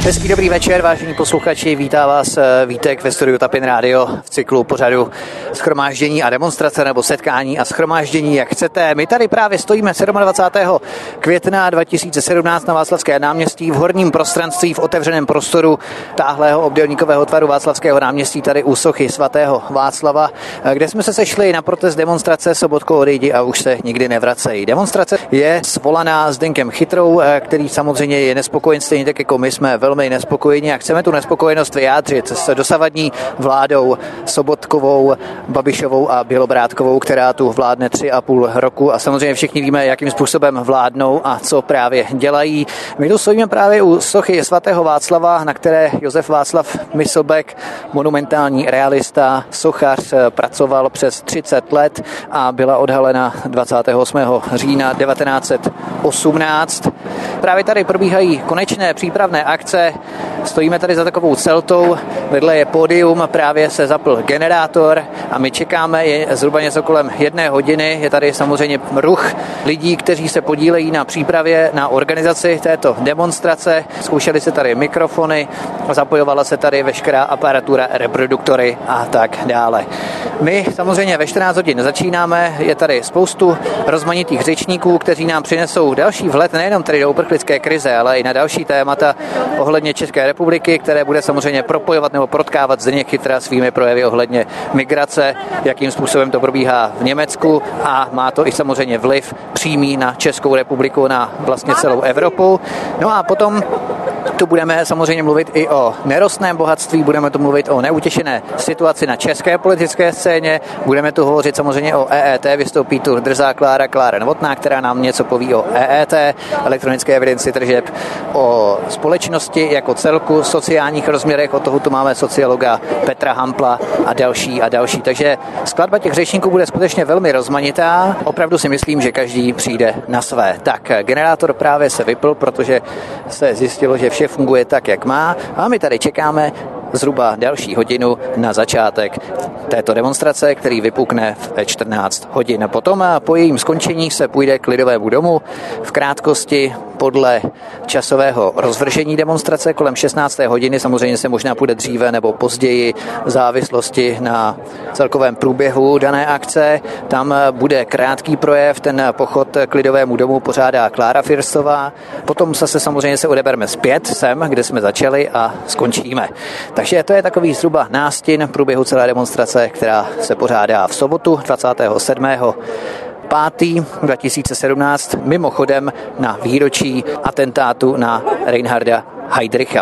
Hezký dobrý večer, vážení posluchači, vítá vás Vítek ve studiu Tapin Radio v cyklu pořadu Shromáždění a demonstrace nebo setkání a shromáždění, jak chcete. My tady právě stojíme 27. května 2017 na Václavské náměstí v horním prostranství v otevřeném prostoru táhlého obdélníkového tvaru Václavského náměstí tady u sochy svatého Václava, kde jsme se sešli na protest demonstrace Sobotko odejdi a už se nikdy nevracej. Demonstrace je svolaná Zdeňkem Chytrou, který samozřejmě je nespokojen stejně tak jako my jsme velmi nespokojeni a chceme tu nespokojenost vyjádřit s dosavadní vládou Sobotkovou, Babišovou a Bělobrádkovou, která tu vládne 3,5 roku a samozřejmě všichni víme, jakým způsobem vládnou a co právě dělají. My tu stojíme právě u sochy svatého Václava, na které Josef Václav Myslbek, monumentální realista, sochař, pracoval přes 30 let a byla odhalena 28. října 1918. Právě tady probíhají konečné přípravné akce. Stojíme tady za takovou celtou, vedle je pódium, právě se zapl generátor a my čekáme, je zhruba něco kolem 1 hodiny. Je tady samozřejmě ruch lidí, kteří se podílejí na přípravě, na organizaci této demonstrace. Zkoušeli se tady mikrofony, zapojovala se tady veškerá aparatura, reproduktory a tak dále. My samozřejmě ve 14 hodin začínáme, je tady spoustu rozmanitých řečníků, kteří nám přinesou další vhled nejenom tady do uprchlické krize, ale i na další témata ohledně České republiky, které bude samozřejmě propojovat nebo protkávat Zdeněk Chytra svými projevy ohledně migrace, jakým způsobem to probíhá v Německu a má to i samozřejmě vliv přímý na Českou republiku, na vlastně celou Evropu. No a potom tu budeme samozřejmě mluvit i o nerostném bohatství, budeme tu mluvit o neutěšené situaci na české politické scéně, budeme tu hovořit samozřejmě o EET, vystoupí tu drzá Klára Novotná, která nám něco poví o EET, elektronické evidenci tržeb, o společnosti jako celku, sociálních rozměrech, od toho tu máme sociologa Petra Hampla a další a další. Takže skladba těch řečníků bude skutečně velmi rozmanitá. Opravdu si myslím, že každý přijde na své. Tak, generátor právě se vypl, protože se zjistilo, že vše funguje tak, jak má a my tady čekáme zhruba další hodinu na začátek této demonstrace, který vypukne v 14 hodin. Potom po jejím skončení se půjde k Lidovému domu v krátkosti podle časového rozvržení demonstrace kolem 16. hodiny. Samozřejmě se možná půjde dříve nebo později v závislosti na celkovém průběhu dané akce. Tam bude krátký projev, ten pochod k Lidovému domu pořádá Klára Firstová. Potom se samozřejmě odebereme zpět sem, kde jsme začali a skončíme. Takže to je takový zhruba nástin průběhu celé demonstrace, která se pořádá v sobotu 27. 5. 2017, mimochodem na výročí atentátu na Reinharda Heydricha.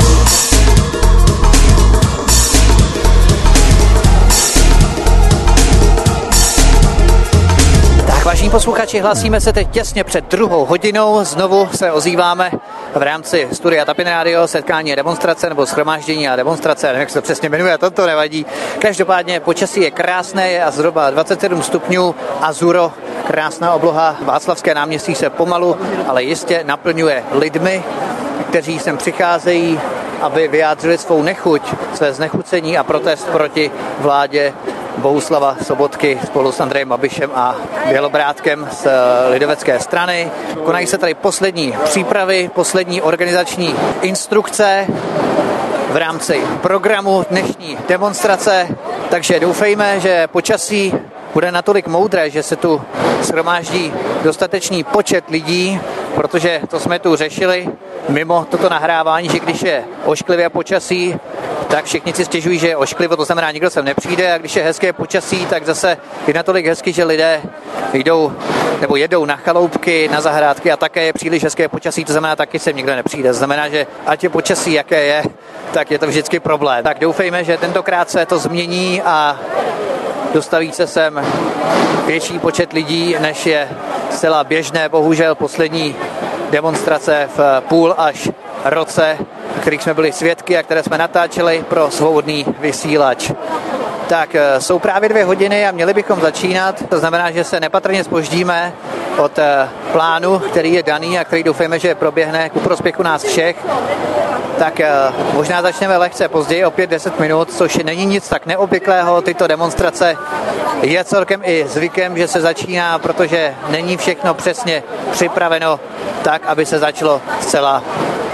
Vážení posluchači, hlásíme se teď těsně před 2. hodinou. Znovu se ozýváme v rámci studia Tapin Radio, setkání a demonstrace nebo shromáždění a demonstrace, nevím, jak se to přesně jmenuje, to nevadí. Každopádně počasí je krásné, je a zhruba 27 stupňů, azuro, krásná obloha. Václavské náměstí se pomalu, ale jistě naplňuje lidmi, kteří sem přicházejí, aby vyjádřili svou nechuť, své znechucení a protest proti vládě Bohuslava Sobotky spolu s Andrejem Babišem a Bělobrádkem z lidovecké strany. Konají se tady poslední přípravy, poslední organizační instrukce v rámci programu dnešní demonstrace, takže doufejme, že počasí bude natolik moudré, že se tu shromáždí dostatečný počet lidí, protože to jsme tu řešili mimo toto nahrávání, že když je ošklivé počasí, tak všichni si stěžují, že je ošklivo, to znamená, nikdo sem nepřijde, a když je hezké počasí, tak zase je natolik hezky, že lidé jdou nebo jedou na chaloupky, na zahrádky a také je příliš hezké počasí, to znamená, taky sem nikdo nepřijde. To znamená, že ať je počasí, jaké je, tak je to vždycky problém. Tak doufejme, že tentokrát se to změní a dostaví se sem větší počet lidí, než je zcela běžné, bohužel poslední demonstrace v půl až roce, kterých jsme byli svědky a které jsme natáčeli pro svobodný vysílač. Tak jsou právě 2 hodiny a měli bychom začínat, to znamená, že se nepatrně zpoždíme od plánu, který je daný a který doufáme, že proběhne ku prospěchu nás všech. Tak možná začneme lehce později, opět 10 minut, což není nic tak neobvyklého. Tyto demonstrace je celkem i zvykem, že se začíná, protože není všechno přesně připraveno tak, aby se začalo zcela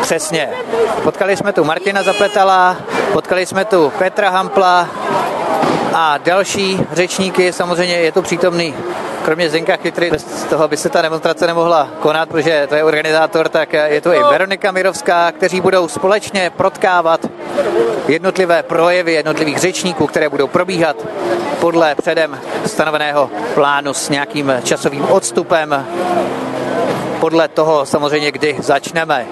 Přesně. Potkali jsme tu Martina Zapletala, potkali jsme tu Petra Hampla a další řečníky. Samozřejmě je tu přítomný, kromě Zdenka Chytry, bez toho by se ta demonstrace nemohla konat, protože to je organizátor, tak je to i Veronika Mirovská, kteří budou společně protkávat jednotlivé projevy jednotlivých řečníků, které budou probíhat podle předem stanoveného plánu s nějakým časovým odstupem, podle toho samozřejmě, kdy začneme.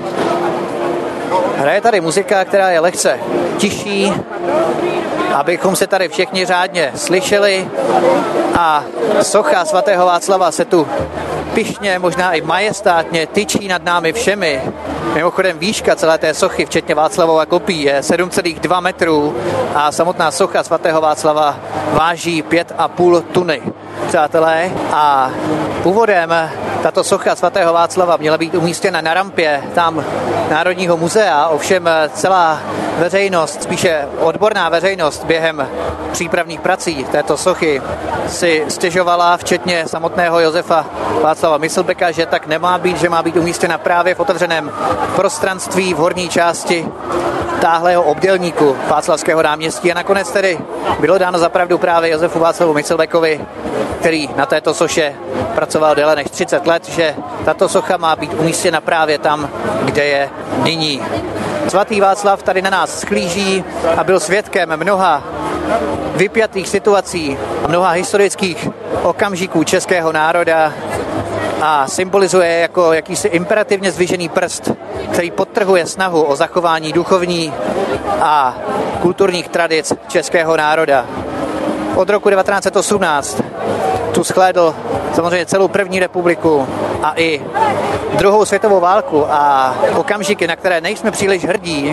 Hraje tady muzika, která je lehce tiší, abychom se tady všichni řádně slyšeli, a socha svatého Václava se tu pyšně, možná i majestátně tyčí nad námi všemi. Mimochodem výška celé té sochy, včetně Václavova kopí, je 7,2 metrů a samotná socha svatého Václava váží 5,5 tuny. Přátelé, a původem tato socha svatého Václava měla být umístěna na rampě tam Národního muzea, ovšem celá veřejnost, spíše odborná veřejnost během přípravných prací této sochy si stěžovala, včetně samotného Josefa Václava Myslbeka, že tak nemá být, že má být umístěna právě v otevřeném prostranství v horní části táhlého obdélníku Václavského náměstí, a nakonec tedy bylo dáno za pravdu právě Josefu Václavu Myslbekovi, který na této soše pracoval déle než 30 let, že tato socha má být umístěna právě tam, kde je nyní. Svatý Václav tady na nás shlíží a byl svědkem mnoha vypjatých situací a mnoha historických okamžiků českého národa a symbolizuje jako jakýsi imperativně zdvižený prst, který podtrhuje snahu o zachování duchovní a kulturních tradic českého národa. Od roku 1918 tu shlédl samozřejmě celou první republiku a i druhou světovou válku a okamžiky, na které nejsme příliš hrdí.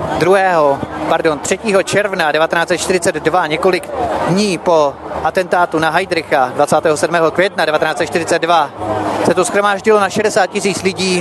3. června 1942, několik dní po atentátu na Heydricha 27. května 1942, se tu shromáždilo na 60 000 lidí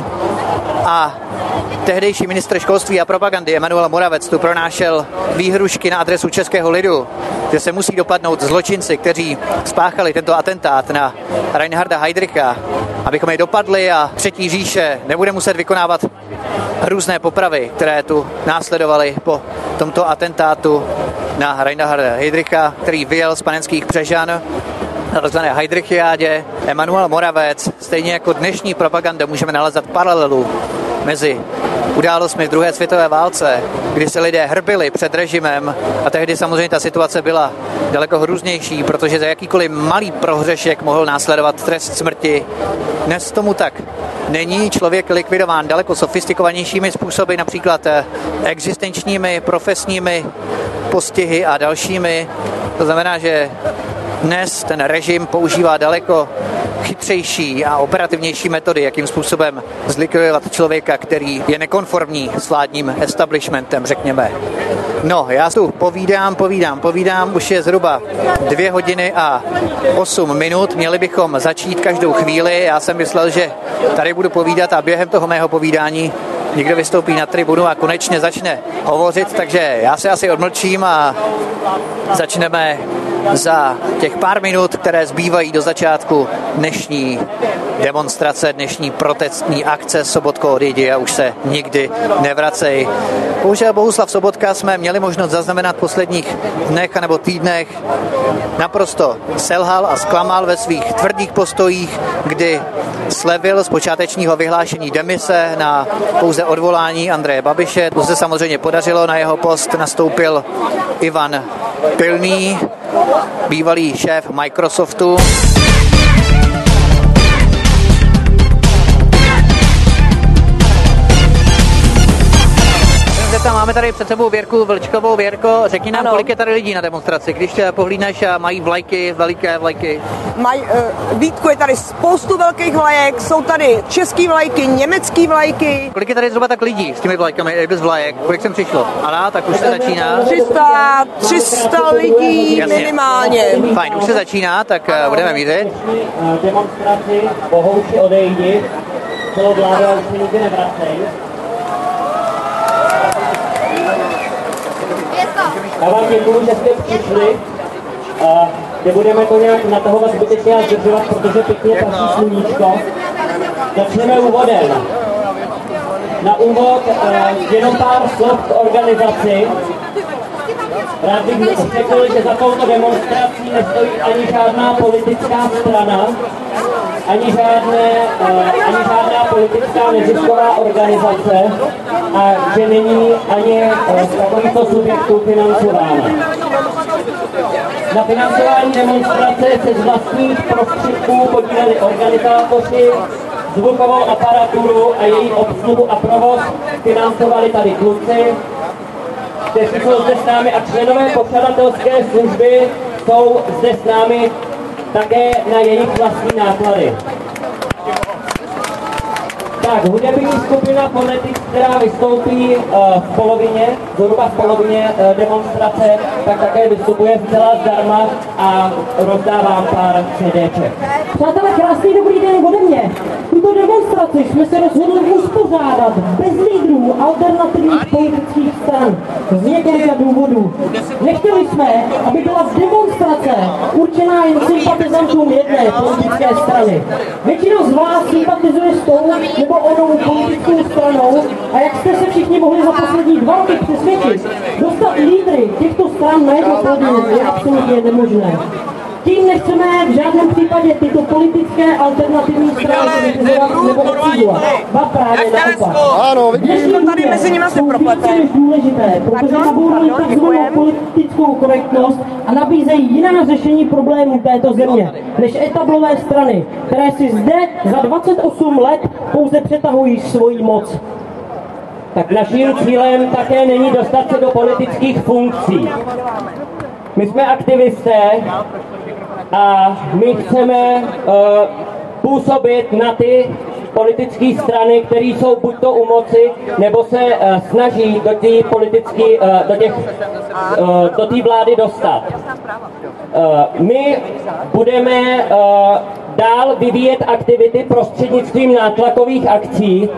a tehdejší ministr školství a propagandy Emanuel Moravec tu pronášel výhrušky na adresu českého lidu, že se musí dopadnout zločinci, kteří spáchali tento atentát na Reinharda Heydricha, abychom je dopadli a Třetí říše nebude muset vykonávat různé popravy, které tu následovaly po tomto atentátu na Reinharda Heydricha, který vyjel z Panenských Břežan na tzv. Heydrichiádě. Emanuel Moravec, stejně jako dnešní propaganda, můžeme nalézat paralelu mezi událostmi v druhé světové válce, kdy se lidé hrbili před režimem, a tehdy samozřejmě ta situace byla daleko hrůznější, protože za jakýkoliv malý prohřešek mohl následovat trest smrti. Dnes tomu tak není, člověk likvidován daleko sofistikovanějšími způsoby, například existenčními, profesními postihy a dalšími. To znamená, že dnes ten režim používá daleko chytřejší a operativnější metody, jakým způsobem zlikvidovat člověka, který je nekonformní s vládním establishmentem, řekněme. No, já tu povídám, už je zhruba 2 hodiny a 8 minut, měli bychom začít každou chvíli. Já jsem myslel, že tady budu povídat a během toho mého povídání někdo vystoupí na tribunu a konečně začne hovořit, takže já se asi odmlčím a začneme za těch pár minut, které zbývají do začátku dnešní demonstrace, dnešní protestní akce Sobotko odjedi a už se nikdy nevracej. Bohužel Bohuslav Sobotka jsme měli možnost zaznamenat v posledních dnech nebo týdnech. Naprosto selhal a zklamal ve svých tvrdých postojích, kdy slevil z počátečního vyhlášení demise na pouze odvolání Andreje Babiše. To se samozřejmě podařilo, na jeho post nastoupil Ivan Pilný, bývalý šéf Microsoftu. Máme tady před sebou Věrku Vlčkovou. Věrko, řekni nám, kolik je tady lidí na demonstraci, když pohlídneš, mají vlajky, veliké vlajky. Vítku, je tady spoustu velkých vlajek, jsou tady český vlajky, německý vlajky. Kolik je tady zhruba tak lidí s těmi vlajkami, i bez vlajek? Kolik sem přišlo? Ano, tak už se začíná. 300 lidí. Jasně. Minimálně. Fajn, už se začíná, tak budeme mířit. Demonstraci Bohouši odejdi, celou vládu už se nikdy nevracej. Já vám děkuju, že jste přišli. Nebudeme to nějak natahovat zbytečně a zdržovat, protože pěkně pasí sluníčko. Začneme úvodem. Na úvod jenom pár slov k organizaci. Rád bych řekl, že za touto demonstrací nestojí ani žádná politická strana, ani žádná politická nezisková organizace a že není ani z takovýchto subjektů financována. Na financování demonstrace se z vlastních prostředků podíleli organizátoři, zvukovou aparaturu a její obsluhu a provoz financovali tady kluci, kteří jsou zde s námi, a členové pořadatelské služby jsou zde s námi také na jejich vlastní náklady. Tak, hudební skupina Fonetics, která vystoupí v polovině, zhruba v polovině demonstrace, tak také vystupuje zcela zdarma a rozdávám pár CDček. Přátelé, krásný dobrý den ode mě. Tuto demonstraci jsme se rozhodli uspořádat bez lídrů alternativních politických stran z několika důvodů. Nechtěli jsme, aby byla demonstrace určená jen sympatizantům jedné politické strany. Většina z vás sympatizuje s tou nebo onou politickou stranou a jak jste se všichni mohli za poslední 2 roky přesvědčit, dostat lídry těchto stran na jedno pódium je absolutně nemožné. Tím nechceme v žádném případě tyto politické alternativní strany kritizovat nebo odsudzovat. Ba právě naopak. Ano, vidíš, to tady mezi nimi se proplete. Je důležité, protože nabourují takzvanou politickou korektnost a nabízejí jiná řešení problémů této země, než etablové strany, které si zde za 28 let pouze přetahují svoji moc. Tak naším cílem také není dostat se do politických funkcí. My jsme aktivisté a my chceme působit na ty politické strany, které jsou buď to u moci, nebo se snaží do té vlády dostat. My budeme dál vyvíjet aktivity prostřednictvím nátlakových akcí,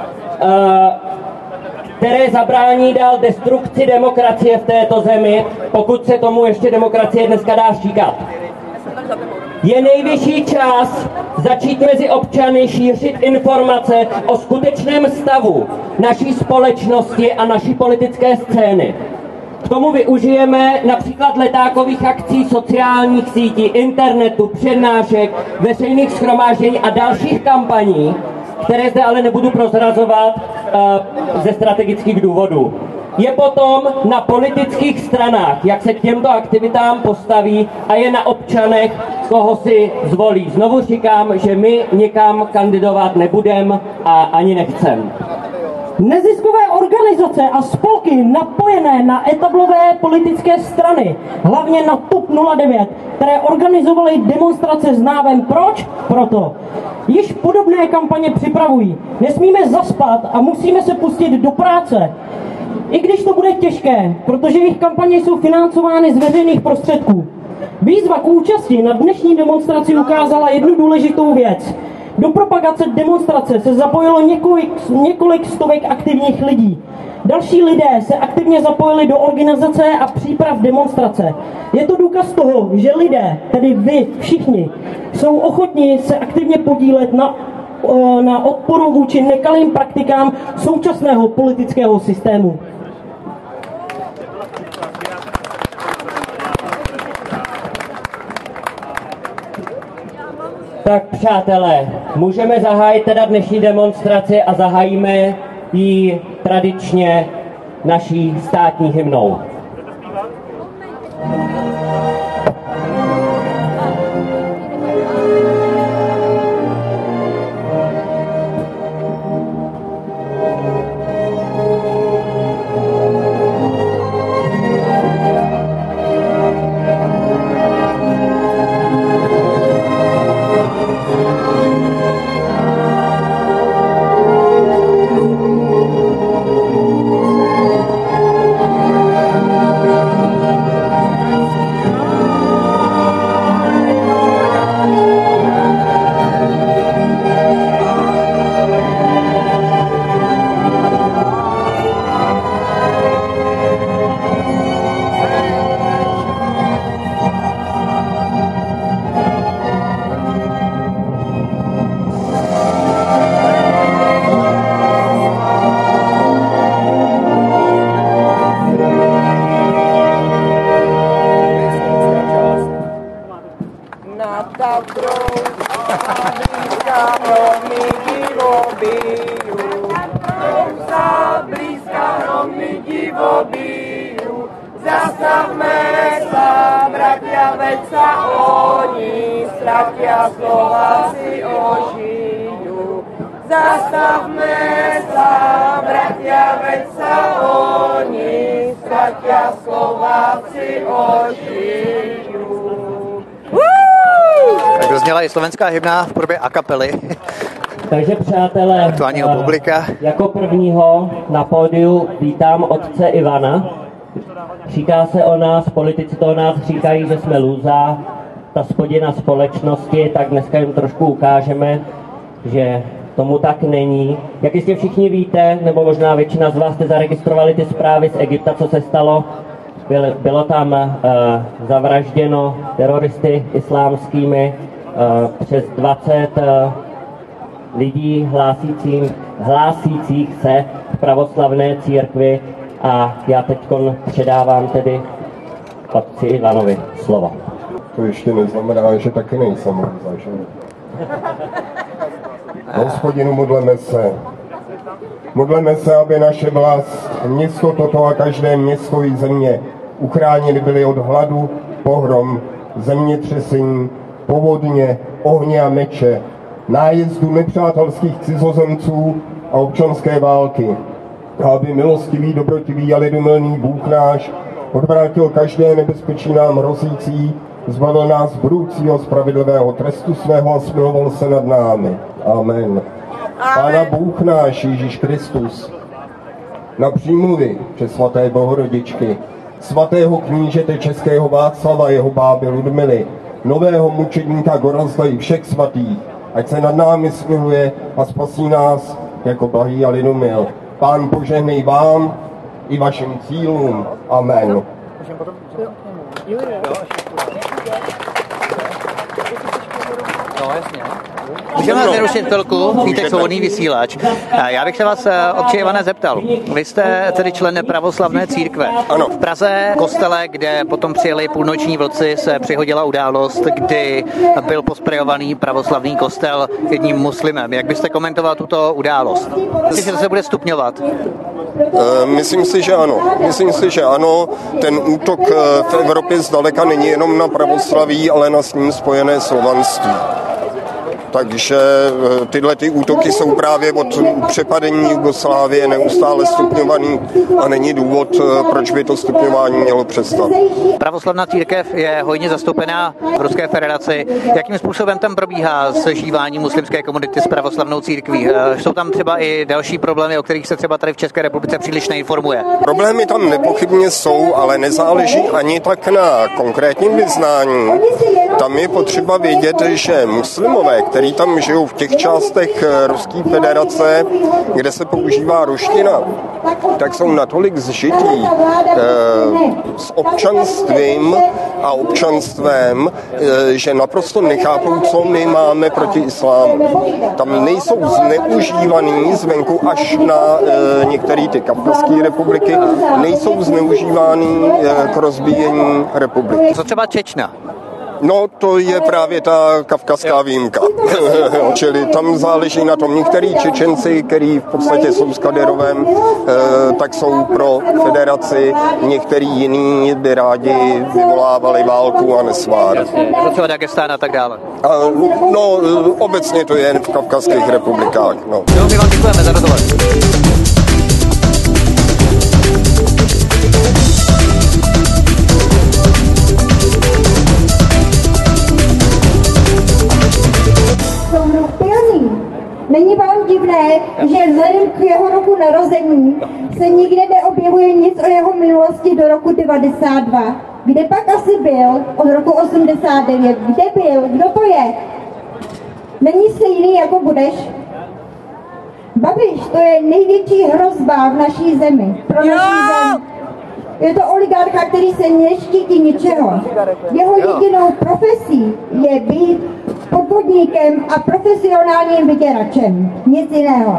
které zabrání dál destrukci demokracie v této zemi, pokud se tomu ještě demokracie dneska dá říkat. Je nejvyšší čas začít mezi občany šířit informace o skutečném stavu naší společnosti a naší politické scény. K tomu využijeme například letákových akcí, sociálních sítí, internetu, přednášek, veřejných shromáždění a dalších kampaní, které zde ale nebudu prozrazovat ze strategických důvodů. Je potom na politických stranách, jak se k těmto aktivitám postaví, a je na občanech, koho si zvolí. Znovu říkám, že my nikam kandidovat nebudeme a ani nechceme. Neziskové organizace a spolky napojené na etablové politické strany, hlavně na TOP 09, které organizovaly demonstrace s názvem Proč? Proto. Již podobné kampaně připravují. Nesmíme zaspat a musíme se pustit do práce. I když to bude těžké, protože jejich kampaně jsou financovány z veřejných prostředků. Výzva k účasti na dnešní demonstraci ukázala jednu důležitou věc. Do propagace demonstrace se zapojilo několik stovek aktivních lidí. Další lidé se aktivně zapojili do organizace a příprav demonstrace. Je to důkaz toho, že lidé, tedy vy všichni, jsou ochotní se aktivně podílet na odporu vůči nekalým praktikám současného politického systému. Tak přátelé, můžeme zahájit teda dnešní demonstraci a zahájíme ji tradičně naší státní hymnou. biju. Ousa blízka hromy divo biju. Zastavme sa, bratia, veď sa oni stratia, Slováci ožijú. Zastavme sa, bratia, veď sa oni stratia, Slováci ožijú. Tak dozněla i slovenská hymna v podobě a kapely. Takže přátelé, aktuálního publika. Jako prvního na pódiu vítám otce Ivana. Říká se o nás, politici to o nás říkají, že jsme lůza, ta spodina společnosti, tak dneska jim trošku ukážeme, že tomu tak není. Jak jistě všichni víte, nebo možná většina z vás jste zaregistrovali ty zprávy z Egypta, co se stalo. Bylo tam zavražděno teroristy islámskými, přes 20 lidí hlásících se k pravoslavné církvi a já teď předávám tedy otci Ivanovi slovo. To ještě neznamená, že taky nejsem lůza, že? Hospodinu, modleme se. Modleme se, aby naše vlast, město toto a každé město i země uchráněny byly od hladu, pohrom, zemětřesení, povodně, ohně a meče, nájezdu nepřátelských cizozemců a občanské války. A aby milostivý, dobrotivý a lidomilný Bůh náš odvrátil každé nebezpečí nám hrozící, zbavil nás budoucího spravedlivého trestu svého a smiloval se nad námi. Amen. Pána Bůh náš, Ježíš Kristus, na přímluvy přes svaté Bohorodičky, svatého knížete českého Václava, jeho báby Ludmily, nového mučedníka Gorazda i všech svatých, ať se nad námi smiluje a spasí nás jako blahý a lidomil. Pán požehnej vám i vašim cílům. Amen. Můžeme vás nerušit chvilku, víte, svobodný vysílač. Já bych se vás, otče Ivane, zeptal. Vy jste tedy člen pravoslavné církve. Ano. V Praze, kostele, kde potom přijeli půlnoční vlci, se přihodila událost, kdy byl posprejovaný pravoslavný kostel jedním muslimem. Jak byste komentoval tuto událost? Myslíte, že to se bude stupňovat? Myslím si, že ano. Ten útok v Evropě zdaleka není jenom na pravoslaví, ale na s ním spojené slovanství. Takže tyhle ty útoky jsou právě od přepadení Jugoslávie neustále stupňovaný a není důvod, proč by to stupňování mělo přestat. Pravoslavná církev je hojně zastoupená v Ruské federaci. Jakým způsobem tam probíhá sežívání muslimské komunity s pravoslavnou církví? Jsou tam třeba i další problémy, o kterých se třeba tady v České republice příliš neinformuje? Problémy tam nepochybně jsou, ale nezáleží ani tak na konkrétním vyznání. Tam je potřeba vědět, že muslimové, kteří tam žijou v těch částech Ruské federace, kde se používá ruština, tak jsou natolik zžití s občanstvím a občanstvem, že naprosto nechápou, co my máme proti islámu. Tam nejsou zneužívaný zvenku až na některé ty kavkazské republiky, nejsou zneužívány k rozbíjení republiky. Co třeba Čečna? No, to je právě ta kavkazská výjimka. Čili tam záleží na tom. Některý Čečenci, který v podstatě jsou s Kadyrovem, tak jsou pro federaci, některý jiný by rádi vyvolávali válku a nesvár. Jako třeba Dagestán a tak dále. No, obecně to je jen v kavkazských republikách. No. Jo, my vám děkujeme za rozhovor. Není vám divné, že vzhledem k jeho roku narození se nikde neobjevuje nic o jeho minulosti do roku 92? Kde pak asi byl od roku 89? Kde byl? Kdo to je? Není stejný, jako budeš? Babiš, to je největší hrozba v naší zemi. Pro naší zem. Je to oligarcha, který se neštítí ničeho. Jeho jedinou profesí je být podvodníkem a profesionálním vyděračem. Nic jiného.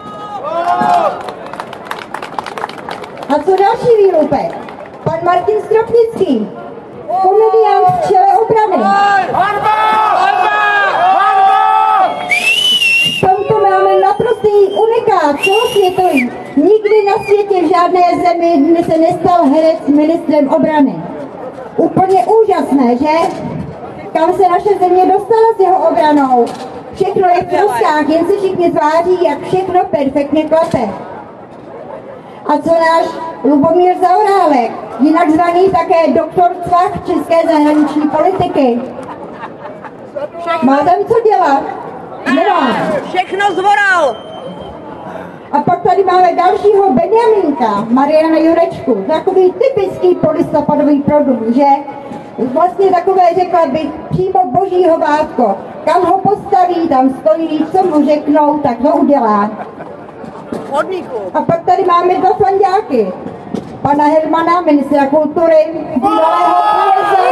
A co další výlupek? Pan Martin Stropnický, komediant v čele obrany. V tomto máme naprostý unikát celosvětový. Nikdy na světě v žádné zemi se nestal herec ministrem obrany. Úplně úžasné, že? Kam se naše země dostala s jeho obranou? Všechno je v troskách, jen se všichni tváří, jak všechno perfektně klape. A co náš Lubomír Zaorálek, jinak zvaný také doktor Cvach české zahraniční politiky? Má tam co dělat? Nemá. Všechno zvoral. A pak tady máme dalšího Benjamínka, Mariana Jurečku, takový typický polistopadový produkt, že? Vlastně takové, řekla bych, přímo božího vátko. Kam ho postaví, tam stojí, co mu řeknou, tak to udělá. A pak tady máme dva fanďáky. Pana Hermana, ministra kultury, bývalého kněze.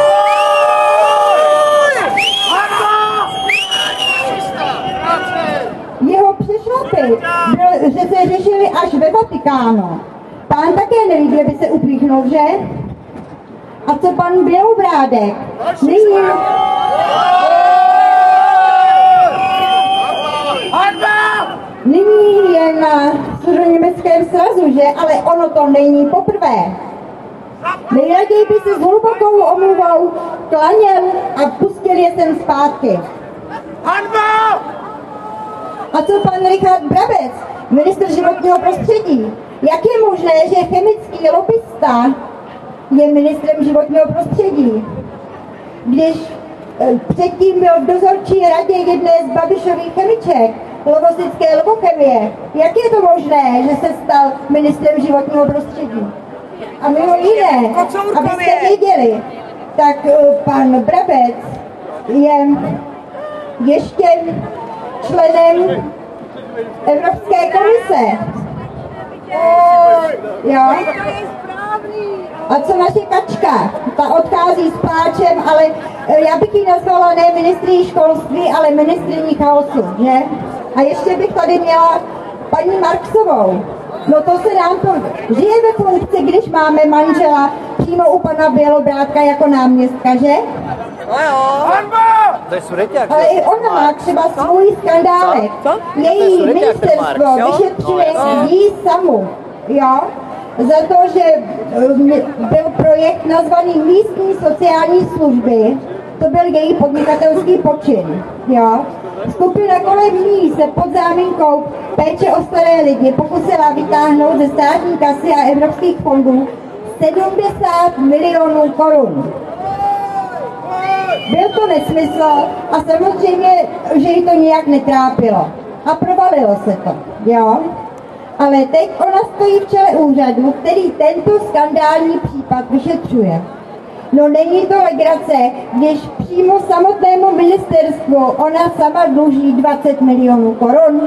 Jeho přešlapy, že se řešili až ve Vatikánu. Pán také neví, kde by se upíchnul, že? A co pan Bělobrádek? Nyní je na Sudetoněmeckém srazu, že? Ale ono to není poprvé. Nejraději by se s hlubokou omluvou klaněl a pustil je sem zpátky. A co pan Richard Brabec, ministr životního prostředí? Jak je možné, že chemický lobista je ministrem životního prostředí? Když předtím byl v dozorčí radě jedné z Babišových chemiček, Lovosické Lovochemie. Jak je to možné, že se stal ministrem životního prostředí? A mimo jiné, abyste věděli, tak pan Brabec je ještě členem Evropské komise. Jo? A co naše Kačka? Ta odchází s pláčem, ale já bych ji nazvala ne ministryní školství, ale ministryní chaosu, že? A ještě bych tady měla paní Marksovou. No to se nám to žije ve funkci, když máme manžela přímo u pana Bělobrádka jako náměstka, že? Ale i ona má třeba svůj skandálek. Její ministerstvo vyšetřuje jí samu, jo? Za to, že byl projekt nazvaný místní sociální služby, to byl její podnikatelský počin, jo? Skupina kolem ní se pod záminkou péče o staré lidi pokusila vytáhnout ze státní kasy a evropských fondů 70 milionů korun. Byl to nesmysl a samozřejmě, že jí to nijak netrápilo. A provalilo se to, jo? Ale teď ona stojí v čele úřadu, který tento skandální případ vyšetřuje. No není to legrace, když přímo samotnému ministerstvu ona sama dluží 20 milionů korun.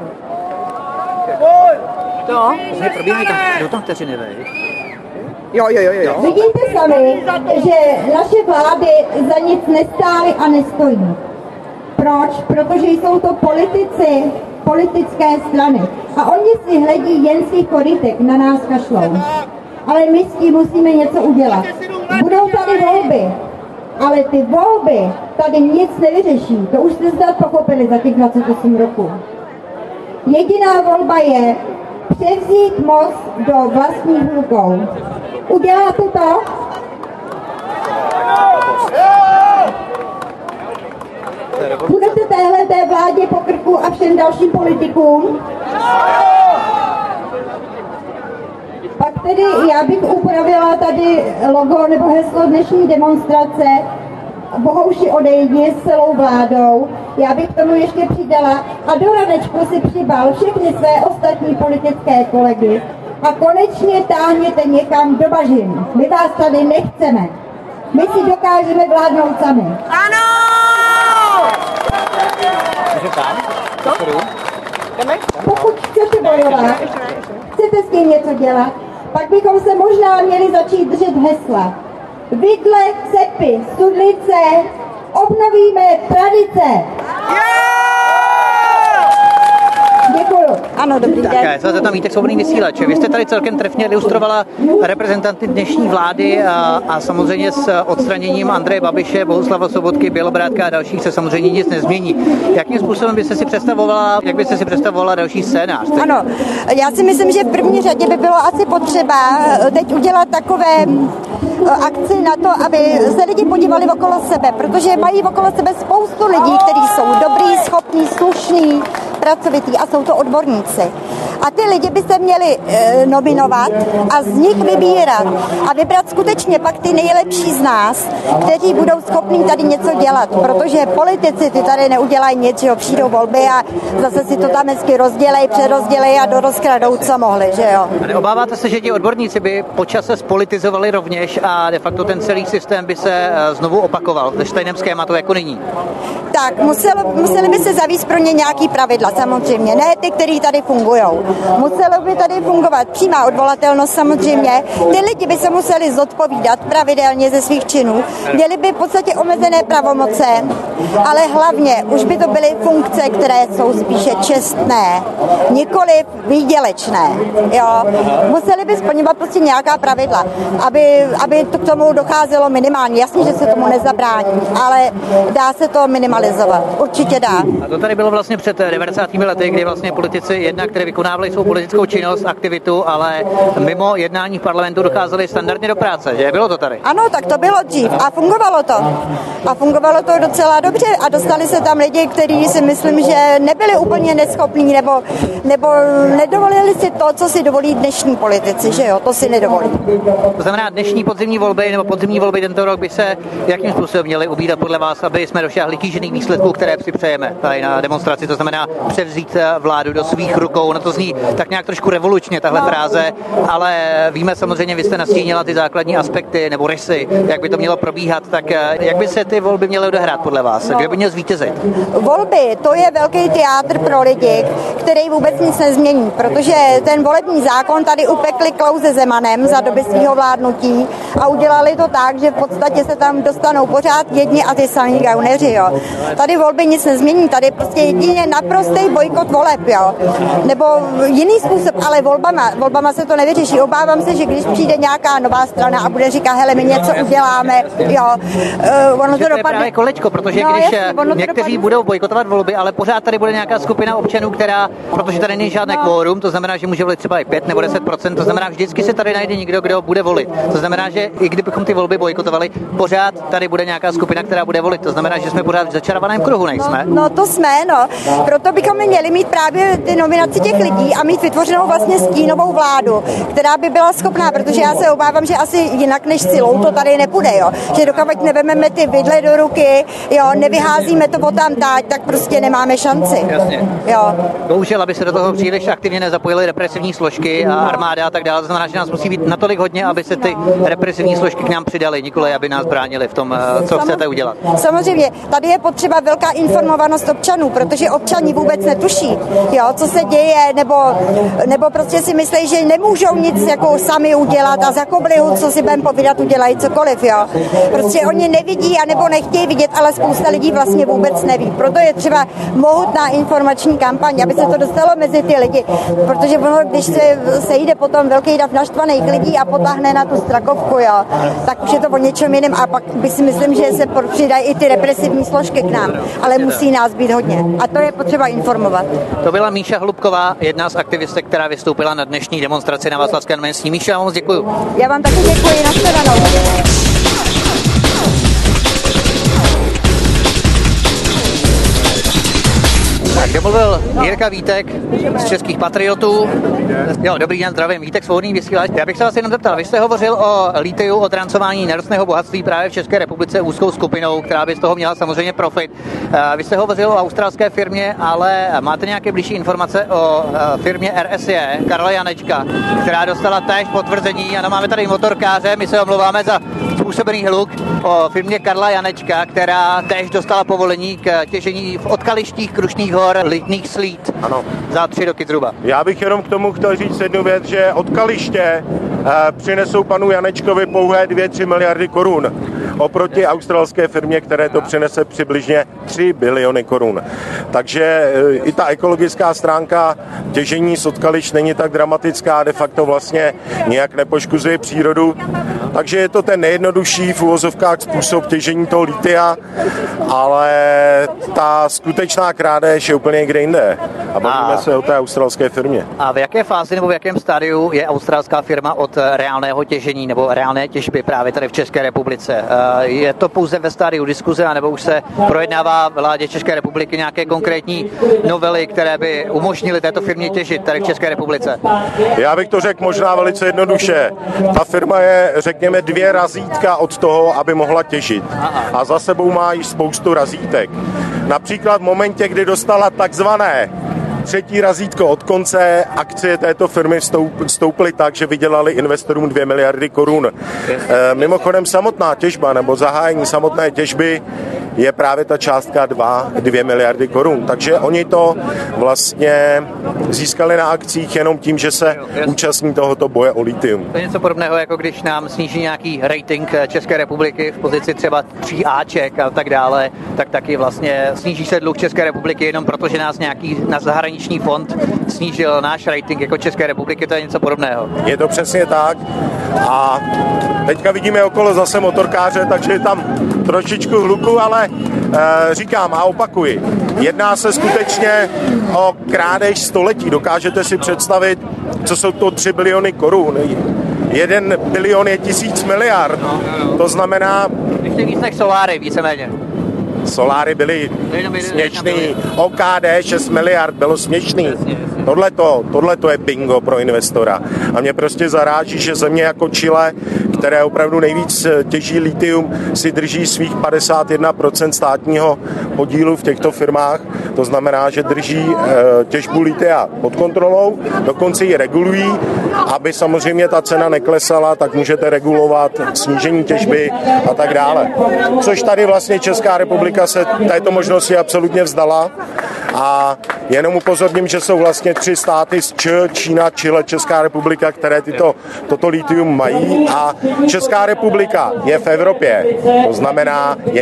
To? Probíhají tam vteřiny, vej. Jo. Vidíte sami, že naše vlády za nic nestály a nestojí. Proč? Protože jsou to politici, politické strany. A oni si hledí jen svých korytek, na nás kašlou. Ale my s tím musíme něco udělat. Budou tady volby, ale ty volby tady nic nevyřeší. To už jste snad pochopili za těch 28 roků. Jediná volba je převzít moc do vlastních rukou. Uděláte to? Budete téhleté vládě po krku a všem dalším politikům? Pak tedy já bych upravila tady logo nebo heslo dnešní demonstrace Bohouši odejdi s celou vládou. Já bych tomu ještě přidala a do radečku si přibal všechny své ostatní politické kolegy a konečně táhněte někam do bažin. My vás tady nechceme. My si dokážeme vládnout sami. Ano! Pokud chcete bojovat, chcete s tím něco dělat, pak bychom se možná měli začít držet hesla. Vidle, cepy, studlice, obnovíme tradice. Yeah! Děkuju. Ano, dobrý den. Tak, co tam Vítek, Svobodný vysílač. Vy jste tady celkem trefně ilustrovala reprezentanty dnešní vlády a samozřejmě s odstraněním Andreje Babiše, Bohuslava Sobotky, Bělobrádka a dalších se samozřejmě nic nezmění. Jakým způsobem byste si představovala další scénář? Ano, já si myslím, že v první řadě by bylo asi potřeba teď udělat takové akci na to, aby se lidi podívali okolo sebe, protože mají okolo sebe spoustu lidí, kteří jsou dobrý, schopní, slušní, pracovitý a jsou to odborníci. A ty lidi by se měli nominovat a z nich vybírat a vybrat skutečně pak ty nejlepší z nás, kteří budou schopní tady něco dělat, protože politici ty tady neudělají nic, že jo, přijdou volby a zase si to tam hezky rozdělej, přerozdělej a dorozkradou, co mohli, že jo. A neobáváte se, že ti odborníci by po čase spolitizovali rovněž a de facto ten celý systém by se znovu opakoval ve stejném schématu jako nyní? Tak, museli by se zavést pro ně nějaký pravidla, samozřejmě, ne ty, který tady fungujou. Muselo by tady fungovat přímá odvolatelnost samozřejmě. Ty lidi by se museli zodpovídat pravidelně ze svých činů. Měli by v podstatě omezené pravomoce, ale hlavně už by to byly funkce, které jsou spíše čestné, nikoli výdělečné. Jo. Museli by splňovat prostě nějaká pravidla, aby to k tomu docházelo minimálně. Jasně, že se tomu nezabrání, ale dá se to minimalizovat. Určitě dá. A to tady bylo vlastně před 90. lety, kdy vlastně politici jednak, které vykonávali svou politickou činnost, aktivitu, ale mimo jednání v parlamentu docházeli standardně do práce, že? Bylo to tady? Ano, tak to bylo dřív a fungovalo to. A fungovalo to docela dobře a dostali se tam lidi, kteří si myslím, že nebyli úplně neschopní nebo nedovolili si to, co si dovolí dnešní politici, že jo, to si nedovolí. To znamená, dnešní podzimní volby tento rok by se jakým způsobem měly ubírat podle vás, aby jsme dosáhli kýžených výsledků, které si přejeme tady na demonstraci, to znamená převzít vládu do svých rukou. No to zní tak nějak trošku revolučně tahle fráze, ale víme samozřejmě, vy jste nastínila ty základní aspekty nebo rysy, jak by to mělo probíhat, tak jak by se ty volby měly odehrát podle vás? Kdo by měl zvítězit? Volby, to je velký teátr pro lidi, který vůbec nic nezmění, protože ten volební zákon tady upekli Klaus se Zemanem za doby svého vládnutí a udělali to tak, že v podstatě se tam dostanou pořád jedni a ty samí gauneři, jo. Tady volby nic nezmění, tady prostě jedině naprostý bojkot voleb, jo. Nebo jiný způsob, ale volbama se to nevyřeší. Obávám se, že když přijde nějaká nová strana a bude říkat, hele, my něco uděláme, jo, ono to dopadne. To je právě kolečko, protože někteří budou bojkotovat volby, ale pořád tady bude nějaká skupina občanů, která, protože tady není žádné kvórum, to znamená, že může volit třeba i 5 nebo 10%, to znamená, vždycky se tady najde někdo, kdo bude volit. To znamená, že i kdybychom ty volby bojkotovali, pořád tady bude nějaká skupina, která bude volit. To znamená, že jsme pořád v začarovaném kruhu, nejsme? No to jsme, no. Proto bychom měli mít právě ty nominaci těch lidí a mít vytvořenou vlastně stínovou vládu, která by byla schopná, protože já se obávám, že asi jinak než silou to tady nepůjde, jo. Že dokud nevezmeme ty vidle do ruky, jo, nevyházíme to potom táť, tak prostě nemáme šanci. Jasně. Jo. Bohužel, aby se do toho příliš aktivně nezapojily represivní složky a armáda a tak dále, to znamená, že nás musí být natolik hodně, aby se ty represivní složky k nám přidaly, nikoli aby nás bránili v tom, co chcete udělat. Samozřejmě, tady je potřeba velká informovanost občanů, protože občani vůbec netuší, jo, co se děje, nebo prostě si myslí, že nemůžou nic jako sami udělat a za koblihu, co si budeme povídat, udělají cokoliv, jo. Prostě oni nevidí a nebo nechtějí vidět, ale spousta lidí vlastně vůbec neví. Proto je třeba mohutná informační kampaň, aby se to dostalo mezi ty lidi, protože ono, když se sejde potom velký dav naštvaných lidí a potáhne na tu Strakovku, jo, tak už je to o něčem jiném a pak by si myslím, že se přidají i ty represivní složky k nám, ale musí nás být hodně a to je potřeba informovat. To byla Míša Hlubková, jedna z aktivistek, která vystoupila na dnešní demonstraci na Václavském náměstí. Míša, já vám moc děkuju. Já vám taky děkuji, nashledanou. Tak domluvil Jirka Vítek z Českých patriotů. Jo, dobrý den, zdravím, Vítek, Svobodný vysílač. Já bych se vás jenom zeptal, vy jste hovořil o litiu, o drancování nerostného bohatství právě v České republice úzkou skupinou, která by z toho měla samozřejmě profit. Vy jste hovořil o australské firmě, ale máte nějaké blížší informace o firmě RSE, Karla Janečka, která dostala též potvrzení. Ano, máme tady motorkáře, my se omlouváme za způsobený hluk, o firmě Karla Janečka, která též dostala povolení k těžení v odkalištích Krušných hor únor lítných slít. Ano. Za 3 roky zhruba. Já bych jenom k tomu chtěl říct jednu věc, že od Kaliště přinesou panu Janečkovi pouhé 2-3 miliardy korun. Oproti australské firmě, které to přinese přibližně 3 biliony korun. Takže i ta ekologická stránka těžení z Kališť není tak dramatická, de facto vlastně nijak nepoškozuje přírodu. Takže je to ten nejjednodušší v uvozovkách způsob těžení toho litia, ale ta skutečná krádež je úplně někde jinde. A bavíme se o té australské firmě. A v jaké fázi nebo v jakém stádiu je australská firma od reálného těžení nebo reálné těžby právě tady v České republice? Je to pouze ve stádiu diskuze, anebo už se projednává vládě České republiky nějaké konkrétní novely, které by umožnily této firmě těžit tady v České republice? Já bych to řekl možná velice jednoduše. Ta firma je, řekněme, 2 razítka od toho, aby mohla těžit. A za sebou má již spoustu razítek. Například v momentě, kdy dostala takzvané 3. razítko od konce, akcie této firmy stouply tak, že vydělali investorům 2 miliardy korun. Mimochodem samotná těžba nebo zahájení samotné těžby je právě ta částka 2 miliardy korun. Takže oni to vlastně získali na akcích jenom tím, že se účastní tohoto boje o litium. To je něco podobného, jako když nám sníží nějaký rating České republiky v pozici třeba 3Aček a tak dále, tak taky vlastně sníží se dluh České republiky jenom proto, že nás nějaký zahraniční fond snížil náš rating jako České republiky, to je něco podobného. Je to přesně tak a teďka vidíme okolo zase motorkáře, takže je tam trošičku hluku, ale říkám a opakuji, jedná se skutečně o krádež století. Dokážete si představit, co jsou to 3 biliony korun? 1 bilion je 1000 miliard. To znamená... Ještě víc než soláry, víceméně. Soláry byly směšný, OKD 6 miliard bylo směšný. Tohleto je bingo pro investora. A mě prostě zaráží, že země jako Chile, které opravdu nejvíc těží litium, si drží svých 51% státního podílu v těchto firmách. To znamená, že drží těžbu litia pod kontrolou, dokonce ji regulují, aby samozřejmě ta cena neklesala, tak můžete regulovat snížení těžby a tak dále. Což tady vlastně Česká republika se této možnosti absolutně vzdala a jenom upozorním, že jsou vlastně 3 státy z Čína, Chile, Česká republika, které toto litium mají a Česká republika je v Evropě, to znamená je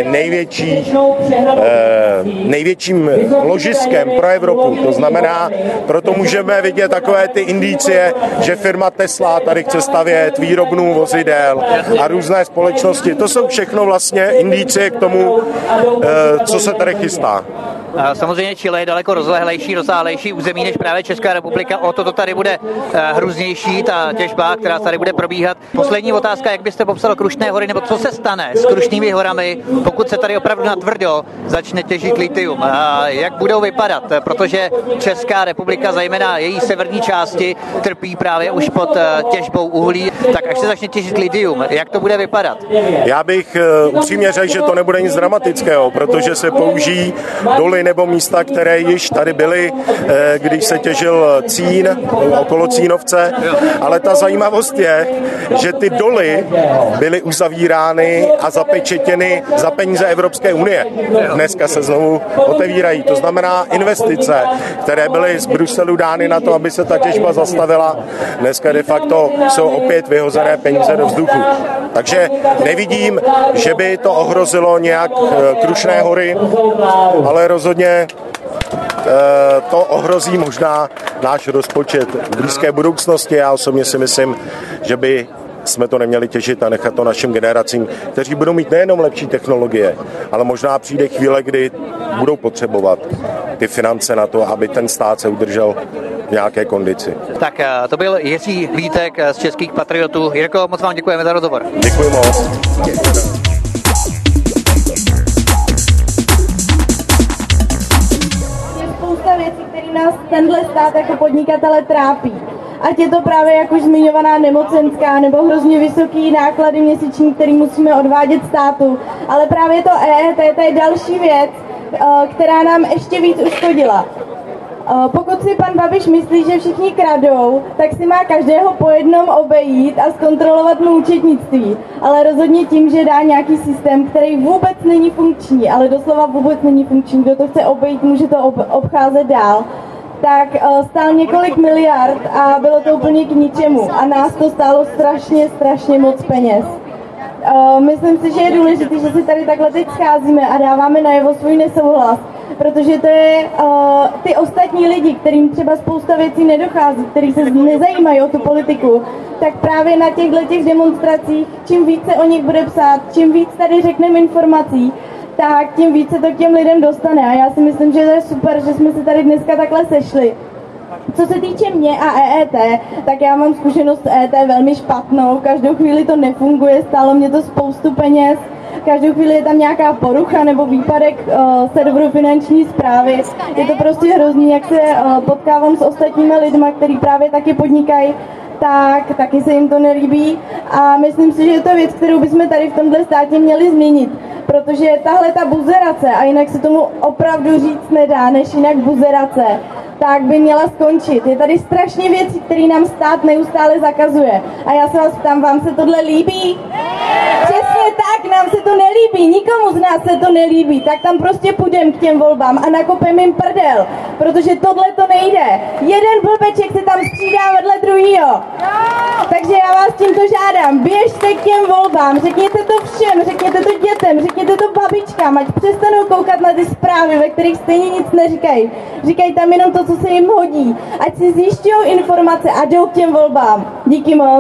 největším ložiskem pro Evropu, to znamená, proto můžeme vidět takové ty indicie, že firma Tesla tady chce stavět výrobnu vozidel a různé společnosti, to jsou všechno vlastně indicie k tomu, co se tady chystá. Samozřejmě Chile je daleko rozsáhlejší území než právě Česká republika, o to tady bude hrůznější ta těžba, která tady bude probíhat. Poslední otázka, jak byste popsal Krušné hory, nebo co se stane s Krušnými horami, pokud se tady opravdu natvrdo začne těžit litium? Jak budou vypadat? Protože Česká republika, zejména její severní části, trpí právě už pod těžbou uhlí, tak až se začne těžit litium, jak to bude vypadat? Já bych upřímně řekl, že to nebude nic dramatického, protože se použijí doly nebo místa, které již tady byly, když se těžil cín okolo Cínovce, ale ta zajímavost je, že ty doly byly uzavírány a zapečetěny za peníze Evropské unie. Dneska se znovu otevírají. To znamená investice, které byly z Bruselu dány na to, aby se ta těžba zastavila, dneska de facto jsou opět vyhozené peníze do vzduchu. Takže nevidím, že by to ohrozilo nějak Krušné hory, ale rozhodně to ohrozí možná náš rozpočet v blízké budoucnosti. Já osobně si myslím, že by jsme to neměli těžit a nechat to našim generacím, kteří budou mít nejenom lepší technologie, ale možná přijde chvíle, kdy budou potřebovat ty finance na to, aby ten stát se udržel v nějaké kondici. Tak to byl Jiří Vítek z Českých patriotů. Jirko, moc vám děkujeme za rozhovor. Děkuji moc. Věcí, které nás tenhle stát jako podnikatele trápí. Ať je to právě jak už zmiňovaná nemocenská nebo hrozně vysoký náklady měsíční, který musíme odvádět státu. Ale právě to EET, to je další věc, která nám ještě víc uškodila. Pokud si pan Babiš myslí, že všichni kradou, tak si má každého po jednom obejít a zkontrolovat mu účetnictví. Ale rozhodně tím, že dá nějaký systém, který vůbec není funkční, ale doslova vůbec není funkční, kdo to chce obejít, může to obcházet dál, tak stál několik miliard a bylo to úplně k ničemu. A nás to stálo strašně moc peněz. Myslím si, že je důležité, že si tady takhle teď scházíme a dáváme najevo svůj nesouhlas, protože to je ty ostatní lidi, kterým třeba spousta věcí nedochází, kteří se nezajímají o tu politiku, tak právě na těch demonstracích, čím více o nich bude psát, čím víc tady řekneme informací, tak tím více to k těm lidem dostane. A já si myslím, že to je super, že jsme se tady dneska takhle sešli. Co se týče mě a EET, tak já mám zkušenost s EET velmi špatnou. Každou chvíli to nefunguje, stálo mě to spoustu peněz. Každou chvíli je tam nějaká porucha nebo výpadek serveru finanční správy. Je to prostě hrozný, jak se potkávám s ostatními lidmi, kteří právě taky podnikají, tak taky se jim to nelíbí. A myslím si, že je to věc, kterou bychom tady v tomhle státě měli změnit. Protože tahle ta buzerace, a jinak se tomu opravdu říct nedá, než jinak buzerace, tak by měla skončit. Je tady strašně věcí, které nám stát neustále zakazuje. A já se vás ptám, vám se tohle líbí? Přesně tak, nám se to nelíbí, nikomu z nás se to nelíbí, tak tam prostě půjdem k těm volbám a nakopem jim prdel, protože tohle to nejde. Jeden blbeček se tam střídá vedle druhýho. Takže já vás tímto žádám, běžte k těm volbám, řekněte to všem, řekněte to dětem, řekněte to babičkám, ať přestanou koukat na ty zprávy, ve kterých stejně nic neříkají. Říkají tam jenom to, co se jim hodí. Ať si zjišťují informace a jdou k těm volbám. Díky moc.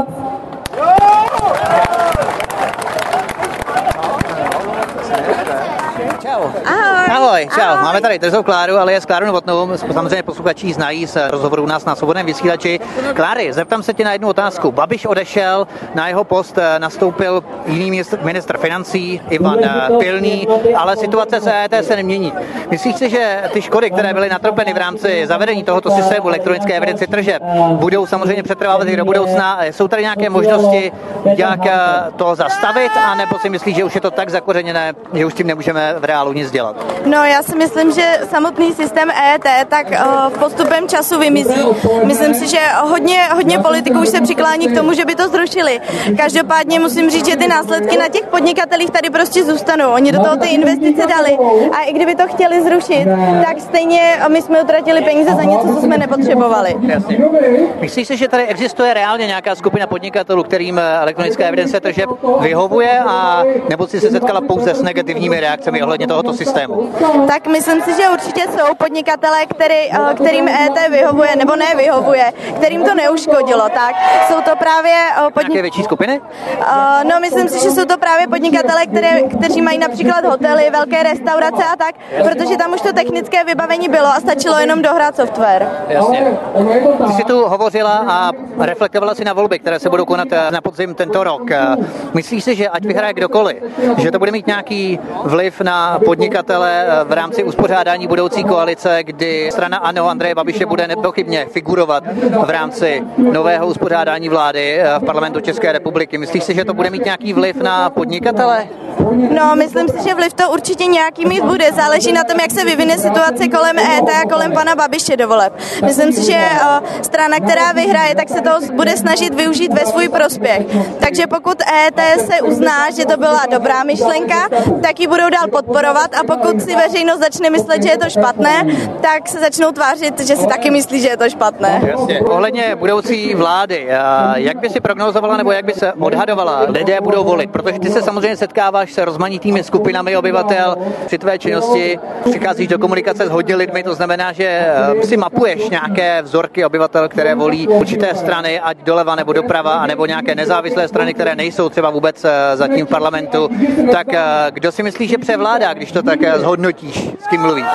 Čau. Ahoj, čau. Máme tady Terezou Kláru, ale je s Klárou Novotnou, samozřejmě posluchači znají z rozhovoru u nás na Svobodném vysílači. Kláry, zeptám se tě na jednu otázku. Babiš odešel, na jeho post nastoupil jiný ministr financí, Ivan Pilný, ale situace s EET se nemění. Myslíš si, že ty škody, které byly natrpeny v rámci zavedení tohoto systému elektronické evidence tržeb, budou samozřejmě přetrvávat i do budoucna? Jsou tady nějaké možnosti, jak to zastavit, anebo si myslíš, že už je to tak zakořeněné, že už tím nemůžeme v reálu nic dělat? No, já si myslím, že samotný systém EET tak postupem času vymizí. Myslím si, že hodně politiků už se přiklání k tomu, že by to zrušili. Každopádně musím říct, že ty následky na těch podnikatelích tady prostě zůstanou. Oni do toho ty investice dali a i kdyby to chtěli zrušit, tak stejně my jsme utratili peníze za něco, co jsme nepotřebovali. Jasně. Myslíš si, že tady existuje reálně nějaká skupina podnikatelů, kterým elektronická evidence tržeb vyhovuje, a nebo si se setkala pouze s negativními reakcemi ohledně tohoto systému? Tak myslím si, že určitě jsou podnikatelé, kterým EET vyhovuje nebo nevyhovuje, kterým to neuškodilo. Tak jsou to právě nějaké větší skupiny? No, myslím si, že jsou to právě podnikatelé, kteří mají například hotely, velké restaurace a tak, protože tam už to technické vybavení bylo a stačilo jenom dohrát software. Jasně. Ty jsi tu hovořila a reflektovala si na volby, které se budou konat na podzim tento rok. Myslíš si, že ať vyhraje kdokoliv, že to bude mít nějaký vliv na podnikatele v rámci uspořádání budoucí koalice, kdy strana ANO Andreje Babiše bude nepochybně figurovat v rámci nového uspořádání vlády v parlamentu České republiky? Myslíš si, že to bude mít nějaký vliv na podnikatele? No, myslím si, že vliv to určitě nějaký mít bude. Záleží na tom, jak se vyvine situace kolem EET a kolem pana Babiše do voleb. Myslím si, že strana, která vyhraje, tak se to bude snažit využít ve svůj prospěch. Takže pokud EET se uzná, že to byla dobrá myšlenka, tak ji budou dál podporovat, a pokud si veřejnost začne myslet, že je to špatné, tak se začnou tvářit, že si taky myslí, že je to špatné. Jasně. Ohledně budoucí vlády, jak by si prognozovala nebo jak by se odhadovala, lidé budou volit? Protože ty se samozřejmě setkáváš se rozmanitými skupinami obyvatel při tvé činnosti, přicházíš do komunikace s hodně lidmi, to znamená, že si mapuješ nějaké vzorky obyvatel, které volí určité strany, ať doleva nebo doprava, anebo nějaké nezávislé strany, které nejsou třeba vůbec zatím v parlamentu. Tak kdo si myslí, že převládá, když to tak zhodnotíš, s kým mluvíš?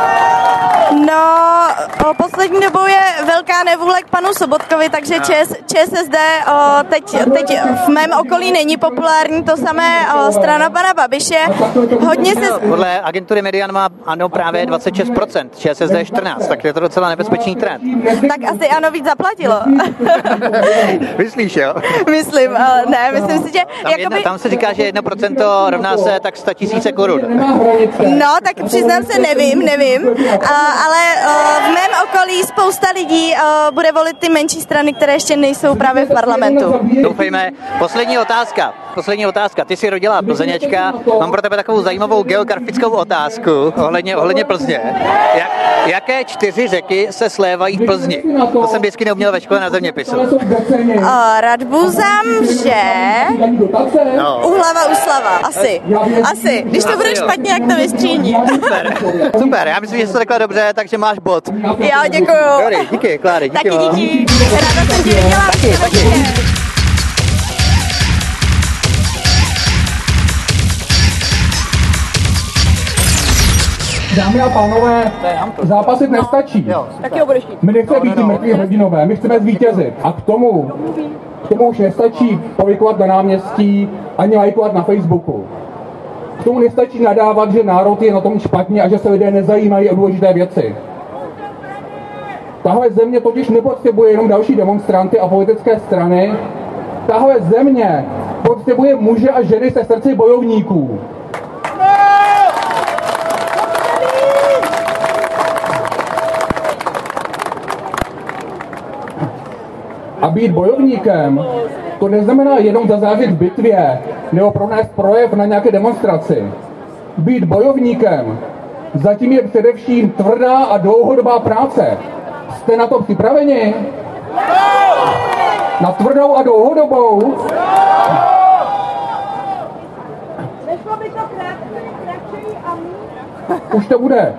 No, poslední dobou je velká nevůle k panu Sobotkovi, takže ČSSD teď v mém okolí není populární, to samé strana pana Babiše. Hodně se... Podle agentury Median má ANO právě 26%, ČSSD 14%, tak je to docela nebezpečný trend. Tak asi ANO víc zaplatilo. Myslíš, jo? Myslím, myslím si, že... Tam se říká, že 1% rovná se tak 100 000 korun. No, tak přiznám se, nevím, ale v mém okolí spousta lidí bude volit ty menší strany, které ještě nejsou právě v parlamentu. Doufejme. Poslední otázka. Ty jsi rodila Plzeňačka. Mám pro tebe takovou zajímavou geografickou otázku ohledně Plzně. Jaké 4 řeky se slévají v Plzni? To jsem vždycky neuměl ve škole na zeměpisu. Radbuza, Mře, Uhlava, Uslava. Asi. Když to bude špatně, jak to vystříní. Super, já myslím, že jsi to řekla dobře, takže máš bod. Jo, děkuju. Dobrý, díky, Kláry, díky. Díky. Ráda jsem ti viděla. Taky. Dámy a pánové, zápasit nestačí. My nechceme být ty mrtví hrdinové, my chceme zvítězit. A k tomu už nestačí polikovat na náměstí ani lajkovat na Facebooku. K tomu nestačí nadávat, že národ je na tom špatně a že se lidé nezajímají o důležité věci. Tahle země totiž nepotřebuje jenom další demonstranty a politické strany. Tahle země potřebuje muže a ženy se srdci bojovníků. A být bojovníkem, to neznamená jenom zazářit v bitvě nebo pronést projev na nějaké demonstraci. Být bojovníkem, zatím je především tvrdá a dlouhodobá práce. Jste na to připraveni? Na tvrdou a dlouhodobou? Už to bude.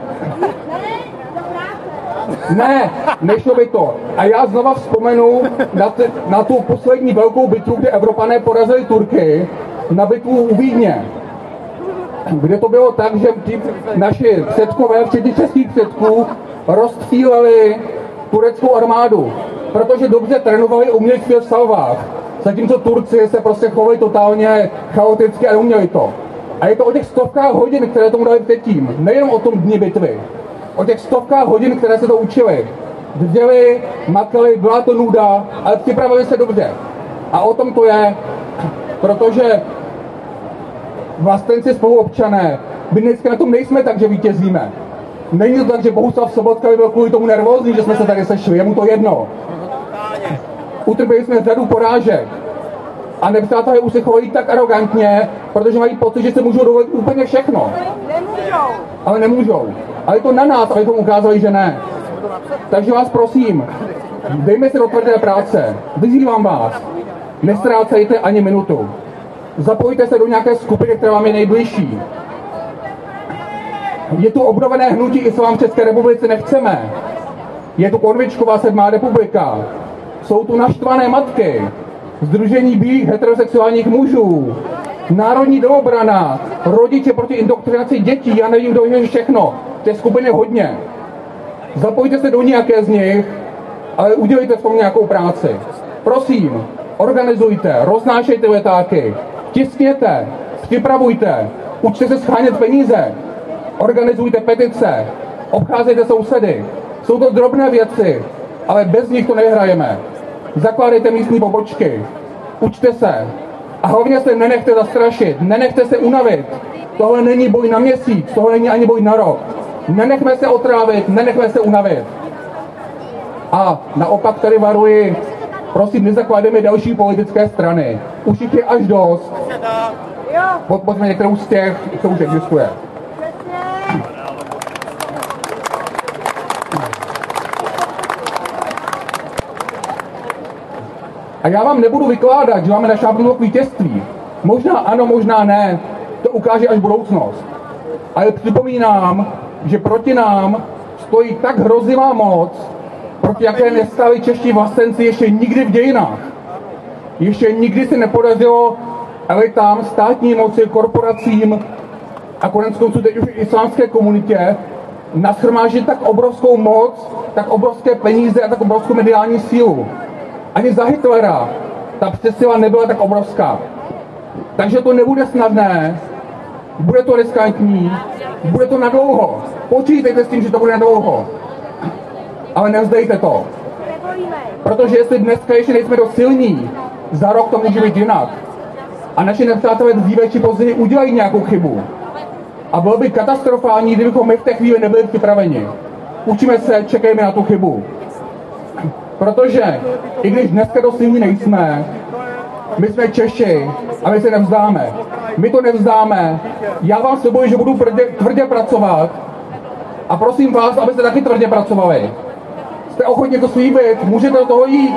Ne, nešlo by to. A já znova vzpomenu na tu poslední velkou bitvu, kde Evropané porazili Turky, na bitvu u Vídně. Kde to bylo tak, že naši předkové, včetně českých předků, rozstříleli tureckou armádu, protože dobře trénovali a uměli v salvách. Zatímco Turci se prostě chovali totálně chaoticky a neuměli to. A je to o těch stovkách hodin, které tomu dali předtím. Nejenom o tom dni bitvy. O těch stovkách hodin, které se to učili. Drželi, makali, byla to nuda, ale připravili se dobře. A o tom to je, protože vlastenci spoluobčané, my dneska na tom nejsme tak, že vítězíme. Není to tak, že Bohuslav Sobotka by byl kvůli tomu nervózní, že jsme se tady sešli, je mu to jedno. Utrpěli jsme řadu porážek. A nepřátelé už se chovají tak arrogantně, protože mají pocit, že se můžou dovolit úplně všechno. Ale nemůžou. Ale je to na nás, abychom ukázali, že ne. Takže vás prosím, dejme se do tvrdé práce. Vyzývám vás. Nestrácejte ani minutu. Zapojte se do nějaké skupiny, která vám je nejbližší. Je tu obnovené hnutí Islám v České republice nechceme. Je tu Konvičková 7. republika. Jsou tu naštvané matky. Sdružení bílých heterosexuálních mužů. Národní domobrana. Rodiče proti indoktrinaci dětí. Já nevím, kdo je všechno. Té skupiny hodně. Zapojte se do nějaké z nich, ale udělejte v tom nějakou práci. Prosím, organizujte, roznášejte letáky, tiskněte, připravujte, učte se schánět peníze, organizujte petice, obcházejte sousedy. Jsou to drobné věci, ale bez nich to nehrajeme. Zakládejte místní pobočky, učte se a hlavně se nenechte zastrašit, nenechte se unavit. Tohle není boj na měsíc, tohle není ani boj na rok. Nenechme se otrávit, nenechme se unavit. A naopak tady varuji, prosím, nezakládejme další politické strany. Už jich je až dost. Podpořme některou z těch, co už existuje. A já vám nebudu vykládat, že máme našlápnuto k vítězství. Možná ano, možná ne. To ukáže až budoucnost. Ale připomínám, že proti nám stojí tak hrozivá moc, proti jaké nestáli čeští vlastenci ještě nikdy v dějinách. Ještě nikdy se nepodařilo elitám, státní moci, korporacím a koneckonců teď už i islámské komunitě nashromáždit tak obrovskou moc, tak obrovské peníze a tak obrovskou mediální sílu. Ani za Hitlera ta přesila nebyla tak obrovská. Takže to nebude snadné, bude to riskantní, bude to nadlouho. Počítejte s tím, že to bude nadlouho. Ale nevzdejte to. Protože jestli dneska ještě nejsme dost silní, za rok to může být jinak. A naši nepřátelé dříve či později udělají nějakou chybu. A bylo by katastrofální, kdybychom my v té chvíli nebyli připraveni. Učíme se, čekejme na tu chybu. Protože i když dneska doslivní nejsme, my jsme Češi a my se nevzdáme. My to nevzdáme. Já vám slibuji, že budu tvrdě pracovat a prosím vás, abyste taky tvrdě pracovali. Jste ochotni to slíbit? Můžete do toho jít?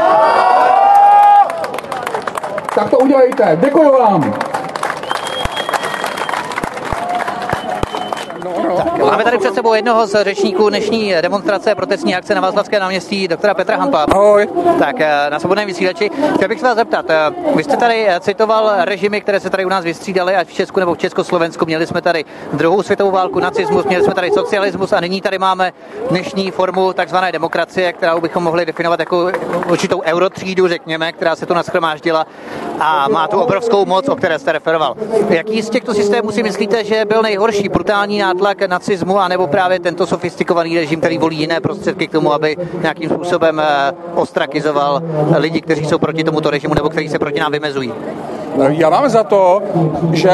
Tak to udělejte. Děkuji vám. Máme tady před sebou jednoho z řečníků dnešní demonstrace protestní akce na Václavském náměstí, doktora Petra Hampa. Ahoj. Tak na Svobodném vysílači. Chtěl bych se vás zeptat, vy jste tady citoval režimy, které se tady u nás vystřídaly, ať v Česku nebo v Československu. Měli jsme tady druhou světovou válku, nacismus, měli jsme tady socialismus a nyní tady máme dnešní formu takzvané demokracie, kterou bychom mohli definovat jako určitou eurotřídu, řekněme, která se tu nashromáždila a má tu obrovskou moc, o které jste referoval. Jaký z těchto systémů si myslíte, že byl nejhorší? Brutální nátlak nacismu, anebo právě tento sofistikovaný režim, který volí jiné prostředky k tomu, aby nějakým způsobem ostrakizoval lidi, kteří jsou proti tomuto režimu nebo kteří se proti nám vymezují? Já mám za to, že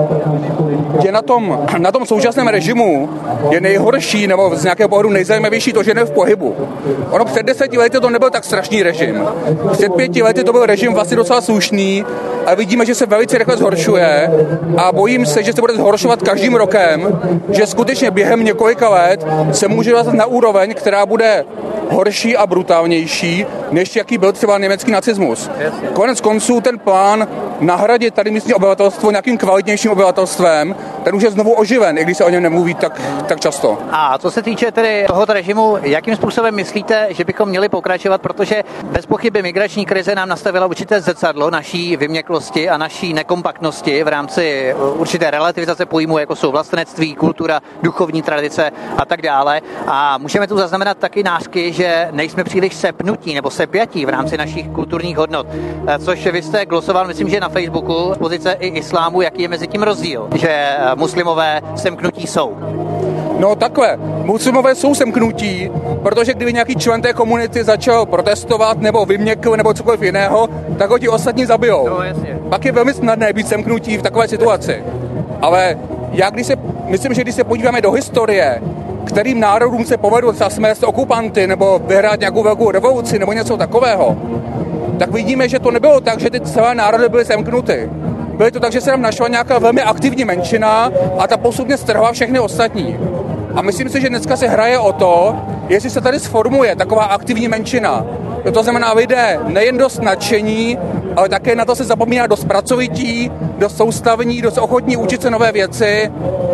je na tom současném režimu je nejhorší nebo z nějakého pohledu nejzajímavější to, že ne v pohybu. Ono před 10 lety to nebyl tak strašný režim. Před 5 lety to byl režim vlastně docela slušný a vidíme, že se velice rychle zhoršuje a bojím se, že se bude zhoršovat každým rokem, že skutečně během několika let se může dostat na úroveň, která bude horší a brutálnější, než jaký byl třeba německý nacismus. Konec konců ten plán nahradit tady místní obyvatelstvo nějakým kvalitnějším obyvatelstvem, ten už je znovu oživen, i když se o něm nemluví tak často. A co se týče tedy tohoto režimu, jakým způsobem myslíte, že bychom měli pokračovat, protože bez pochyby migrační krize nám nastavila určité zrcadlo naší vyměklosti a naší nekompaktnosti v rámci určité relativizace pojmů, jako jsou vlastenectví, kultura, duchovní tradice a tak dále. A můžeme tu zaznamenat taky nářky, že nejsme příliš sepnutí nebo sepjatí v rámci našich kulturních hodnot, což vy jste glosoval, myslím, že na Facebooku z pozice i islámu, jaký je mezi tím rozdíl, že muslimové semknutí jsou. No takhle, muslimové jsou semknutí, protože kdyby nějaký člen té komunity začal protestovat nebo vyměkl nebo cokoliv jiného, tak ho ti ostatní zabijou. No, jasně. Pak je velmi snadné být semknutí v takové situaci. Ale myslím, že když se podíváme do historie, kterým národům se povedlo smést okupanty nebo vyhrát nějakou velkou revoluci nebo něco takového, tak vidíme, že to nebylo tak, že ty celé národy byly semknuty. Bylo to tak, že se tam našla nějaká velmi aktivní menšina a ta postupně strhla všechny ostatní. A myslím si, že dneska se hraje o to, jestli se tady sformuje taková aktivní menšina. To znamená lidé nejen dost nadšení, ale také na to se zapomíná dost pracovití, dost soustavní, dost ochotní učit se nové věci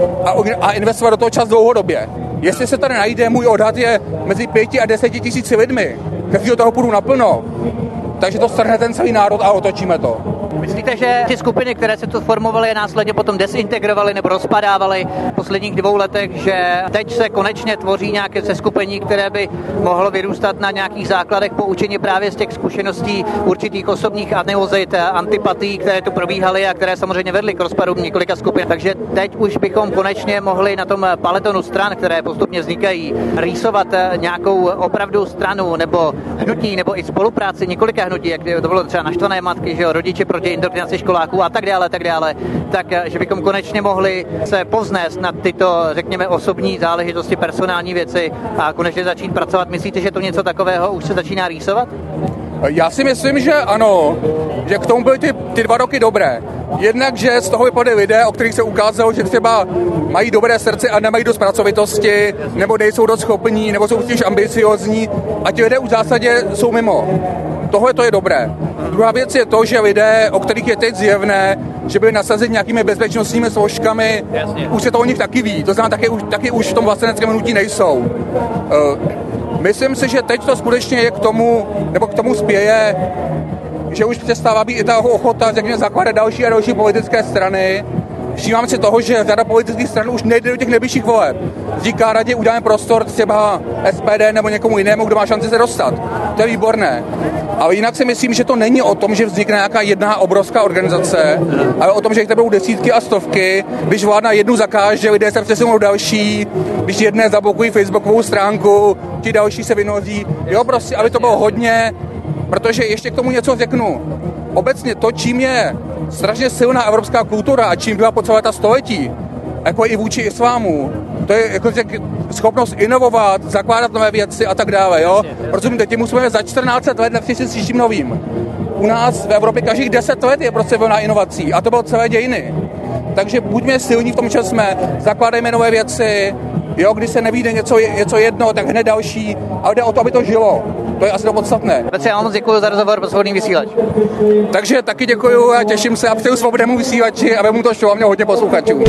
a investovat do toho čas dlouhodobě. Jestli se tady najde, můj odhad je mezi 5 a 10 tisíci lidmi, kteří do toho půjdu naplno, takže to strhne ten celý národ a otočíme to. Myslíte, že ty skupiny, které se tu formovaly a následně potom desintegrovaly nebo rozpadávaly v posledních 2 letech, že teď se konečně tvoří nějaké seskupení, které by mohlo vyrůstat na nějakých základech poučení právě z těch zkušeností určitých osobních animozit, antipatií, které tu probíhaly a které samozřejmě vedly k rozpadu několika skupin. Takže teď už bychom konečně mohli na tom paletonu stran, které postupně vznikají, rýsovat nějakou opravdu stranu nebo hnutí nebo i spolupráci několika hnutí, jak to bylo třeba Naštvané matky, že jo, rodiče proti indoktrinaci školáků a tak dále, tak že bychom konečně mohli se povznést na tyto, řekněme, osobní záležitosti, personální věci a konečně začít pracovat. Myslíte, že to něco takového už se začíná rýsovat? Já si myslím, že ano, že k tomu byly ty 2 roky dobré. Jednak, že z toho vypadly lidé, o kterých se ukázalo, že třeba mají dobré srdce a nemají dost pracovitosti, nebo nejsou dost schopní, nebo jsou příliš ambiciozní a ti lidé už v zásadě jsou mimo. Tohle to je dobré. Druhá věc je to, že lidé, o kterých je teď zjevné, že byli nasazeni nějakými bezpečnostními složkami, už se to o nich taky ví. To znamená, taky už v tom vlasteneckém hnutí nejsou. Myslím si, že teď to skutečně je k tomu spěje, že už přestává být i ta ochota, řekněme, zakládat další a další politické strany. Všímám si toho, že řada politických stran už nejde do těch nejbližších voleb. Říká radě, uděláme prostor třeba SPD nebo někomu jinému, kdo má šanci se dostat. To je výborné. Ale jinak si myslím, že to není o tom, že vznikne nějaká jedna obrovská organizace, ale o tom, že jich budou desítky a stovky, když vláda jednu zakáže, lidé se přesunou další, když jedné zablokují facebookovou stránku, ti další se vynoří. Jo, prostě, aby to bylo hodně, protože ještě k tomu něco řeknu. Obecně to, čím je strašně silná evropská kultura a čím byla po celé ta století, jako i vůči islámu, to je, jako schopnost inovovat, zakládat nové věci a tak dále, jo. Rozumíte, tím musíme za 14 let nepřišli s čím novým. U nás v Evropě každých 10 let je prostě vlna inovací a to bylo celé dějiny. Takže buďme silní v tom, že jsme, zakládejme nové věci, jo, když se nevíde něco jedno, tak hned další, ale jde o to, aby to žilo. To je asi to podstatné. Petře, já vám moc děkuji za rozhovor pro Svobodný vysílač. Takže taky děkuji a těším se a přeju Svobodnému vysílači, aby mu to šlo a měl hodně posluchačů.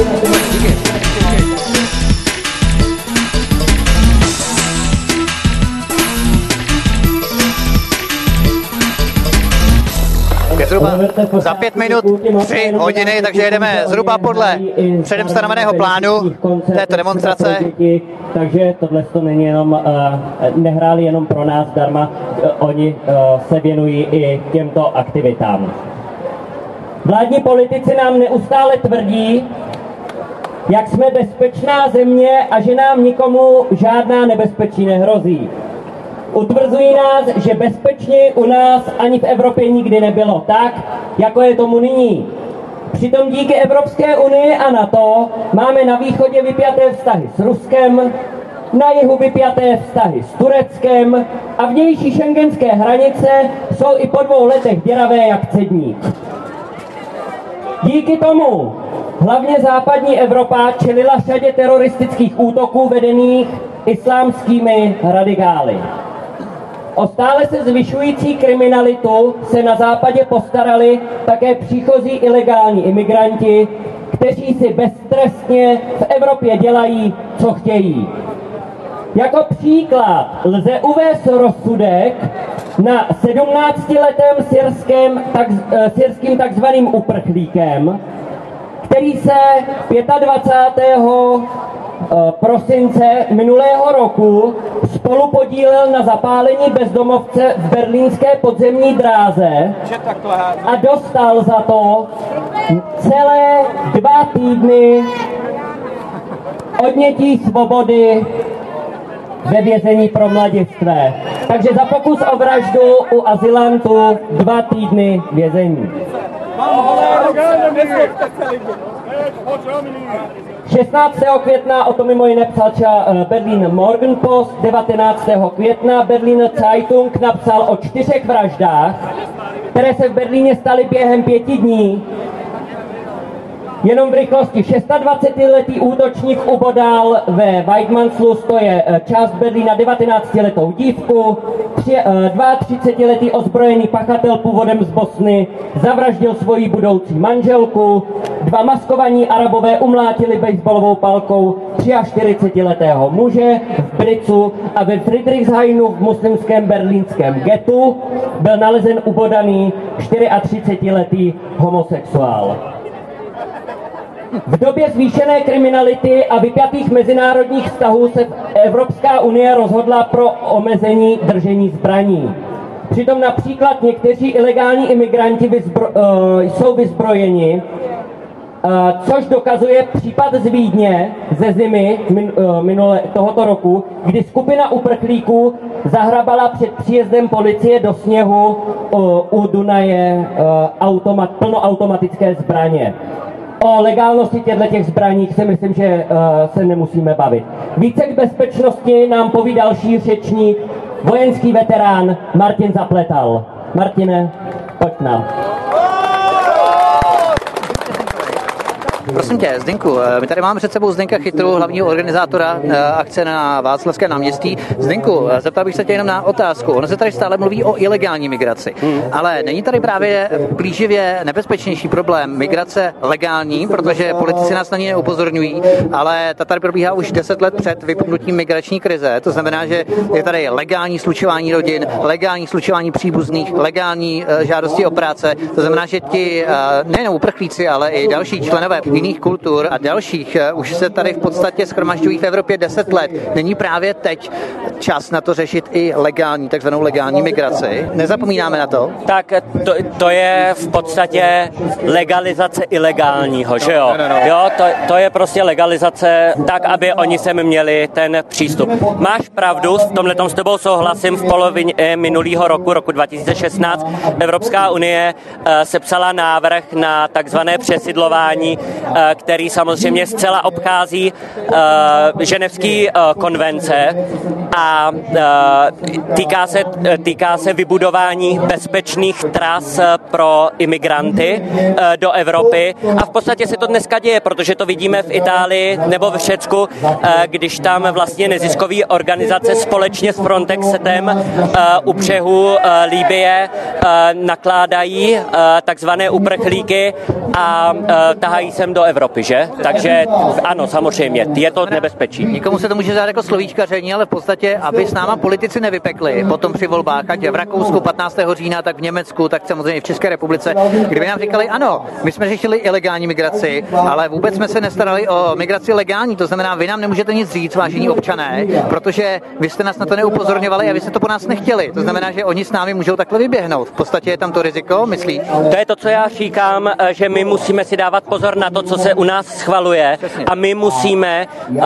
Je zhruba za 5 minut 3 hodiny, takže jedeme zhruba podle předem stanoveného plánu této demonstrace. Takže tohle to není jenom, nehráli jenom pro nás darma, oni se věnují i těmto aktivitám. Vládní politici nám neustále tvrdí, jak jsme bezpečná země a že nám nikomu žádná nebezpečí nehrozí. Utvrzují nás, že bezpečně u nás ani v Evropě nikdy nebylo tak, jako je tomu nyní. Přitom díky Evropské unii a NATO máme na východě vypjaté vztahy s Ruskem, na jihu vypjaté vztahy s Tureckem a vnější šengenské hranice jsou i po 2 letech děravé jak cedník. Díky tomu hlavně západní Evropa čelila řadě teroristických útoků vedených islámskými radikály. O stále se zvyšující kriminalitu se na západě postarali také příchozí ilegální imigranti, kteří si beztrestně v Evropě dělají, co chtějí. Jako příklad lze uvést rozsudek na 17letém syrským takzvaným uprchlíkem, který se 25. prosince minulého roku spolupodílel na zapálení bezdomovce v berlínské podzemní dráze a dostal za to celé 2 týdny odnětí svobody ve vězení pro mladistvé. Takže za pokus o vraždu u azylantů 2 týdny vězení. 16. května o tom mimo jiné psal Berlin Morgenpost, 19. května Berliner Zeitung napsal o 4 vraždách, které se v Berlíně staly během 5 dní. Jenom v rychlosti 26letý útočník ubodal ve Weidmannslust, to je část Berlína, 19letou dívku, 32letý ozbrojený pachatel původem z Bosny zavraždil svoji budoucí manželku, 2 maskovaní Arabové umlátili baseballovou palkou 43letého muže v Bricu a ve Friedrichshainu v muslimském berlínském getu byl nalezen ubodaný 34letý homosexuál. V době zvýšené kriminality a vypjatých mezinárodních vztahů se Evropská unie rozhodla pro omezení držení zbraní. Přitom například někteří ilegální imigranti jsou vyzbrojeni, což dokazuje případ z Vídně ze zimy tohoto roku, kdy skupina uprchlíků zahrabala před příjezdem policie do sněhu u Dunaje plnoautomatické zbraně. O legálnosti těchto zbraní si myslím, že se nemusíme bavit. Více k bezpečnosti nám poví další řečník, vojenský veterán Martin Zapletal. Martine, pojď nám. Prosím tě, Zdenku, my tady máme před sebou Zdenka Chytru, hlavního organizátora akce na Václavském náměstí. Zdenku, zeptal bych se tě jenom na otázku. Ono se tady stále mluví o ilegální migraci, ale není tady právě plíživě nebezpečnější problém migrace legální, protože politici nás na ní neupozorňují, ale ta tady probíhá už 10 let před vypuknutím migrační krize. To znamená, že je tady legální slučování rodin, legální slučování příbuzných, legální žádosti o práce. To znamená, že ti nejen uprchlíci, ale i další členové jiných kultur a dalších už se tady v podstatě shromažďují v Evropě 10 let. Není právě teď čas na to řešit i legální, takzvanou legální migraci? Nezapomínáme na to? Tak to je v podstatě legalizace ilegálního, že jo? Jo, to je prostě legalizace tak, aby oni sem měli ten přístup. Máš pravdu, v tomhletom s tebou souhlasím, v polovině minulého roku 2016, Evropská unie sepsala návrh na takzvané přesidlování který samozřejmě zcela obchází ženevský konvence a týká se vybudování bezpečných tras pro imigranty do Evropy. A v podstatě se to dneska děje, protože to vidíme v Itálii nebo v Řecku, když tam vlastně neziskové organizace společně s Frontexem u břehu Libye nakládají takzvané uprchlíky a tahají sem do Evropy, že? Takže ano, samozřejmě, je to nebezpečí. Někomu se to může zdát jako slovíčkaření, ale v podstatě, aby s náma politici nevypekli potom při volbách, ať v Rakousku 15. října, tak v Německu, tak samozřejmě v České republice, kdyby nám říkali, ano, my jsme řešili ilegální migraci, ale vůbec jsme se nestarali o migraci legální, to znamená, vy nám nemůžete nic říct, vážení občané, protože vy jste nás na to neupozorňovali a vy jste to po nás nechtěli. To znamená, že oni s námi můžou takhle vyběhnout. V podstatě je tam to riziko, myslíš? To je to, co já říkám, že my musíme si dávat pozor na to, co se u nás schvaluje a my musíme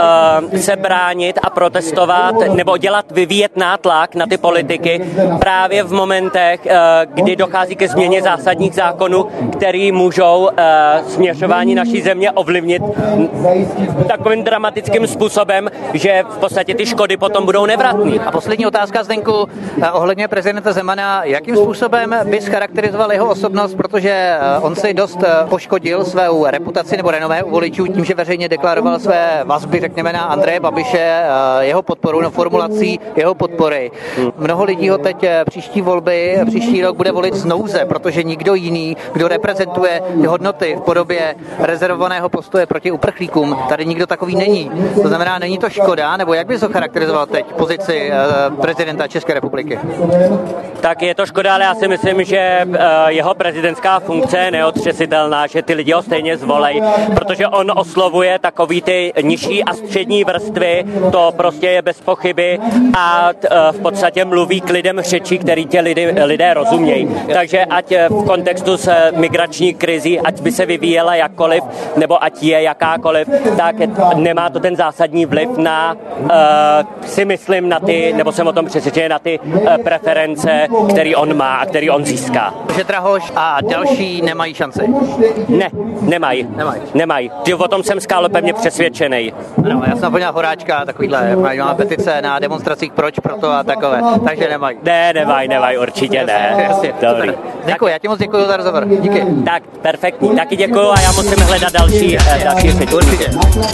se bránit a protestovat nebo vyvíjet nátlak na ty politiky právě v momentech, kdy dochází ke změně zásadních zákonů, který můžou směřování naší země ovlivnit takovým dramatickým způsobem, že v podstatě ty škody potom budou nevratné. A poslední otázka, Zdenku, ohledně prezidenta Zemana. Jakým způsobem bys charakterizoval jeho osobnost, protože on si dost poškodil svou reputaci nebo renomé u voličů tím, že veřejně deklaroval své vazby, řekněme, na Andreje Babiše, jeho podporu, no formulací jeho podpory. Mnoho lidí ho teď příští rok bude volit z nouze, protože nikdo jiný, kdo reprezentuje ty hodnoty v podobě rezervovaného postoje proti uprchlíkům, tady nikdo takový není. To znamená, není to škoda, nebo jak bys ho charakterizoval teď pozici prezidenta České republiky? Tak je to škoda, ale já si myslím, že jeho prezidentská funkce je neotřesitelná, že ty lidi ho stejně zvolej, protože on oslovuje takový ty nižší a střední vrstvy, to prostě je bez pochyby a v podstatě mluví k lidem řečí, který tě lidé rozumějí. Takže ať v kontextu s migrační krizí, ať by se vyvíjela jakkoliv, nebo ať je jakákoliv, tak nemá to ten zásadní vliv na, si myslím, na ty, nebo jsem o tom přesvědčen, na ty preference, který on má a který on získá. Že Drahoš a další nemají šanci? Ne, nemají. O tom jsem skálopevně přesvědčený. Ano, já jsem zapomněl Horáčka, takovýhle, má petice na demonstracích proč, proto a takové, takže nemají. Nemají, určitě ne. Jasně, dobrý. Děkuji, já ti moc děkuji za rozhovor. Díky. Tak, perfektní, taky děkuji a já musím hledat další řeči. Určitě.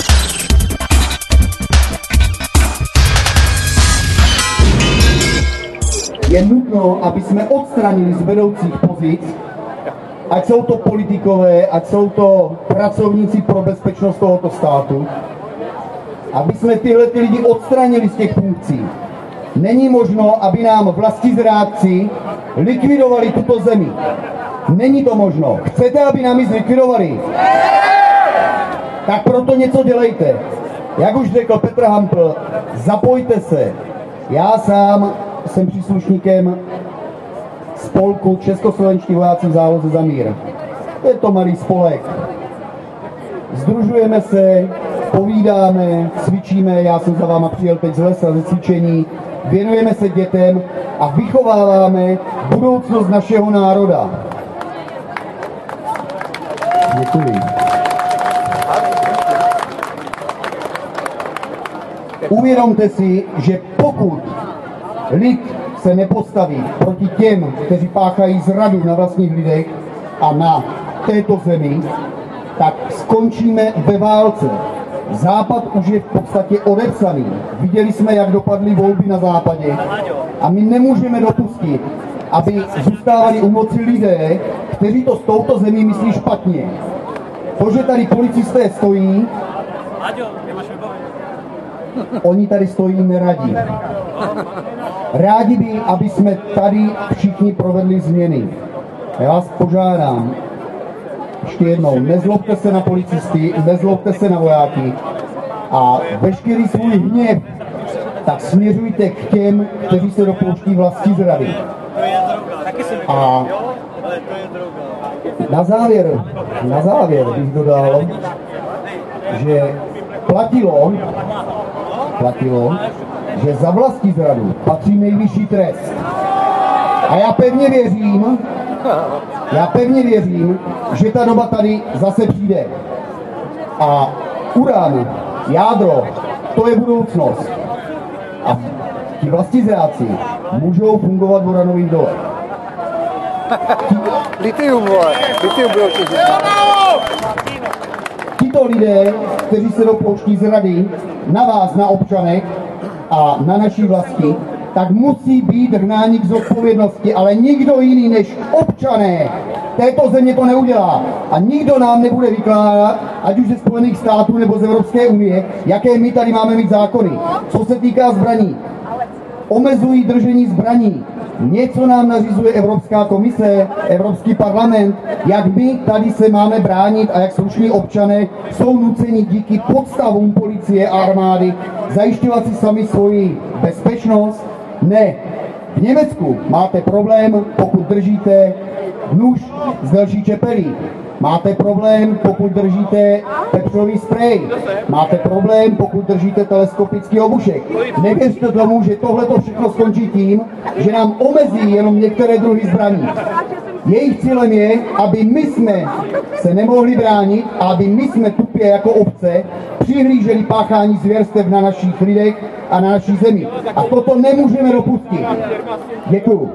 Je nutno, aby jsme odstranili z vedoucích pozic, ať jsou to politikové, ať jsou to pracovníci pro bezpečnost tohoto státu, aby jsme tyhle lidi odstranili z těch funkcí. Není možno, aby nám vlastizrádci likvidovali tuto zemi. Není to možno. Chcete, aby nám ji zlikvidovali? Tak proto něco dělejte. Jak už řekl Petr Hampl, zapojte se. Já sám jsem příslušníkem spolku Českoslovenští vojáci v záloze za mír. Je to malý spolek. Sdružujeme se, povídáme, cvičíme, já jsem za váma přijel teď z lesa ze cvičení, věnujeme se dětem a vychováváme budoucnost našeho národa. Děkuji. Uvědomte si, že pokud lid se nepostaví proti těm, kteří páchají zradu na vlastních lidech a na této zemi, tak skončíme ve válce. Západ už je v podstatě odepsaný. Viděli jsme, jak dopadly volby na západě a my nemůžeme dopustit, aby zůstávali u moci lidé, kteří to s touto zemí myslí špatně. To, že tady policisté stojí, oni tady stojí neradí. Rádi by, aby jsme tady všichni provedli změny. Já vás požádám, ještě jednou, nezlobte se na policisty, nezlobte se na vojáky a veškerý svůj hněv tak směřujte k těm, kteří se dopouští vlastizrady. A na závěr bych dodal, že platilo, že za vlastizradu patří nejvyšší trest. A já pevně věřím, že ta doba tady zase přijde. A uran, jádro, to je budoucnost. A ti vlastizráci můžou fungovat v uranových dolech. Litium, vole. Litium bylo těžit. Tito lidé, kteří se dopouští zrady na vás, na občanech a na naší vlasti, tak musí být hnáni k zodpovědnosti, ale nikdo jiný než občané této země to neudělá. A nikdo nám nebude vykládat, ať už ze Spojených států nebo z Evropské unie, jaké my tady máme mít zákony. Co se týká zbraní, omezují držení zbraní. Něco nám nařizuje Evropská komise, Evropský parlament, jak my tady se máme bránit a jak slušní občané jsou nuceni díky podstavům policie a armády zajišťovat si sami svoji bezpečnost. Ne. V Německu máte problém, pokud držíte nůž z delší čepelí. Máte problém, pokud držíte pepřový sprej. Máte problém, pokud držíte teleskopický obušek. Nevěřte tomu, že tohle všechno skončí tím, že nám omezí jenom některé druhy zbraní. Jejich cílem je, aby my jsme se nemohli bránit a aby my jsme tupě jako obce přihlíželi páchání zvěrstev na našich lidech a na naší zemi. A toto nemůžeme dopustit. Děkuju.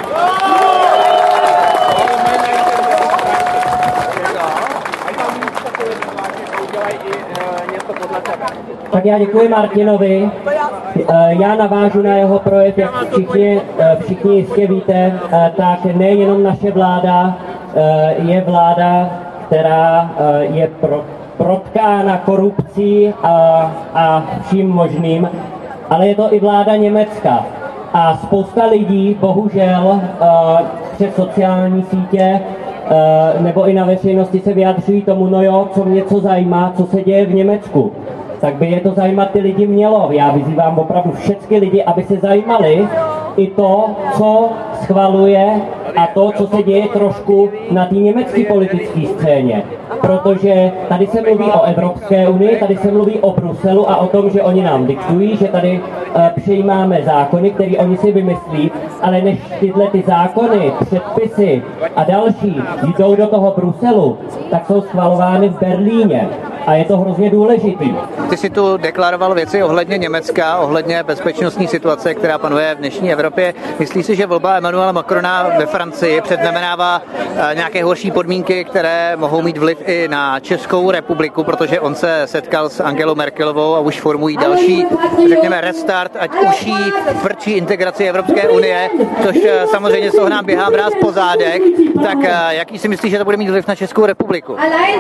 Tak já děkuji Martinovi. Já navážu na jeho projev, jak všichni jistě víte, tak nejenom naše vláda je vláda, která je protkána korupcí a vším možným, ale je to i vláda Německa. A spousta lidí, bohužel, přes sociální sítě nebo i na veřejnosti se vyjadřují tomu, no jo, co mě co zajímá, co se děje v Německu. Tak by je to zajímat ty lidi mělo. Já vyzývám opravdu všechny lidi, aby se zajímali i to, co schvaluje a to, co se děje trošku na té německé politické scéně. Protože tady se mluví o Evropské unii, tady se mluví o Bruselu a o tom, že oni nám diktují, že tady přijímáme zákony, které oni si vymyslí, ale než tyhle ty zákony, předpisy a další jdou do toho Bruselu, tak jsou schvalovány v Berlíně. A je to hrozně důležitý. Ty si tu deklaroval věci ohledně Německa, ohledně bezpečnostní situace, která panuje v dnešní Evropě. Myslíš si, že volba Emmanuela Macrona ve Francii předznamenává nějaké horší podmínky, které mohou mít vliv i na Českou republiku, protože on se setkal s Angelou Merkelovou a už formují další, řekněme, restart, ať uší, tvrdší integraci Evropské unie, což samozřejmě z toho nám běhá mráz po zádech. Tak jaký si myslíš, že to bude mít vliv na Českou republiku?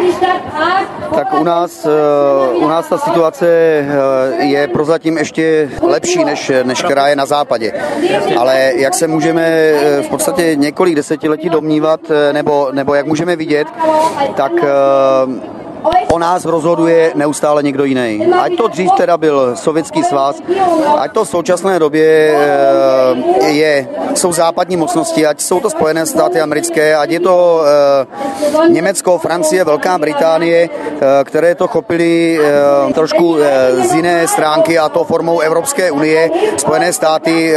Tak u nás ta situace je prozatím ještě lepší, než která je na západě. Ale jak se můžeme v podstatě několik desetiletí domnívat, nebo jak můžeme vidět, tak o nás rozhoduje neustále někdo jiný. Ať to dřív teda byl Sovětský svaz, ať to v současné době jsou západní mocnosti, ať jsou to Spojené státy americké, ať je to Německo, Francie, Velká Británie, které to chopily trošku z jiné stránky, a to formou Evropské unie. Spojené státy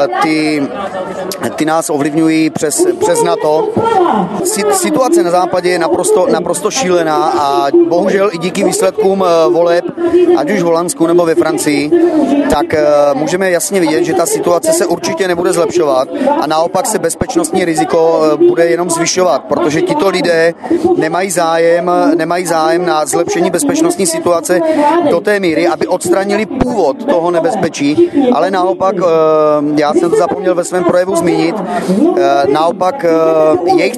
ty nás ovlivňují přes NATO. Situace na západě je naprosto šílená a bohužel i díky výsledkům voleb, ať už v Holandsku nebo ve Francii, tak můžeme jasně vidět, že ta situace se určitě nebude zlepšovat a naopak se bezpečnostní riziko bude jenom zvyšovat, protože tito lidé nemají zájem na zlepšení bezpečnostní situace do té míry, aby odstranili původ toho nebezpečí, ale naopak, já jsem to zapomněl ve svém projevu zmínit, naopak jejich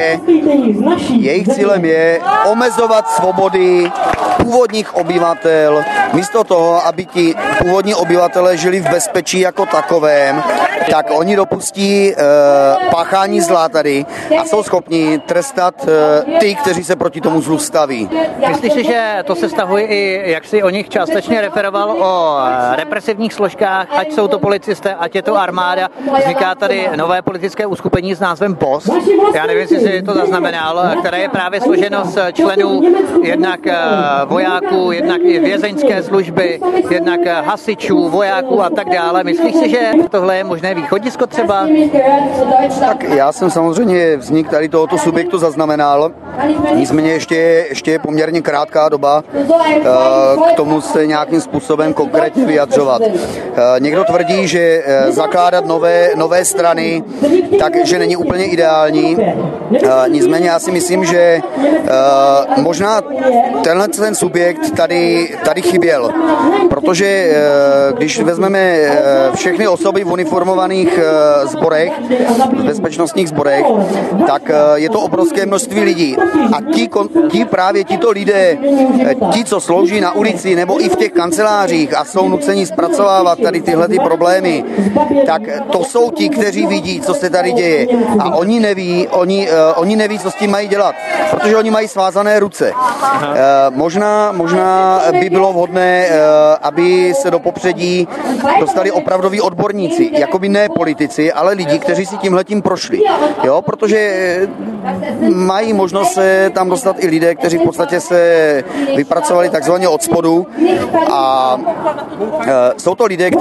cílem je omezovat svobody původních obyvatel, místo toho, aby ti původní obyvatelé žili v bezpečí jako takovém, tak oni dopustí páchání zla tady a jsou schopni trestat ty, kteří se proti tomu zlu staví. Myslíš si, že to se stahuje i, jak si o nich částečně referoval, o represivních složkách, ať jsou to policisté, ať je to armáda, vzniká tady nové politické uskupení s názvem BOS. Já nevím, jestli si to zaznamenal, které je právě složeno z členů jednak vojáků, jednak i vězeňské služby, jednak hasičů, vojáků a tak dále. Myslíš si, že tohle je možné východisko třeba? Tak já jsem samozřejmě vznik tady tohoto subjektu zaznamenal, nicméně ještě je poměrně krátká doba k tomu se nějakým způsobem konkrétně vyjadřovat. Někdo tvrdí, že zakládat nové strany, takže není úplně ideální. Nicméně já si myslím, že možná ten subjekt tady chyběl, protože když vezmeme všechny osoby v uniformovaných sborech, v bezpečnostních sborech, tak je to obrovské množství lidí. A tito lidé, ti, co slouží na ulici nebo i v těch kancelářích a jsou nuceni zpracovávat tady tyhle ty problémy, tak to jsou ti, kteří vidí, co se tady děje. A oni neví, co s tím mají dělat, protože oni mají svázané ruce. Možná by bylo vhodné, aby se do popředí dostali opravdoví odborníci, jakoby ne politici, ale lidi, kteří si tímhletím prošli. Jo, protože mají možnost se tam dostat i lidé, kteří v podstatě se vypracovali takzvaně od spodu a jsou to lidé,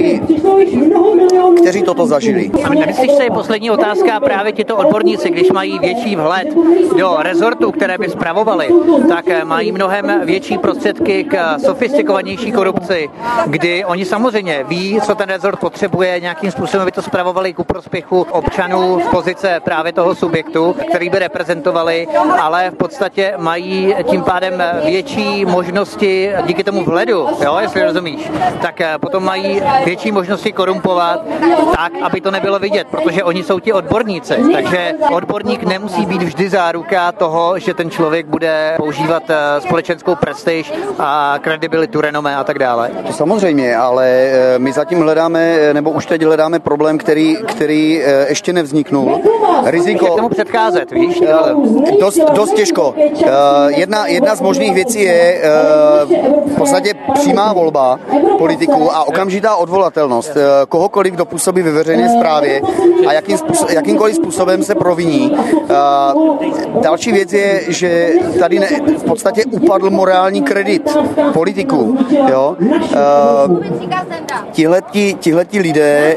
kteří toto zažili. A nemyslíš si, poslední otázka, právě tito odborníci, když mají větší vhled do rezortů, které by spravovali, tak mají mnohem větší prostředky k sofistikovanější korupci, kdy oni samozřejmě ví, co ten rezort potřebuje, nějakým způsobem by to spravovali ku prospěchu občanů z pozice právě toho subjektu, který by reprezentovali, ale v podstatě mají tím pádem větší možnosti díky tomu vhledu, jo, jestli rozumíš, tak potom mají větší možnosti korumpovat tak, aby to nebylo vidět, protože oni jsou ti odborníci, takže odborník nemusí být vždy záruka toho, že ten člověk bude používat společenskou prestiž a kredibilitu, renomé a tak dále. To samozřejmě, ale my zatím hledáme, nebo už teď hledáme problém, který ještě nevzniknul. Riziko... Jak tomu předcházet, víš? Dost těžko. Jedna z možných věcí je v podstatě přímá volba politiků a okamžitá odvolatelnost kohokoliv, kdo působí ve veřejné správě a jakýmkoliv způsobem se proviní. Další věc je, že tady v podstatě upadl morální kredit politiků. Jo? Tihleti lidé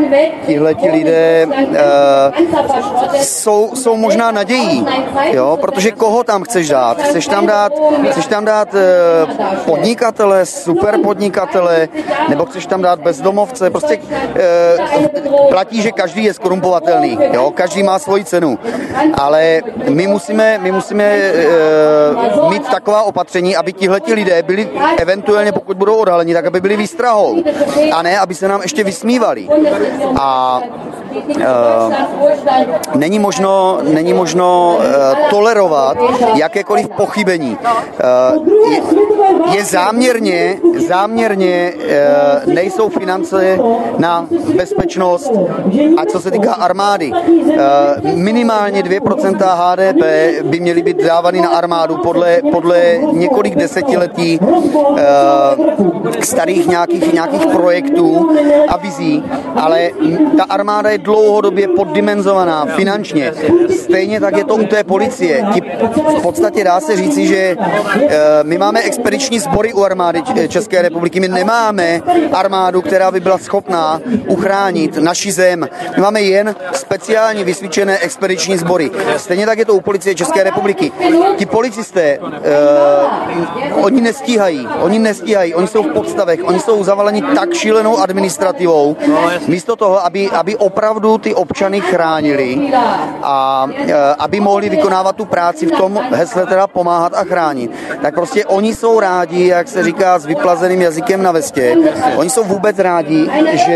jsou možná nadějí, jo? Protože koho tam chceš dát? Chceš tam dát podnikatele, super podnikatele, nebo chceš tam dát bezdomovce? Prostě platí, že každý je skorumpovatelný, jo? Každý má svoji cenu, ale my musíme mít taková opatření, aby tihleti lidé byli eventuálně, pokud budou odhaleni, tak aby byli výstrahou a ne, aby se nám ještě vysmívali. A není možno tolerovat jakékoliv pochybení. Je záměrně nejsou finance na bezpečnost, a co se týká armády. Minimálně 2% HDP by měly být dávány na armádu podle několik desetiletí starých nějakých projektů a vizí, ale ta armáda je dlouhodobě poddimenzovaná finančně. Stejně tak je to u té policie. V podstatě dá se říci, že my máme expediční sbory u armády České republiky. My nemáme armádu, která by byla schopná uchránit naši zem. My máme jen speciálně vysvědčené expediční sbory. Stejně tak je to u policie České republiky. Ti policisté, oni nestíhají, oni jsou v podstavech, oni jsou zavaleni tak šílenou administrativou, místo toho, aby opravdu ty občany chránili a aby mohli vykonávat tu práci v tom hesle teda pomáhat a chránit. Tak prostě oni jsou rádi, jak se říká s vyplazeným jazykem na vestě, oni jsou vůbec rádi,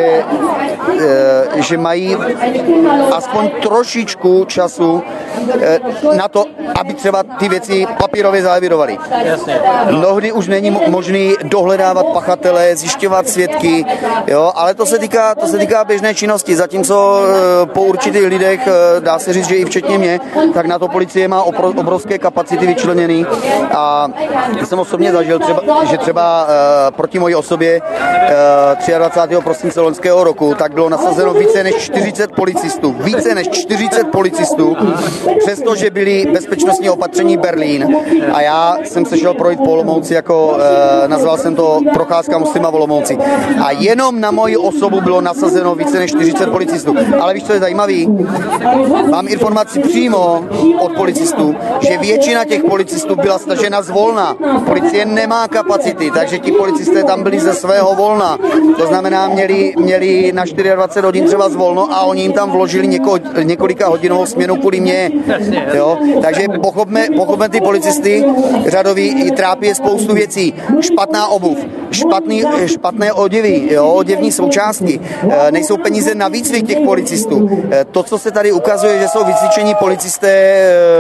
že mají aspoň trošičku času na to, aby třeba ty věci papírově zaevidovali. Mnohdy už není možný dohledávat pachatele, zjišťovat svědky, jo, ale to se týká běžné činnosti, zatímco po určitých lidech, dá se říct, že i včetně mě, tak na to policie má obrovské kapacity vyčleněný a jsem osobně zažil, že třeba proti mojí osobě 23. prosince loňského roku, tak bylo nasazeno více než 40 policistů, přestože byly bezpečnostní opatření Berlín. A já jsem se šel projít po Olomouci, jako nazval jsem to procházka muslima v Olomouci. A jenom na moji osobu bylo nasazeno více než 40 policistů. Ale víš, co je zajímavý? Mám informaci přímo od policistů, že většina těch policistů byla stažena z volna. Policie nemá kapacity, takže ti policisté tam byli ze svého volna. To znamená, měli na 24 hodin třeba zvolno a oni jim tam vložili několika hodinovou směnu kvůli mě. Jo? Takže pochopme ty policisty, řadoví, trápí je spoustu věcí. Špatná obuv, špatné oděvy, jo? Oděvní součástky, nejsou peníze na výcvik těch policistů. To, co se tady ukazuje, že jsou vycvičení policisté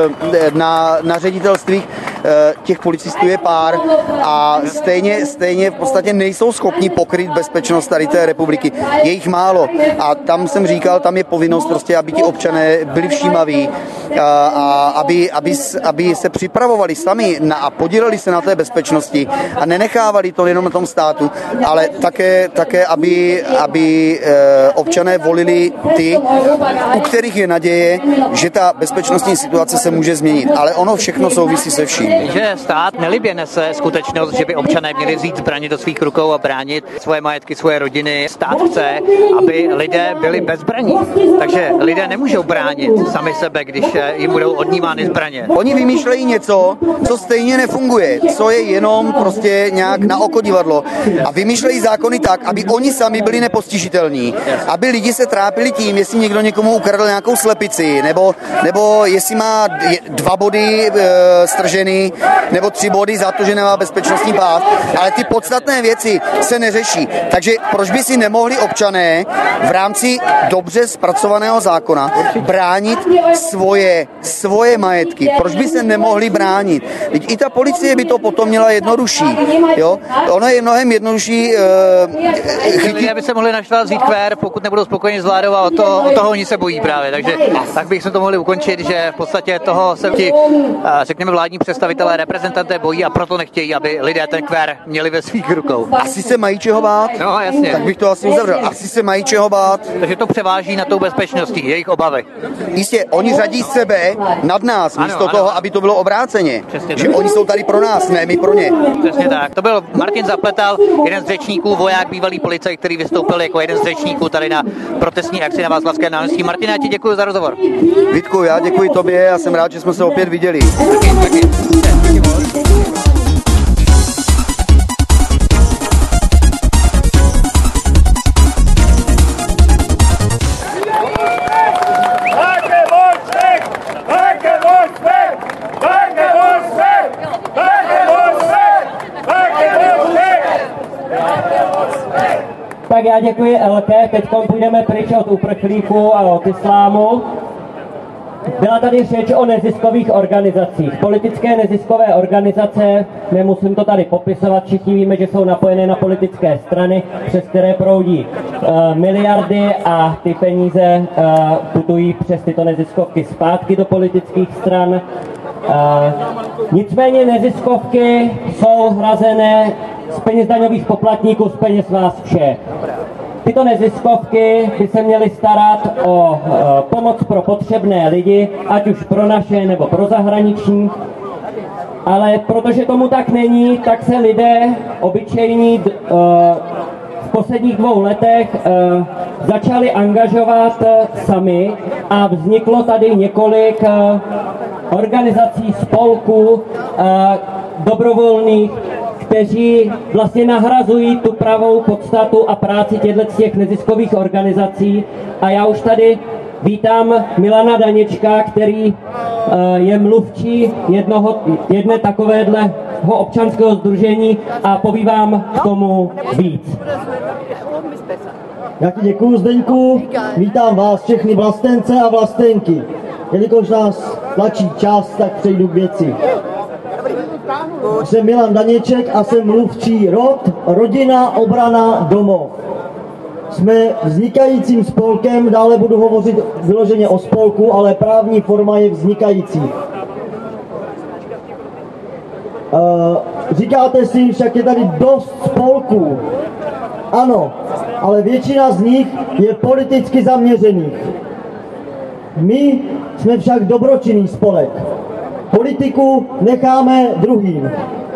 na ředitelstvích, těch policistů je pár a stejně v podstatě nejsou schopni pokryt bezpečnost tady té republiky. Je jich málo a tam jsem říkal, tam je povinnost prostě, aby ti občané byli všímaví a aby se připravovali sami a podíleli se na té bezpečnosti a nenechávali to jenom na tom státu, ale také aby občané volili ty, u kterých je naděje, že ta bezpečnostní situace se může změnit. Ale ono všechno souvisí se vším. Že stát nelibě nese skutečnost, že by občané měli vzít zbraně do svých rukou a bránit svoje majetky, svoje rodiny. Stát chce, aby lidé byli bez zbraní. Takže lidé nemůžou bránit sami sebe, když jim budou odnímány zbraně. Oni vymýšlejí něco, co stejně nefunguje, co je jenom prostě nějak na oko divadlo. A vymýšlejí zákony tak, aby oni sami byli nepostižitelní. Aby lidi se trápili tím, jestli někdo někomu ukradl nějakou slepici, nebo jestli má 2 body stržený, nebo 3 body za to, že nemá bezpečnostní pás. Ale ty podstatné věci se neřeší. Takže proč by si nemohli občané v rámci dobře zpracovaného zákona bránit svoje majetky? Proč by se nemohli bránit? I ta policie by to potom měla jednodušší. Jo? Ono je mnohem jednodušší. Lidé by se mohli naštvat, vzít kvér, pokud nebudou spokojeni s vládou a o toho oni se bojí právě. Takže tak bych se to mohli ukončit, že v podstatě toho se ti, řekněme, vládní představitelé, reprezentanté bojí a proto nechtějí, aby lidé ten kvér měli ve svých rukou. Asi se mají čeho bát? No jasně. Tak bych to asi uzavřel. Asi se mají čeho bát. Takže to převáží na tou bezpečností, jejich obavy. Jistě, oni řadí sebe nad nás, místo toho, aby to bylo obráceně. Přesně že tak. Oni jsou tady pro nás, ne my pro ně. Přesně tak. To byl Martin Zapletal, jeden z řečníků, voják, bývalý policajt, který vystoupil jako jeden z řečníků tady na protestní akci na Václavském náměstí. Martin, já ti děkuji za rozhovor. Vítku, já děkuji tobě a jsem rád, že jsme se opět viděli. Taky. Tak já děkuji Elke, teď půjdeme pryč od uprchlíků a od islámu. Byla tady řeč o neziskových organizacích. Politické neziskové organizace, nemusím to tady popisovat, všichni víme, že jsou napojené na politické strany, přes které proudí miliardy a ty peníze putují přes tyto neziskovky zpátky do politických stran. Nicméně neziskovky jsou hrazené z peněz daňových poplatníků, z peněz vás všech. Tyto neziskovky by se měly starat o pomoc pro potřebné lidi, ať už pro naše nebo pro zahraniční, ale protože tomu tak není, tak se lidé obyčejní v posledních 2 letech začali angažovat sami a vzniklo tady několik organizací, spolků, dobrovolných, kteří vlastně nahrazují tu pravou podstatu a práci těch neziskových organizací. A já už tady vítám Milana Daněčka, který je mluvčí jedné takovéhle občanského sdružení a poví vám k tomu víc. Já ti děkuju, Zdeňku, vítám vás všechny vlastence a vlastenky. Jelikož nás tlačí čas, tak přejdu k věci. Jsem Milan Daněček a jsem mluvčí ROD, Rodina, obrana, domov. Jsme vznikajícím spolkem, dále budu hovořit vyloženě o spolku, ale právní forma je vznikající. Říkáte si, však je tady dost spolků. Ano, ale většina z nich je politicky zaměřených. My jsme však dobročinný spolek. Politiku necháme druhým.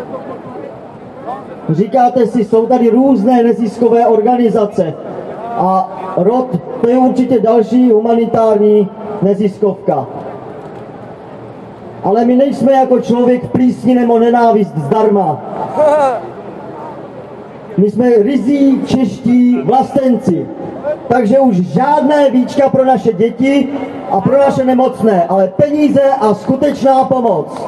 Říkáte si, jsou tady různé neziskové organizace a ROD, to je určitě další humanitární neziskovka. Ale my nejsme jako člověk v plísni nebo nenávist zdarma. My jsme ryzí čeští vlastenci. Takže už žádné víčka pro naše děti a pro naše nemocné, ale peníze a skutečná pomoc.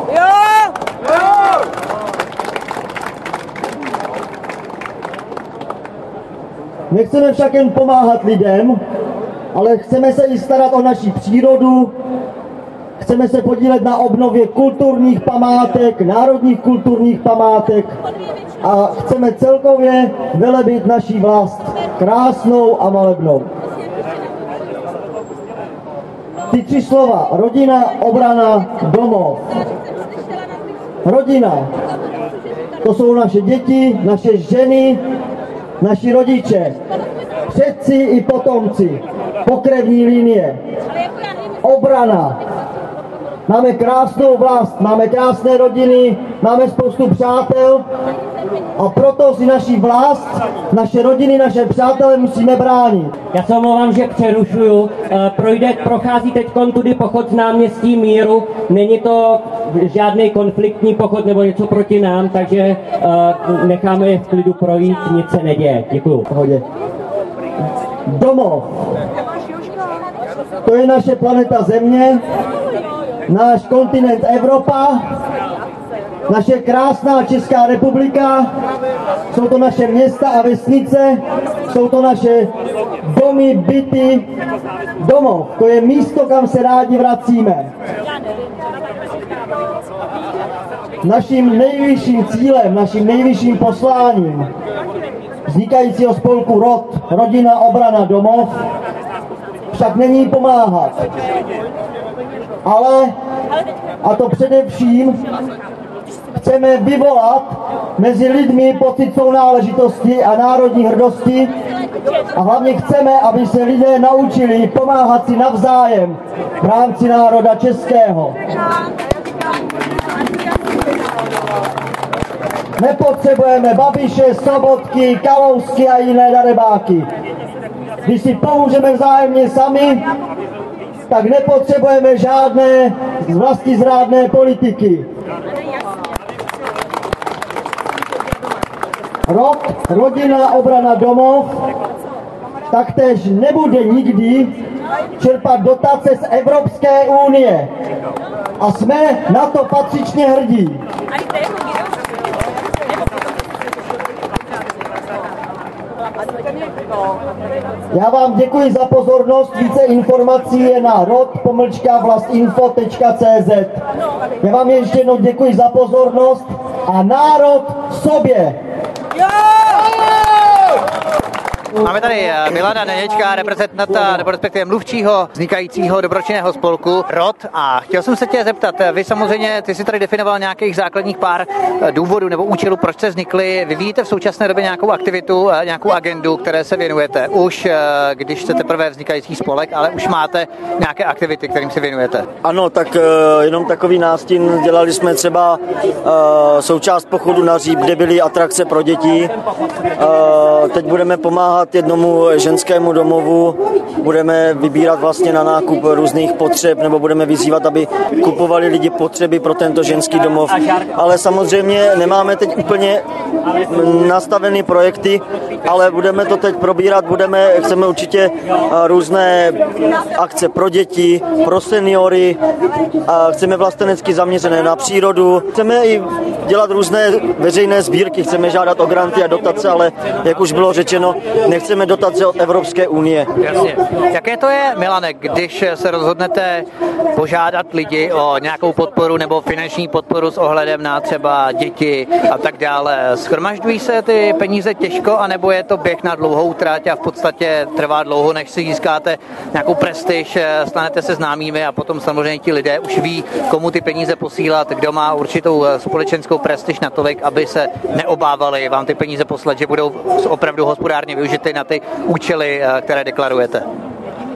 Nechceme však jen pomáhat lidem, ale chceme se i starat o naši přírodu, chceme se podílet na obnově kulturních památek, národních kulturních památek a chceme celkově velebit naši vlast krásnou a malebnou. Ty 3 slova, rodina, obrana, domov. Rodina, to jsou naše děti, naše ženy, naši rodiče, předci i potomci, pokrevní linie. Obrana. Máme krásnou vlast, máme krásné rodiny, máme spoustu přátel a proto si naši vlast, naše rodiny, naše přátelé musíme bránit. Já se omlouvám, že přerušuju. Prochází teď tudy pochod z náměstí Míru. Není to žádný konfliktní pochod nebo něco proti nám, takže necháme je v klidu projít, nic se neděje. Děkuju. Pohodě. Domov. To je naše planeta Země, náš kontinent Evropa, naše krásná Česká republika, jsou to naše města a vesnice, jsou to naše domy, byty, domov. To je místo, kam se rádi vracíme. Naším nejvyšším cílem, naším nejvyšším posláním vznikajícího spolku ROD, rodina, obrana, domov, však není pomáhat. Ale, a to především, chceme vyvolat mezi lidmi pocit sounáležitosti a národní hrdosti a hlavně chceme, aby se lidé naučili pomáhat si navzájem v rámci národa českého. Nepotřebujeme Babiše, Sobotky, Kalousky a jiné darebáky. Když si pomůžeme vzájemně sami, tak nepotřebujeme žádné vlastizrádné politiky. ROD, rodina, obrana, domov, taktéž nebude nikdy čerpat dotace z Evropské unie. A jsme na to patřičně hrdí. Já vám děkuji za pozornost, více informací je na rod-vlastinfo.cz. Já vám ještě jednou děkuji za pozornost a národ sobě! Máme tady Milana Neněčka, reprezentanta, nebo respektive mluvčího vznikajícího dobročinného spolku ROD. A chtěl jsem se tě zeptat, vy samozřejmě, ty si tady definoval nějakých základních pár důvodů nebo účelů, proč jste vznikli. Vyvíjíte v současné době nějakou aktivitu, nějakou agendu, které se věnujete? Už když jste teprve vznikající spolek, ale už máte nějaké aktivity, kterým se věnujete? Ano, tak jenom takový nástin. Dělali jsme třeba součást pochodu na Říp, kde byly atrakce pro děti. Teď budeme pomáhat jednomu ženskému domovu, budeme vybírat vlastně na nákup různých potřeb, nebo budeme vyzývat, aby kupovali lidi potřeby pro tento ženský domov. Ale samozřejmě nemáme teď úplně nastavené projekty, ale budeme to teď probírat, chceme určitě různé akce pro děti, pro seniory, a chceme vlastenecky zaměřené na přírodu, chceme i dělat různé veřejné sbírky, chceme žádat o granty a dotace, ale jak už bylo řečeno, nechceme dotace od Evropské unie. Jasně. Jaké to je, Milane, když se rozhodnete požádat lidi o nějakou podporu nebo finanční podporu s ohledem na třeba děti a tak dále? Shromažďují se ty peníze těžko, anebo je to běh na dlouhou trať a v podstatě trvá dlouho, než si získáte nějakou prestiž, stanete se známými a potom samozřejmě ti lidé už ví, komu ty peníze posílat, kdo má určitou společenskou prestiž natolik, aby se neobávali vám ty peníze poslat, že budou opravdu hospodárně využity na ty účely, které deklarujete?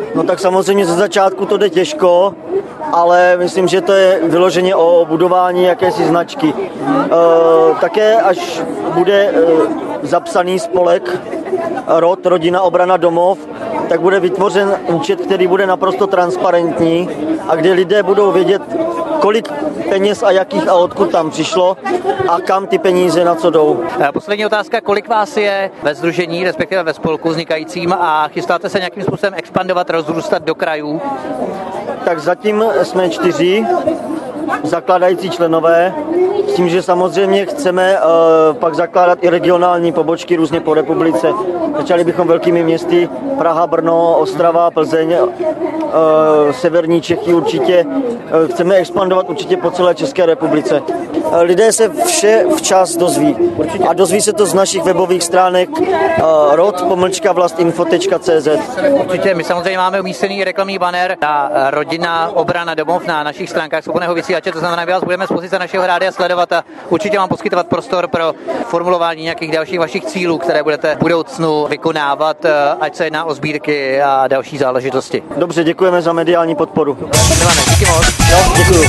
No tak samozřejmě ze začátku to jde těžko, ale myslím, že to je vyloženě o budování jakési značky. Také až bude zapsaný spolek ROD, Rodina, Obrana, Domov, tak bude vytvořen účet, který bude naprosto transparentní a kde lidé budou vědět, kolik peněz a jakých a odkud tam přišlo a kam ty peníze na co jdou. Poslední otázka, kolik vás je ve sdružení, respektive ve spolku vznikajícím a chystáte se nějakým způsobem expandovat, rozrůstat do krajů? Tak zatím jsme 4 zakládající členové, s tím, že samozřejmě chceme pak zakládat i regionální pobočky různě po republice. Začali bychom velkými městy, Praha, Brno, Ostrava, Plzeň, severní Čechy určitě. Chceme expandovat určitě po celé České republice. Lidé se vše včas dozví. A dozví se to z našich webových stránek rod-vlastinfo.cz. Určitě, my samozřejmě máme umístěný reklamní banner na Rodina, Obrana, Domov na našich stránkách Svobodného vysílače, to znamená, že vás budeme z pozice našeho rádia sledovat a určitě vám poskytovat prostor pro formulování nějakých dalších vašich cílů, které budete v budoucnu vykonávat, ať se jedná o sbírky a další záležitosti. Dobře, děkujeme za mediální podporu. Milane, díky moc. Jo, děkuju.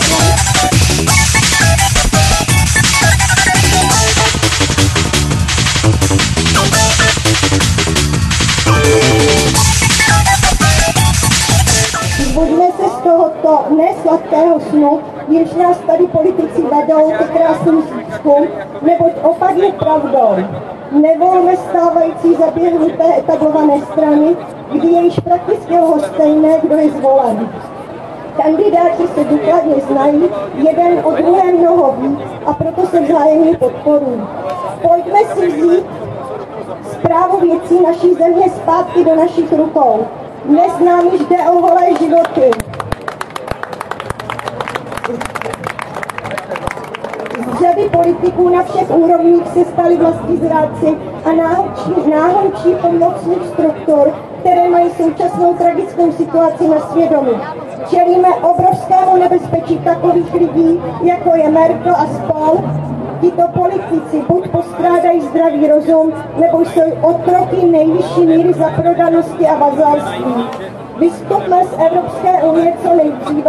Zbuďme se z tohoto nesladkého snu, jenž nás tady politici vedou ke krásným zítřkům, neboť opak je pravdou. Nevolme stávající zaběhnuté etablované strany, kdy je již prakticky lhostejné, kdo je zvolen. Kandidáti se důkladně znají, jeden od druhé mnoho ví a proto se vzájemně podporují. Pojďme si vzít správu věcí naší země zpátky do našich rukou. Dnes nám již jde o holé životy. Z řady politiků na všech úrovních se stali vlastizrádci a náhončí pomocných struktur, které mají současnou tragickou situaci na svědomí. Čelíme obrovskému nebezpečí takových lidí, jako je Merkel a spol. Tito politici buď postrádají zdravý rozum, nebo jsou otroky nejvyšší míry zaprodanosti a vazalství. Vystupme z Evropské unie co nejdříve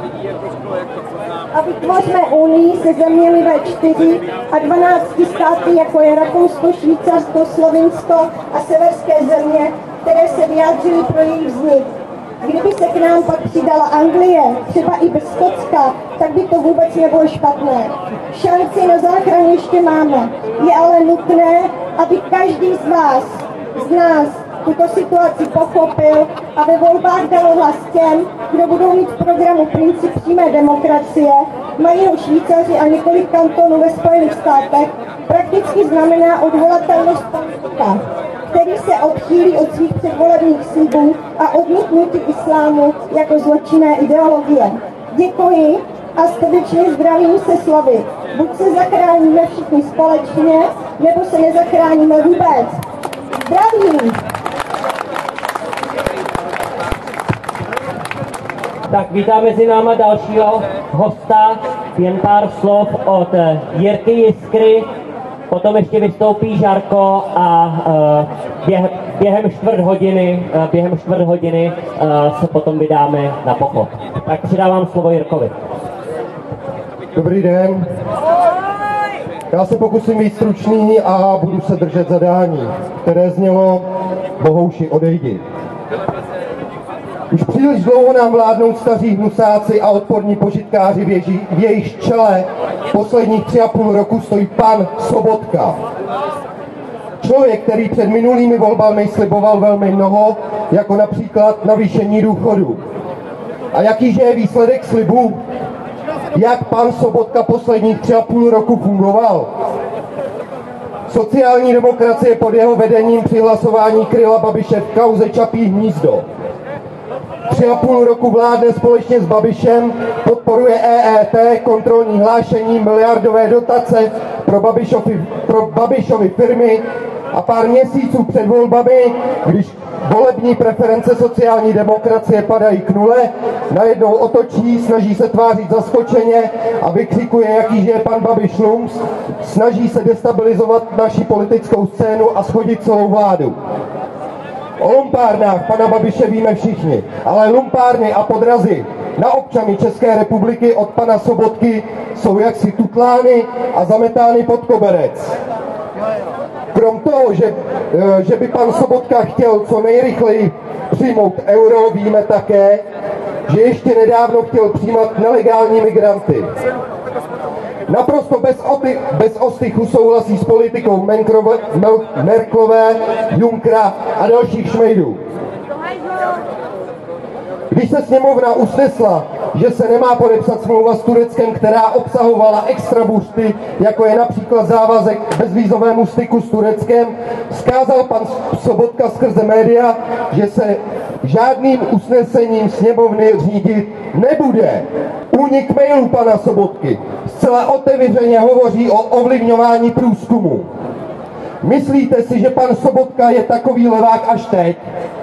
a vytvořme unii se zeměmi V4 a 12 státy, jako je Rakousko, Švýcarsko, Slovinsko a severské země, které se vyjádřily pro jejich vznik. Kdyby se k nám pak přidala Anglie, třeba i bez Skotska, tak by to vůbec nebylo špatné. Šanci na záchranu ještě máme. Je ale nutné, aby každý z vás, z nás, tuto situaci pochopil a ve volbách dal hlas těm, kdo budou mít v programu princip přímé demokracie, mají ho Švýcaři a několik kantonů ve Spojených státech, prakticky znamená odvolatelnost politika, který se odchýlí od svých předvolebních slibů a odmítnutí islámu jako zločinné ideologie. Děkuji a srdečně zdravím se slovy. Buď se zachráníme všichni společně, nebo se nezachráníme vůbec. Zdravím! Tak vítám mezi náma dalšího hosta, jen pár slov od Jirky Jiskry, potom ještě vystoupí Žarko a během čtvrt hodiny se potom vydáme na pochod. Tak předávám slovo Jirkovi. Dobrý den. Já se pokusím být stručný a budu se držet zadání, které znělo Bohouši, odejdi. Už příliš dlouho nám vládnou staří hnusáci a odporní požitkáři, v jejich čele posledních 3,5 roku stojí pan Sobotka. Člověk, který před minulými volbami sliboval velmi mnoho, jako například navýšení důchodů. A jakýže je výsledek slibu? Jak pan Sobotka posledních 3,5 roku fungoval? Sociální demokracie pod jeho vedením při hlasování kryla Babiše v kauze Čapí hnízdo. 3,5 roku vládne společně s Babišem, podporuje EET, kontrolní hlášení, miliardové dotace pro Babišovy firmy a pár měsíců před volbami, když volební preference sociální demokracie padají k nule, najednou otočí, snaží se tvářit zaskočeně a vykřikuje, jakýže je pan Babiš lums, snaží se destabilizovat naši politickou scénu a shodit celou vládu. O lumpárnách pana Babiše víme všichni, ale lumpárny a podrazy na občany České republiky od pana Sobotky jsou jaksi tutlány a zametány pod koberec. Krom toho, že by pan Sobotka chtěl co nejrychleji přijmout euro, víme také, že ještě nedávno chtěl přijímat nelegální migranty. Naprosto bez ostychu souhlasí s politikou Merkelové, Junckera a dalších šmejdů. Když se sněmovna usnesla, že se nemá podepsat smlouva s Tureckem, která obsahovala extra buřty, jako je například závazek k bezvízovému styku s Tureckem, vzkázal pan Sobotka skrze média, že se žádným usnesením sněmovny řídit nebude. Únik mailů pana Sobotky zcela otevřeně hovoří o ovlivňování průzkumu. Myslíte si, že pan Sobotka je takový levák až teď?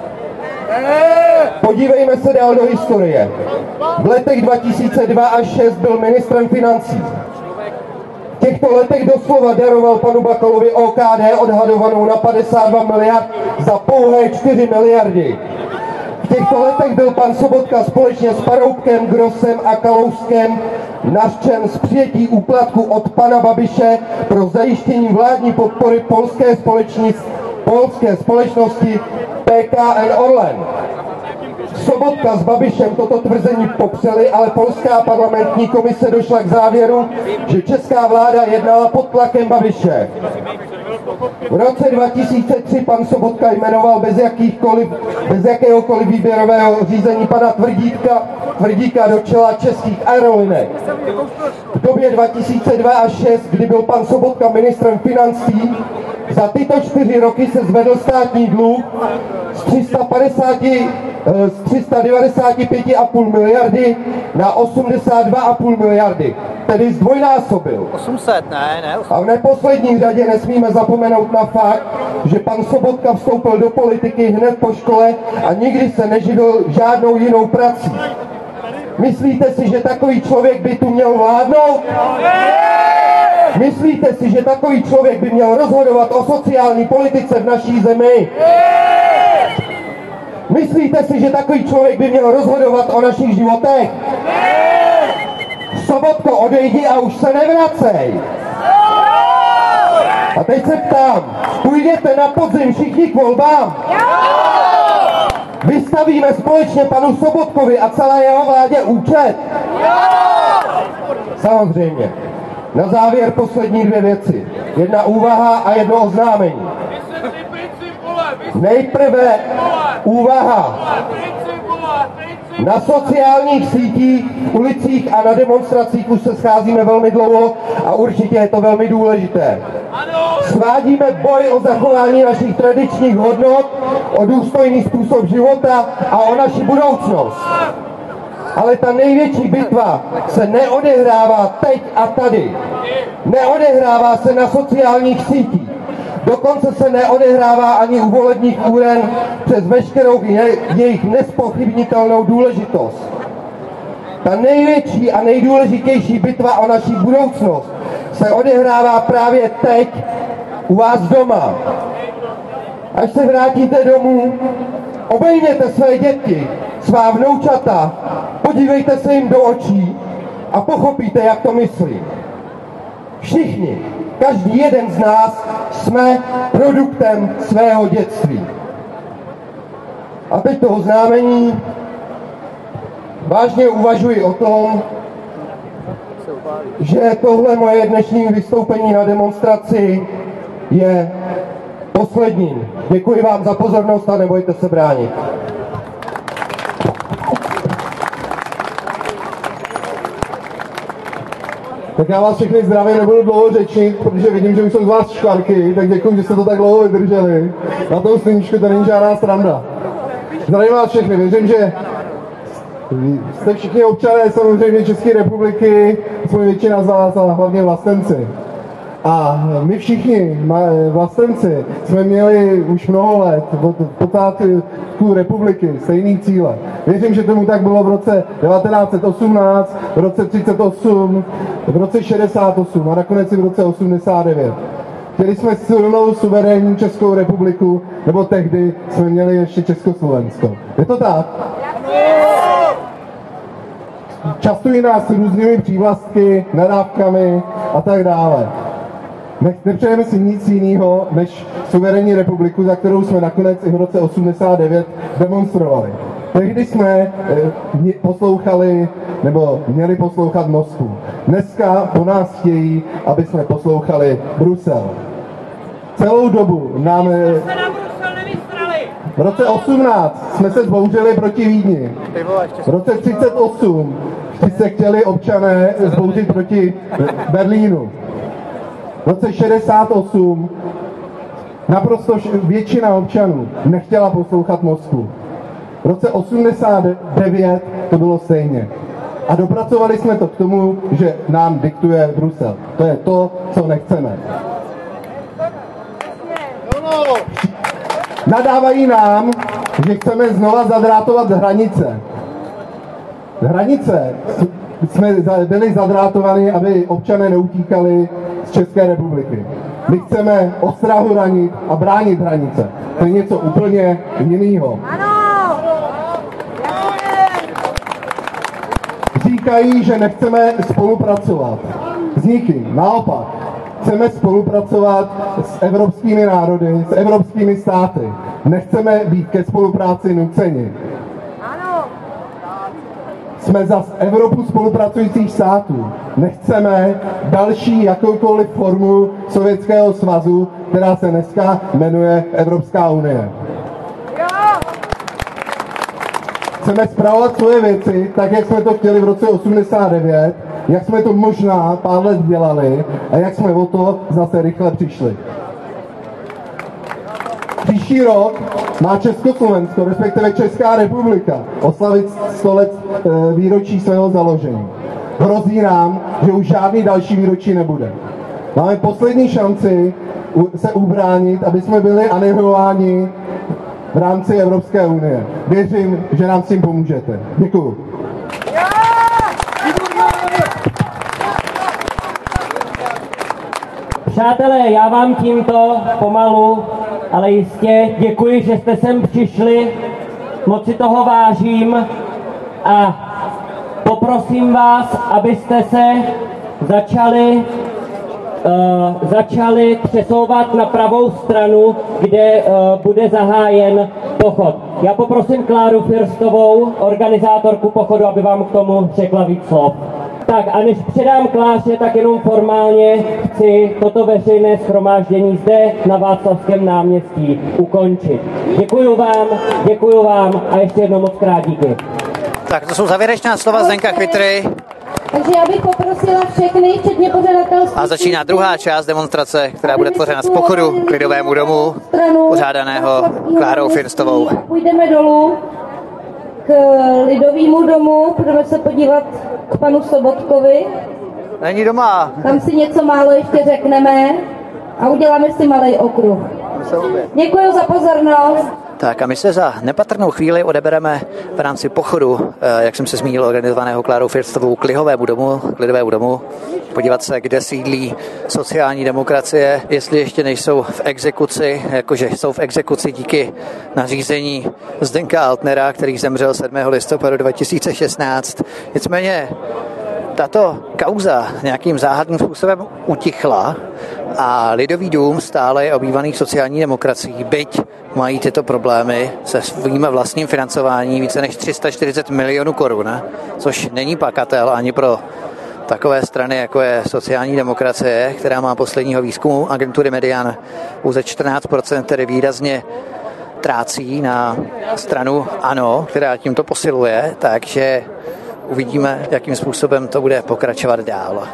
Podívejme se dál do historie. V letech 2002 až 2006 byl ministrem financí. V těchto letech doslova daroval panu Bakalovi OKD odhadovanou na 52 miliard za pouhé 4 miliardy. V těchto letech byl pan Sobotka společně s Paroubkem, Grossem a Kalouskem nařčen z přijetí úplatku od pana Babiše pro zajištění vládní podpory polské společnosti PKN Orlen. Sobotka s Babišem toto tvrzení popřeli, ale polská parlamentní komise došla k závěru, že česká vláda jednala pod tlakem Babiše. V roce 2003 pan Sobotka jmenoval bez jakéhokoliv výběrového řízení pana Tvrdíka do čela českých aerolinek. V době 2002 až 2006, kdy byl pan Sobotka ministrem financí, za tyto 4 roky se zvedl státní dluh z 395,5 miliardy na 82,5 miliardy, tedy zdvojnásobil. 800, ne. A v neposlední řadě nesmíme zapomenout na fakt, že pan Sobotka vstoupil do politiky hned po škole a nikdy se neživil žádnou jinou prací. Myslíte si, že takový člověk by tu měl vládnout? Myslíte si, že takový člověk by měl rozhodovat o sociální politice v naší zemi? Myslíte si, že takový člověk by měl rozhodovat o našich životech? Sobotko, odejdi a už se nevracej. A teď se ptám, půjdete na podzim všichni k volbám? Vystavíme společně panu Sobotkovi a celé jeho vládě účet? Samozřejmě. Na závěr poslední 2 věci. Jedna úvaha a jedno oznámení. Nejprve úvaha. Na sociálních sítích, ulicích a na demonstracích už se scházíme velmi dlouho a určitě je to velmi důležité. Svádíme boj o zachování našich tradičních hodnot, o důstojný způsob života a o naši budoucnost. Ale ta největší bitva se neodehrává teď a tady. Neodehrává se na sociálních sítích. Dokonce se neodehrává ani u volebních úren přes veškerou jejich nezpochybnitelnou důležitost. Ta největší a nejdůležitější bitva o naši budoucnost se odehrává právě teď u vás doma. Až se vrátíte domů, obejměte své děti, svá vnoučata, podívejte se jim do očí a pochopíte, jak to myslí. Všichni, každý jeden z nás jsme produktem svého dětství. A teď to oznámení. Vážně uvažuji o tom, že tohle moje dnešní vystoupení na demonstraci je posledním. Děkuji vám za pozornost a nebojte se bránit. Tak já vás všechny zdravím, nebudu dlouho řečit, protože vidím, že už jsou z vás škvarky, tak děkuji, že jste to tak dlouho vydrželi. Na tom sluníčku to není žádná sranda. Zdravím vás všechny, věřím, že jste všichni občané samozřejmě České republiky, jsme většina z vás a hlavně vlastenci. A my všichni vlastenci jsme měli už mnoho let od počátku republiky stejný cíle. Věřím, že tomu tak bylo v roce 1918, v roce 38, v roce 68 a nakonec i v roce 89. Chtěli jsme silnou, suverénní Českou republiku, nebo tehdy jsme měli ještě Československo. Je to tak? Častují nás různými přívlastky, nadávkami a tak dále. Nepřejeme si nic jiného, než suverénní republiku, za kterou jsme nakonec i v roce 89 demonstrovali. Tehdy jsme poslouchali, nebo měli poslouchat Moskvu. Dneska po nás chtějí, aby jsme poslouchali Brusel. Celou dobu nám... V roce 18 jsme se zbouřili proti Vídni. V roce 38 se chtěli občané zbouřit proti Berlínu. V roce 68 naprosto většina občanů nechtěla poslouchat Moskvu. V roce 89 to bylo stejně. A dopracovali jsme to k tomu, že nám diktuje Brusel. To je to, co nechceme. Nadávají nám, že chceme znova zadrátovat hranice. Hranice jsme byli zadrátovány, aby občané neutíkali z České republiky. My chceme ostrahu hranit a bránit hranice. To je něco úplně jiného. Říkají, že nechceme spolupracovat s nikým. Naopak, chceme spolupracovat s evropskými národy, s evropskými státy. Nechceme být ke spolupráci nuceni. Jsme za Evropu spolupracujících států. Nechceme další jakoukoliv formu Sovětského svazu, která se dneska jmenuje Evropská unie. Chceme spravovat svoje věci tak, jak jsme to chtěli v roce 89, jak jsme to možná pár let dělali a jak jsme o to zase rychle přišli. Příští rok má Československo, respektive Česká republika, oslavit 100 let výročí svého založení. Hrozí nám, že už žádný další výročí nebude. Máme poslední šanci se ubránit, aby jsme byli anihilováni v rámci Evropské unie. Věřím, že nám s tím pomůžete. Děkuju. Přátelé, já vám tímto pomalu, ale jistě děkuji, že jste sem přišli, moc si toho vážím a poprosím vás, abyste se začali přesouvat na pravou stranu, kde bude zahájen pochod. Já poprosím Kláru Firstovou, organizátorku pochodu, aby vám k tomu řekla víc slov. Tak a než předám Kláře, tak jenom formálně chci toto veřejné shromáždění zde na Václavském náměstí ukončit. Děkuju vám a ještě jednou moc krát díky. Tak to jsou závěrečná slova Zdenka Chvitry. Takže já bych poprosila všechny, včetně pořadatelství. A začíná druhá část demonstrace, která bude tvořena z pochodu k Lidovému domu, pořádaného Klárou Firstovou. Půjdeme dolů k Lidovému domu, budeme se podívat k panu Sobotkovi. Není doma. Tam si něco málo ještě řekneme a uděláme si malý okruh. Děkuji za pozornost. Tak a my se za nepatrnou chvíli odebereme v rámci pochodu, jak jsem se zmínil, organizovaného Klárou Firstovou k Lidovému domu, podívat se, kde sídlí sociální demokracie, jestli ještě nejsou v exekuci, jakože jsou v exekuci díky nařízení Zdenka Altnera, který zemřel 7. listopadu 2016. Nicméně tato kauza nějakým záhadným způsobem utichla a Lidový dům stále je obývaný sociální demokracií, byť mají tyto problémy se svým vlastním financováním více než 340 milionů korun, což není pakatel ani pro takové strany, jako je sociální demokracie, která má posledního výzkumu agentury Median pouze 14%, tedy výrazně trácí na stranu ANO, která tímto posiluje, takže uvidíme, jakým způsobem to bude pokračovat dál.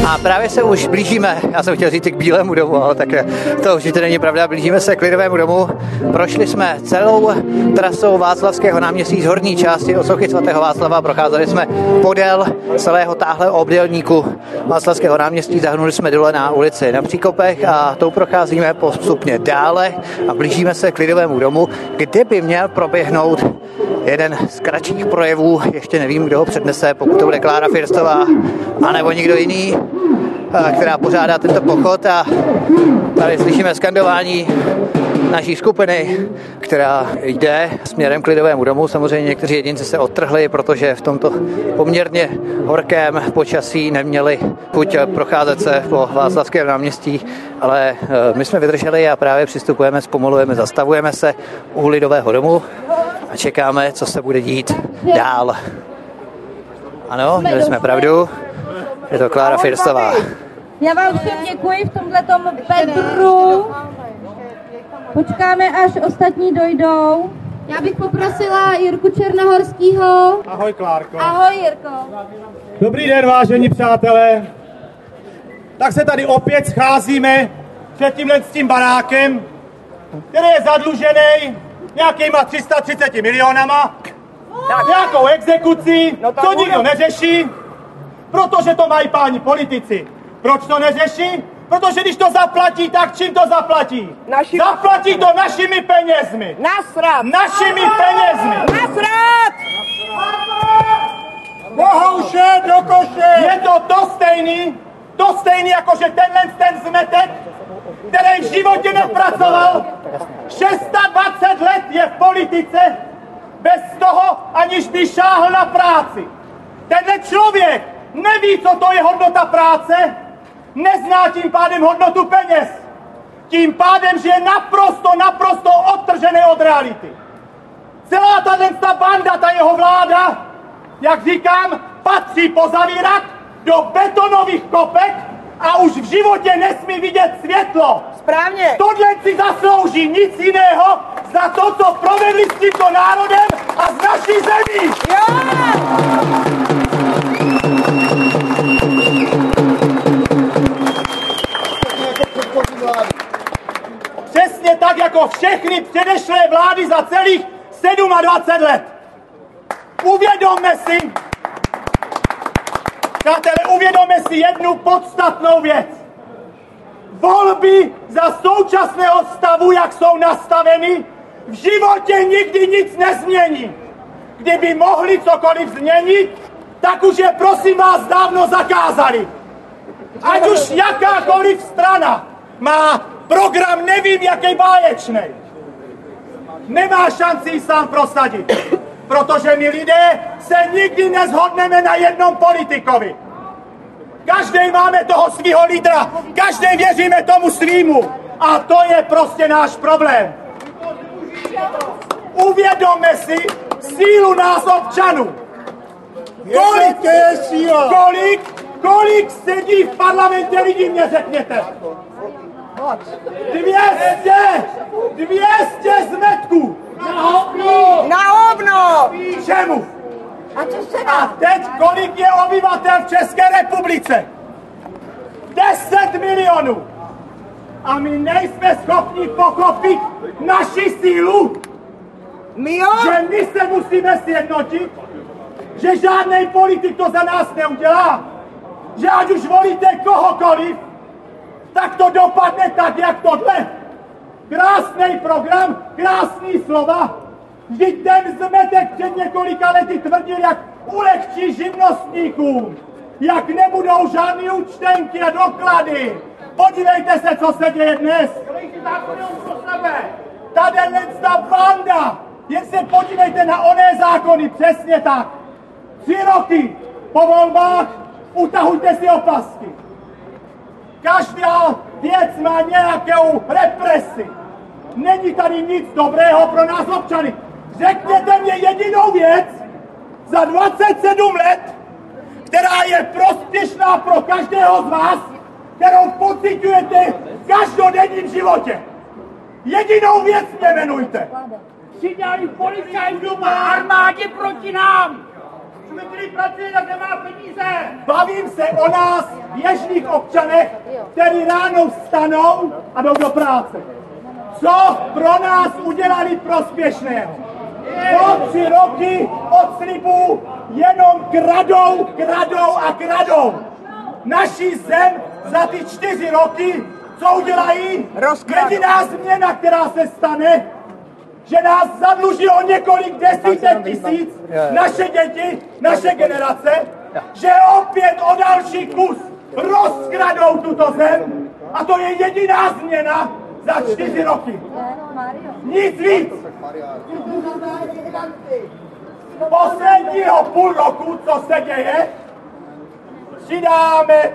A právě se už blížíme, já jsem chtěl říct k Bílému domu, ale tak to určitě není pravda, blížíme se k Lidovému domu. Prošli jsme celou trasou Václavského náměstí z horní části od sochy svatého Václava, procházeli jsme podél celého táhle obdélníku Václavského náměstí, zahnuli jsme dole na ulici Na Příkopech a tou procházíme postupně dále a blížíme se k Lidovému domu, kde by měl proběhnout jeden z kratších projevů, ještě nevím, kdo ho přednese, pokud to bude Klára Firstová, anebo někdo jiný, která pořádá tento pochod a tady slyšíme skandování naší skupiny, která jde směrem k Lidovému domu. Samozřejmě někteří jedinci se odtrhli, protože v tomto poměrně horkém počasí neměli chuť procházet se po Václavském náměstí, ale my jsme vydrželi a právě přistupujeme, zpomalujeme, zastavujeme se u Lidového domu a čekáme, co se bude dít dál. Ano, měli jsme pravdu, je to Klára Firstová. Já vám všem děkuji v tomhletom Petru. Počkáme, až ostatní dojdou. Já bych poprosila Jirku Černohorskýho. Ahoj, Klárko. Ahoj, Jirko. Dobrý den, vážení přátelé. Tak se tady opět scházíme před tímhle s tím barákem, který je zadlužený nějakýma 330 milionama, nějakou exekucí, co nikdo neřeší, protože to mají páni politici. Proč to neřeší? Protože když to zaplatí, tak čím to zaplatí? Zaplatí to našimi penězmi. Nasrat! Našimi penězmi. Nasrat! Bohouše do koše! Je to stejný jako že ten zmetek, který v životě nepracoval, 26 let je v politice, bez toho, aniž by šáhl na práci. Tenhle člověk neví, co to je hodnota práce, nezná tím pádem hodnotu peněz. Tím pádem, že je naprosto odtržený od reality. Celá ta banda, ta jeho vláda, jak říkám, patří pozavírat do betonových kopek a už v životě nesmí vidět světlo. Správně. Tohle si zaslouží nic jiného za to, co provedli s tímto národem a s naší zemí. Jo! Přesně tak, jako všechny předešlé vlády za celých 27 let. Uvědomme si jednu podstatnou věc. Volby za současného stavu, jak jsou nastaveny, v životě nikdy nic nezmění. Kdyby mohli cokoliv změnit, tak už je prosím vás dávno zakázali. Ať už jakákoliv strana má program nevím jaký báječný, nemá šanci ji sám prosadit, protože my lidé se nikdy neshodneme na jednom politikovi. Každý máme toho svýho lídra, každý věříme tomu svýmu a to je prostě náš problém. Uvědomme si sílu nás občanů. Kolik sedí v parlamentě lidí, mě řekněte? 200 zmetků! Na hovno! Čemu? A teď kolik je obyvatel v České republice? 10 milionů! A my nejsme schopni pochopit naši sílu, že my se musíme sjednotit, že žádný politik to za nás neudělá, že ať už volíte kohokoliv, tak to dopadne tak, jak tohle. Krásný program, krásný slova. Vždyť ten zmetek před několika lety tvrdil, jak ulehčí živnostníkům, jak nebudou žádný účtenky a doklady. Podívejte se, co se děje dnes. Tady ta banda, jen se podívejte na oné zákony, přesně tak. 3 roky po volbách utahujte si opasky. Každá věc má nějakou represi. Není tady nic dobrého pro nás občany. Řekněte mě jedinou věc za 27 let, která je prospěšná pro každého z vás, kterou pociťujete v každodenním životě. Jedinou věc mě jmenujte. Přidali policajtům a armádě proti nám. který pracuje, tak nemá peníze. Bavím se o nás, běžných občanech, kteří ráno vstanou a jdou do práce. Co pro nás udělali prospěšného? Po 3 roky od slibů jenom kradou. Naší zem za ty 4 roky, co udělají? Jediná změna, která se stane, že nás zadluží o několik desítek tisíc, naše děti, naše generace, že opět o další kus rozkradou tuto zem a to je jediná změna za 4 roky. Nic víc. Posledního půl roku, co se děje, přidáme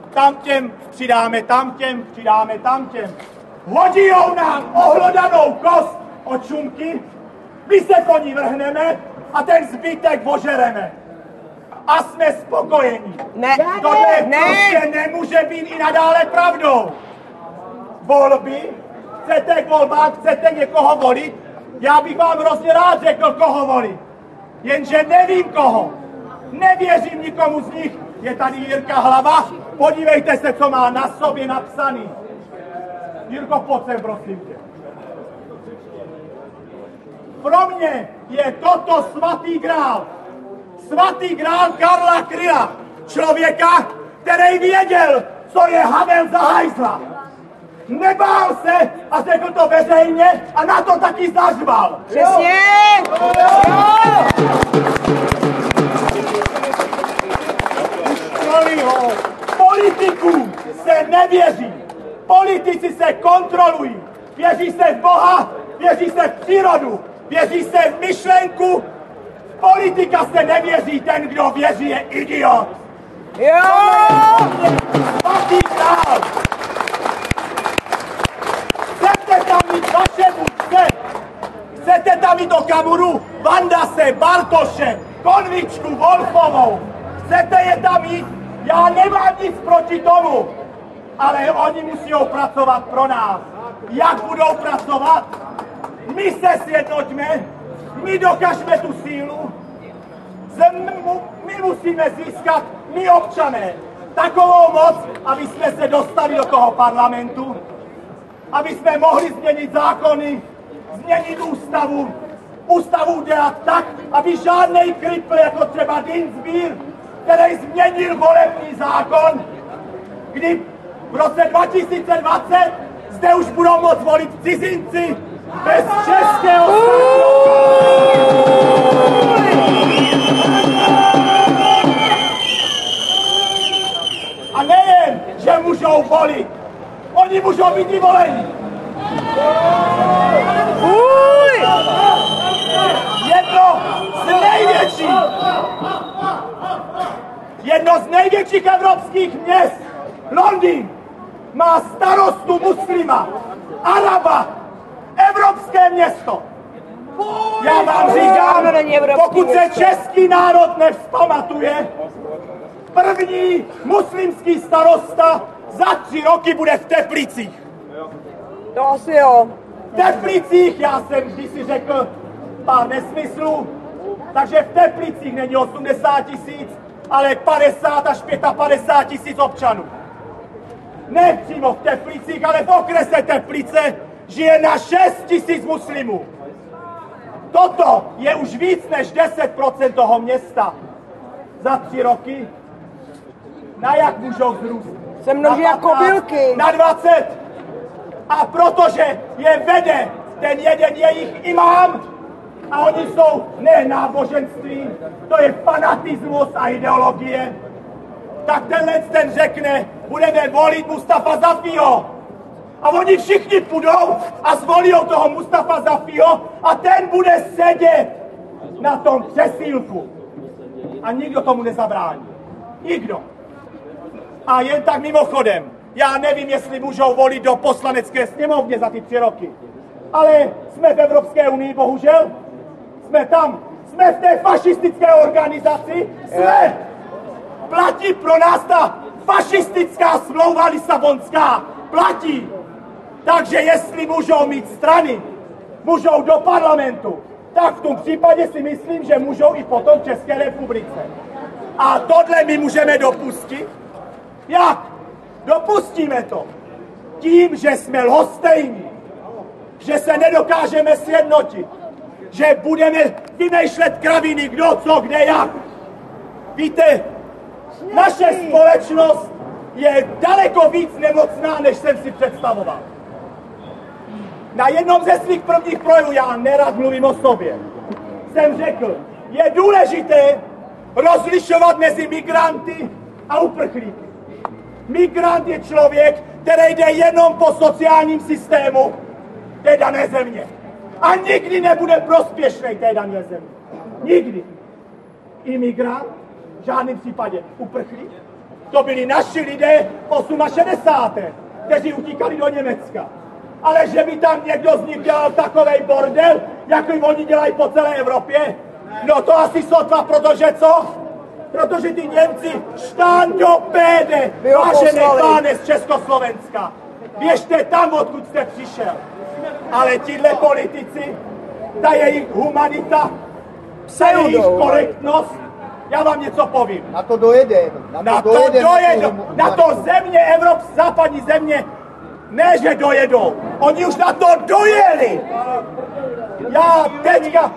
tam těm. Hodijou nám ohlodanou kost od šumky, my se po ní vrhneme a ten zbytek ožereme. A jsme spokojení. Prostě nemůže být i nadále pravdou. Volby, chcete k volbám, chcete někoho volit, já bych vám hrozně rád řekl, koho volit. Jenže nevím koho. Nevěřím nikomu z nich. Je tady Jirka Hlava, podívejte se, co má na sobě napsaný. Jirko, pojď sem, prosím tě. Pro mě je toto svatý grál. Svatý grál Karla Kryla. Člověka, který věděl, co je Havel za hajzla. Nebál se a řekl to veřejně a na to taky zažval. Přesně! Politikům se nevěří. Politici se kontrolují. Věří se v Boha, věří se v přírodu, věří se v myšlenku. Politika se nevěří, ten, kdo věří, je idiot. Jo! Svatý král. Chcete tam mít vaše vůdce? Chcete tam mít Okamuru, Vandase, Bartoše, Konvičku, Wolfovou? Chcete je tam mít? Já nemám nic proti tomu, ale oni musí pracovat pro nás. Jak budou pracovat? My se sjednoťme, my dokažme tu sílu, my musíme získat, my občané, takovou moc, aby jsme se dostali do toho parlamentu, aby jsme mohli změnit zákony, změnit ústavu udělat tak, aby žádnej kripl, jako třeba Dinsbír, který změnil volební zákon, kdy v roce 2020 zde už budou moct volit cizinci bez českého a nejen, že můžou volit, oni můžou být i voleni. Jedno z největších evropských měst, Londýn, má starostu muslima, Araba, evropské město. Já vám říkám, pokud se český národ nevzpamatuje, první muslimský starosta za 3 roky bude v Teplicích. To asi jo. V Teplicích, já jsem kdysi řekl pár nesmyslů, takže v Teplicích není 80 000, ale 50 až 55 000 občanů. Ne přímo v Teplicích, ale v okrese Teplice žije na 6 000 muslimů. Toto je už víc než 10% toho města. Za 3 roky na jak můžou vzrůst? Se množí jako bylky. Na 20. A protože je vede ten jeden jejich imám, a oni jsou ne náboženství, to je fanatismus a ideologie, tak ten řekne, budeme volit Mustafa Zafího. A oni všichni půjdou a zvolí toho Mustafa Zafího a ten bude sedět na tom křesílku. A nikdo tomu nezabrání. Nikdo. A jen tak mimochodem, já nevím, jestli můžou volit do poslanecké sněmovně za ty 3 roky. Ale jsme v Evropské unii, bohužel. Jsme tam. Jsme v té fašistické organizaci. Jsme. Platí pro nás ta fašistická smlouva Lisabonská. Platí. Takže jestli můžou mít strany, můžou do parlamentu, tak v tom případě si myslím, že můžou i potom v České republice. A tohle my můžeme dopustit? Jak? Dopustíme to tím, že jsme lhostejní, že se nedokážeme sjednotit, že budeme vymýšlet kraviny, kdo, co, kde, jak. Víte, naše společnost je daleko víc nemocná, než jsem si představoval. Na jednom ze svých prvních projevů, já nerad mluvím o sobě, jsem řekl, je důležité rozlišovat mezi migranty a uprchlíky. Migrant je člověk, který jde jenom po sociálním systému té dané země. A nikdy nebude prospěšný té dané země. Nikdy. Imigrant, v žádném případě uprchlík. To byli naši lidé v 68. kteří utíkali do Německa. Ale že by tam někdo z nich dělal takovej bordel, jaký oni dělají po celé Evropě, no to asi sotva, protože co? Protože ty Němci štán do péde, vážený páne z Československa. Běžte tam, odkud jste přišel. Ale tihle politici, ta jejich humanita, ta jejich korektnost, já vám něco povím. Na to dojede. Na to země, západní země, ne, že dojedou. Oni už na to dojeli. Já teďka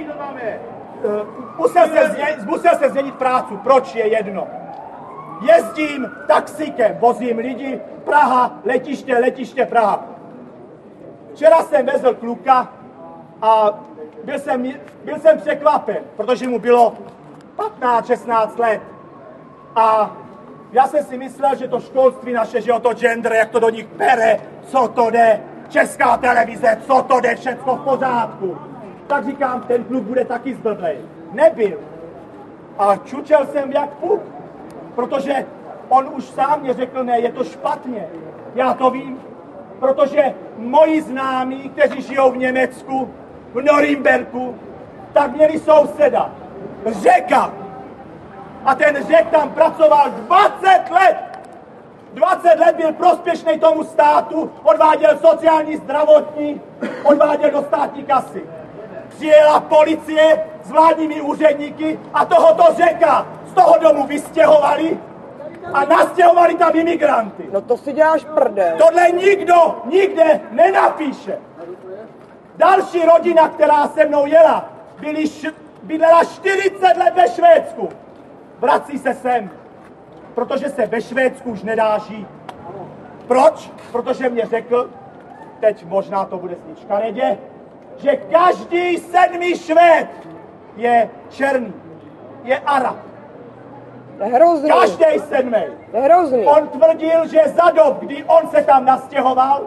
musel se změnit prácu. Proč je jedno? Jezdím taxíkem, vozím lidi, Praha, letiště Praha. Včera jsem vezl kluka a byl jsem překvapen, protože mu bylo 15-16 let. A já jsem si myslel, že to školství naše, že o to gender, jak to do nich bere, co to jde, Česká televize, co to jde, všecko v pořádku. Tak říkám, ten kluk bude taky zblblej. Nebyl. A čučel jsem jak puk, protože on už sám mě řekl, ne, je to špatně. Já to vím, protože moji známí, kteří žijou v Německu, v Norimberku, tak měli souseda, Řeka. A ten Řek tam pracoval 20 let. 20 let byl prospěšný tomu státu, odváděl sociální, zdravotní, odváděl do státní kasy. Přijela policie s vládními úředníky a tohoto Řeka z toho domu vystěhovali a nastěhovali tam imigranty. No to si děláš prdel. Tohle nikdo nikde nenapíše. Další rodina, která se mnou jela, bydlela 40 let ve Švédsku. Vrací se sem, protože se ve Švédsku už nedá žít. Proč? Protože mě řekl, teď možná to bude znít škaredě, že každý 7. Švéd je černý, je Arab. Hrozný. Každý 7. Hrozný. On tvrdil, že za dob, kdy on se tam nastěhoval,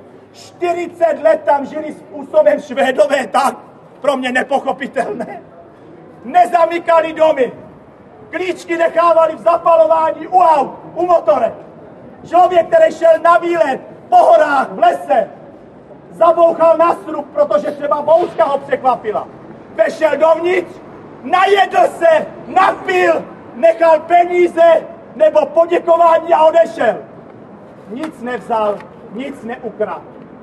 40 let tam žili způsobem Švédové tak, pro mě nepochopitelné. Nezamykali domy. Klíčky nechávali v zapalování u aut, u motorek. Člověk, který šel na výlet po horách, v lese, zabouchal na srub, protože třeba bouřka ho překvapila. Vešel dovnitř, najedl se, napil, nechal peníze nebo poděkování a odešel. Nic nevzal, nic neukradl.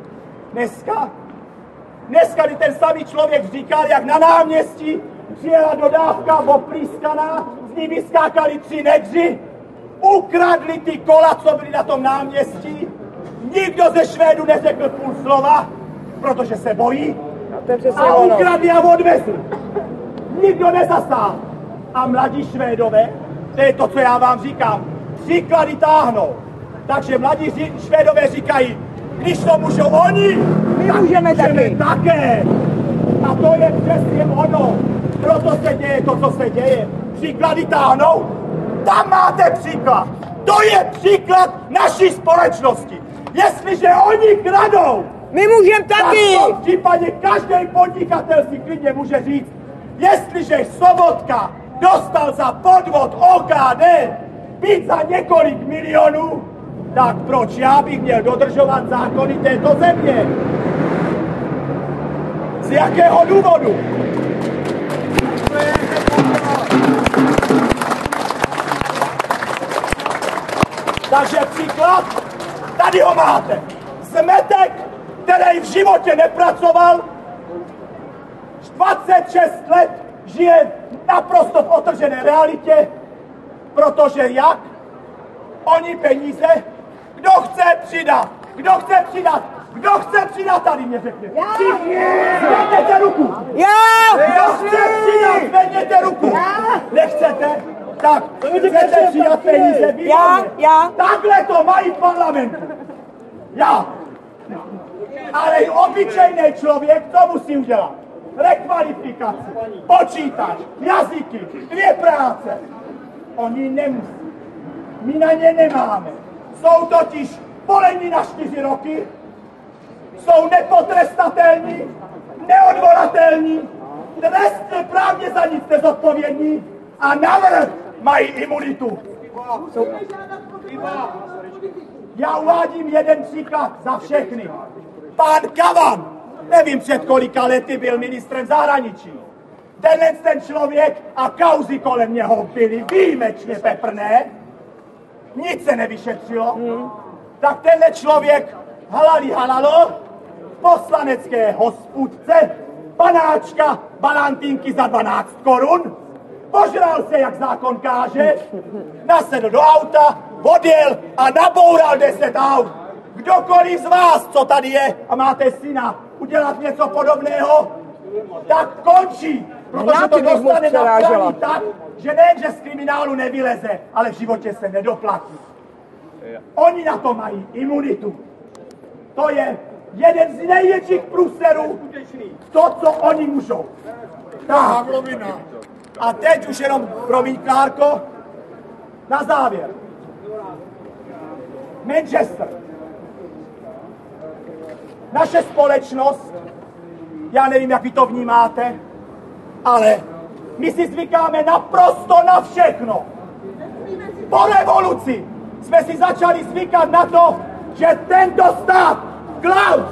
Dneska, kdy ten samý člověk říkal, jak na náměstí přijela dodávka oplískaná, z ní vyskákali 3 negři, ukradli ty kola, co byly na tom náměstí. Nikdo ze Švédů neřekl půl slova, protože se bojí. A ukradli a odvezli. Nikdo nezasáhl. A mladí Švédové, to je to, co já vám říkám, příklady táhnou. Takže mladí Švédové říkají, když to můžou oni, my můžeme také. A to je přesně ono. Proto se děje to, co se děje. Příklady táhnou. Tam máte příklad. To je příklad naší společnosti. Jestliže oni kradou, my můžeme taky. Tak v případě každý podnikatel si klidně může říct, jestliže Sobotka dostal za podvod OKD být za několik milionů, tak proč já bych měl dodržovat zákony této země? Z jakého důvodu? Takže příklad, tady ho máte. Zmetek, který v životě nepracoval, 26 let žije naprosto v otržené realitě, protože jak? Oni peníze, kdo chce přidat? Kdo chce přidat? Kdo chce přidat tady, mě řekne? Všichni! Zvedněte ruku! Kdo chce přidat? Zvedněte ruku! Nechcete? Tak, chcete přidat peníze? Já. Takhle to mají v parlamentu. Já. Ale obyčejný člověk, co musí udělat? Rekvalifikaci, počítač, jazyky, 2 práce. Oni nemusí. My na ně nemáme. Jsou totiž volení na 4 roky, jsou nepotrestatelní, neodvolatelní, trestně právně za nic nezodpovědní a navrch mají imunitu. Já uvádím jeden příklad za všechny. Pán Kavan, nevím před kolika lety byl ministrem zahraničí. Ten člověk a kauzy kolem něho byly výjimečně peprné, nic se nevyšetřilo, tak tenhle člověk halalo v poslanecké hospůdce panáčka balantínky za 12 korun, požral se, jak zákon káže, nasedl do auta, odjel a naboural 10 aut. Kdokoliv z vás, co tady je a máte syna, udělat něco podobného, tak končí, protože to dostane na praní tak, že nejenže z kriminálu nevyleze, ale v životě se nedoplatí. Oni na to mají imunitu. To je jeden z největších průserů, to, co oni můžou. Tak. A teď už jenom, promiň, Klárko, na závěr. Manchester. Naše společnost, já nevím, jak vy to vnímáte, ale my si zvykáme naprosto na všechno. Po revoluci jsme si začali zvykat na to, že tento stát, Klaus,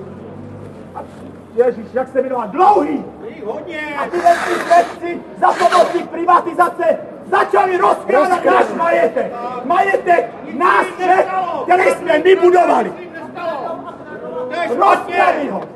Ježíš, jak se jmenuje, Dlouhý, a tyhle svědci za pomocí privatizace začali rozkrádat náš majetek. Majetek nás všech, který jsme my budovali. Rozkráli ho.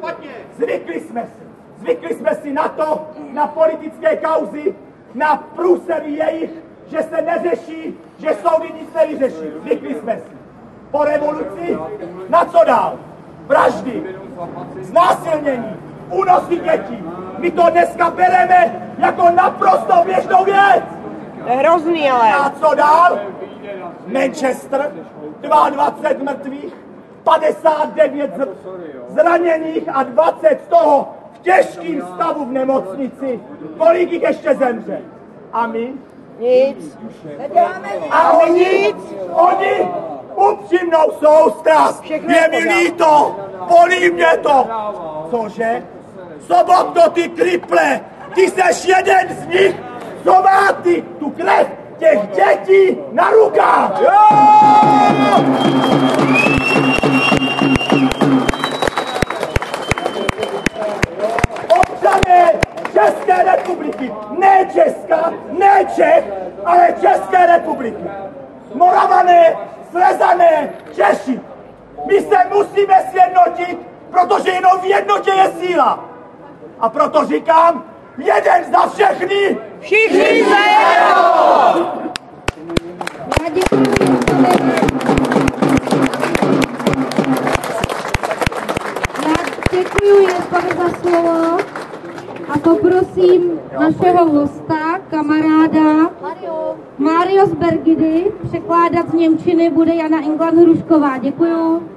Zvykli jsme si na to, na politické kauzy, na průsery jejich, že se neřeší, že soudy nic nevyřeší. Zvykli jsme si. Po revoluci, na co dál? Vraždy, znásilnění, únosy dětí. My to dneska bereme jako naprosto běžnou věc. To je hrozný, ale. A co dál? Manchester, 22 mrtvých, 59 zraněných a 20 z toho v těžkém stavu v nemocnici. Kolik jich ještě zemře? A my? Nic. A oni upřímnou soustrast. Je mi líto, bolí mě to. Cože? Sobotko, ty kriple, ty seš jeden z nich, co má ty tu krev těch dětí na rukách. Občané České republiky, ne Česka, ne Čech, ale České republiky. Moravané, Slezané, Češi. My se musíme sjednotit, protože jenom v jednotě je síla. A proto říkám, jeden za všechny, všichni za jedno! Děkuji Jirkovi za slovo a poprosím našeho hosta, kamaráda Mario z Bergidy, překládat z němčiny bude Jana England Hrušková. Děkuju.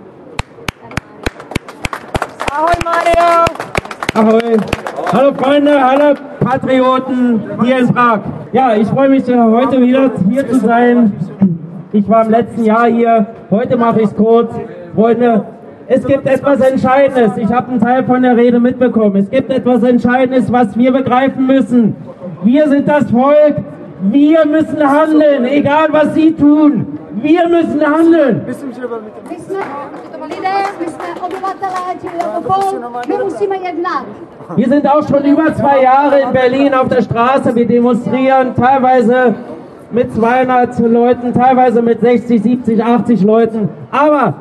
Ahoj Mario. Ahoj. Hallo Freunde, hallo Patrioten, hier ist Prag. Ja, ich freue mich heute wieder hier zu sein. Ich war im letzten Jahr hier, heute mache ich es kurz. Freunde, es gibt etwas Entscheidendes, ich habe einen Teil von der Rede mitbekommen. Es gibt etwas Entscheidendes, was wir begreifen müssen. Wir sind das Volk, wir müssen handeln, egal was Sie tun. Wir müssen handeln. My jsme lidé, my jsme obyvatelé, čili my musíme jednat. Wir sind auch schon über 2 Jahre in Berlin auf der Straße. Wir demonstrieren teilweise mit 200 Leuten, teilweise mit 60, 70, 80 Leuten. Aber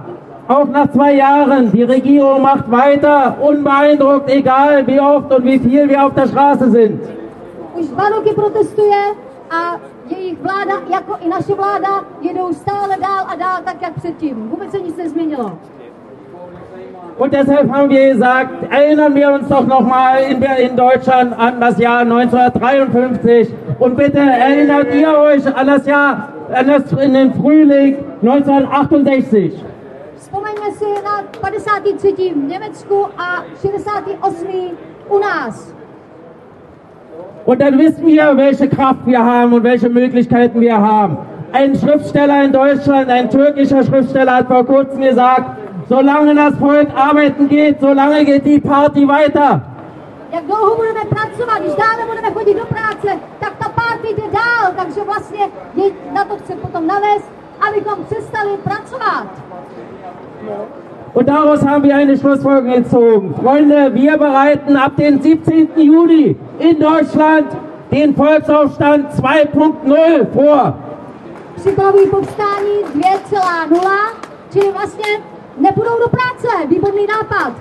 auch nach 2 Jahren, die Regierung macht weiter, unbeeindruckt, egal wie oft und wie viel wir auf der Straße sind. Už 2 roky protestuje a jejich vláda, jako i naše vláda, jedou stále dál a dál, tak jak předtím. Vůbec se nic nezměnilo. Und deshalb haben wir gesagt, erinnern wir uns doch nochmal in Deutschland an das Jahr 1953 und bitte erinnert ihr euch an das Jahr, in den Frühling 1968. Vzpomeňme si na 53. v Německu a 68. u nás. Und dann wissen wir, welche Kraft wir haben und welche Möglichkeiten wir haben. Ein Schriftsteller in Deutschland, ein türkischer Schriftsteller hat vor kurzem gesagt, solange das Volk arbeiten geht, solange geht die Party weiter. Jak dlouho budeme pracovat, když dále budeme chodit do práce, tak ta party jde dál, takže vlastně na to chce potom navést, abychom přestali pracovat. Und daraus haben wir eine Schlussfolgerung gezogen. Freunde, wir bereiten ab dem 17. Juli in Deutschland den Volksaufstand 2.0 vor. Připravují povstání 2.0, čili vlastně nepůjdou do práce. Výborný nápad.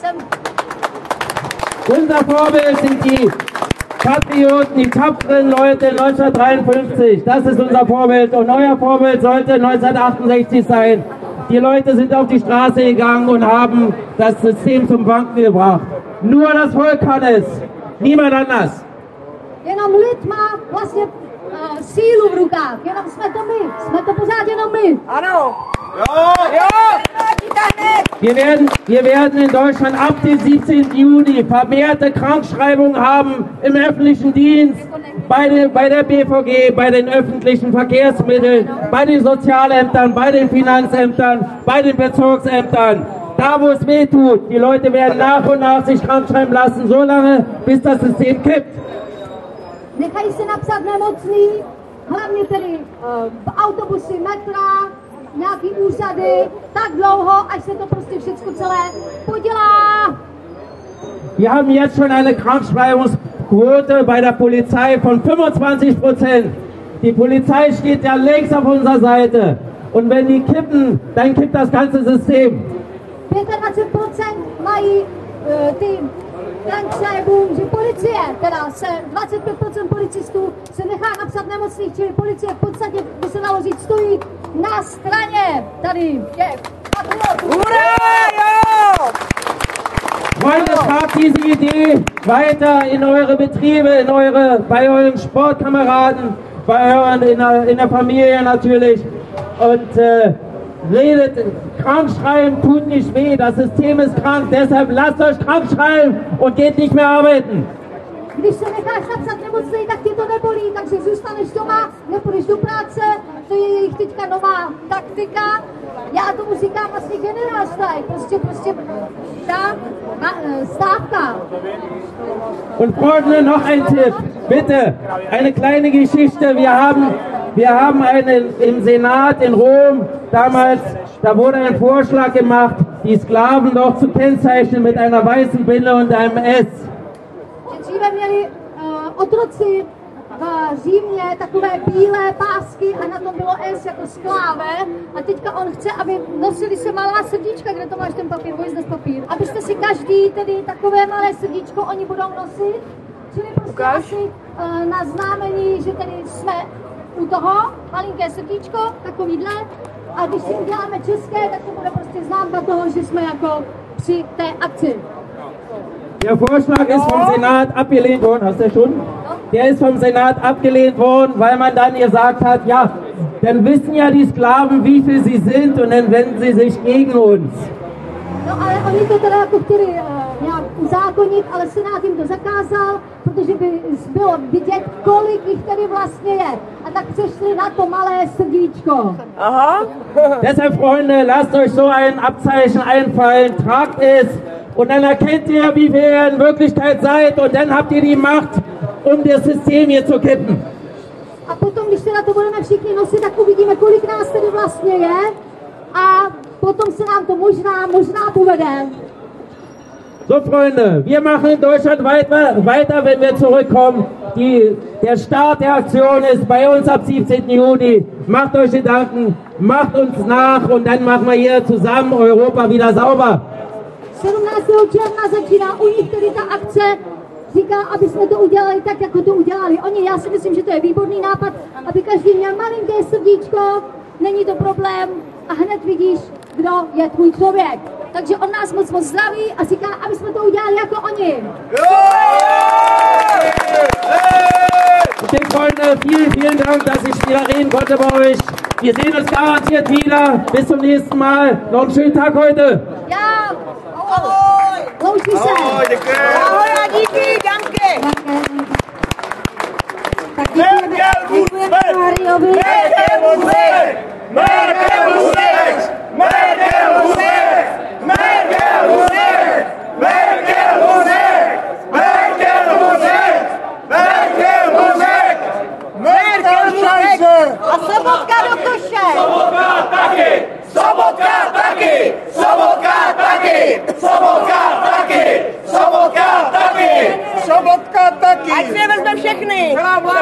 Unser Vorbild sind die Patrioten, die tapferen Leute 1953. Das ist unser Vorbild. Und euer Vorbild sollte 1968 sein. Die Leute sind auf die Straße gegangen und haben das System zum Wanken gebracht. Nur das Volk kann es. Niemand anders. Jenom lid má vlastně sílu v rukách. Jenom jsme to my. Jsme to pořád jenom my. Ano. Wir werden in Deutschland ab dem 17. Juni vermehrte Krankschreibungen haben im öffentlichen Dienst, bei der BVG, bei den öffentlichen Verkehrsmitteln, bei den Sozialämtern, bei den Finanzämtern, bei den Bezirksämtern. Da, wo es weh tut, die Leute werden nach und nach sich krankschreiben lassen, so lange, bis das System kippt. Nechají se napsat nemocný, hlavně tedy autobusy, metra, nějaký úřady, tak dlouho, až se to prostě všechno celé podělá. Wir haben jetzt schon eine Krankschreibungsquote bei der Polizei von 25%. Die Polizei steht ja längst auf unserer Seite. Und wenn die kippen, dann kippt das ganze System. 25% mají ty krankschreibung, že policie, teda se 25% policistů se nechá napsat nemocných, čili policie v podstatě, by se dalo říct, stojí na straně tady těch patriotů. Freunde, tragt diese Idee weiter in eure Betriebe, bei euren Sportkameraden, in der Familie natürlich. Und redet, krankschreiben tut nicht weh, das System ist krank, deshalb lasst euch krank schreiben und geht nicht mehr arbeiten. Když se necháš napsat nemocný, tak tě to nebolí, takže zůstaneš doma, nepůjdeš do práce, to je jejich teďka nová taktika. Já tomu říkám vlastně generál strike, prostě stávka. Und Freunde, noch ein Tipp, bitte, eine kleine Geschichte, wir haben im Senat in Rom damals, da wurde ein Vorschlag gemacht, die Sklaven doch zu kennzeichnen mit einer weißen Binde und einem S. Dříve měli otroci v Římě takové bílé pásky a na tom bylo S jako skláve a teďka on chce, aby nosili se malá srdíčka, kde to máš ten papír, business papír, abyste si každý tedy takové malé srdíčko oni budou nosit, čili prostě asi na znamení, že tedy jsme u toho, malinké srdíčko, takovýhle, a když si uděláme české, tak to bude prostě známka toho, že jsme jako při té akci. Der Vorschlag ist vom Senat abgelehnt worden. Hast du schon? Der ist vom Senat abgelehnt worden, weil man dann gesagt hat, ja, dann wissen ja die Sklaven, wie viel sie sind und dann wenden sie sich gegen uns. No ale oni to teda jako chtěli nějak uzákonit, ale Senát jim to zakázal, protože by bylo vidět, kolik jich tady vlastně je. A tak přešli na to malé srdíčko. Aha. Deshalb, Freunde, lasst euch so ein Abzeichen einfallen, tragt es und dann erkennt ihr, wie ihr in Wirklichkeit seid und dann habt ihr die Macht, um das System hier zu kippen. A potom, když se na to budeme všichni nosit, tak uvidíme, kolik nás tady vlastně je a potom se nám to možná povede. So, Freunde, wir machen in Deutschland weiter, wenn wir zurückkommen. Der Start der Aktion ist bei uns ab 17. Juni. macht euch Gedanken, macht uns nach und dann machen wir hier zusammen Europa wieder sauber. 17. června začíná u nich tedy ta akce, říká, aby jsme to udělali tak, jako to udělali oni. Já si myslím, že to je výborný nápad, aby každý měl malinké srdíčko, není to problém a hned vidíš, kdo je tvůj člověk. Takže on nás moc zdraví a říká, aby jsme to udělali jako oni. Den Freunde, vielen Dank, dass ich wieder reden konnte bei euch. Wir sehen uns garantiert wieder. Bis zum nächsten Mal. Noch einen schönen Tag heute. Ja, ahoj. Loučí se. Ahoj, děkuji. Ahoj a díky, danke. Tak děkujeme Máriovi. A Sobotka do koše! Sobotka taky! Sobotka taky! Sobotka taky! Sobotka taky! Sobotka taky! Sobotka taky! Ať si nevezme všechny!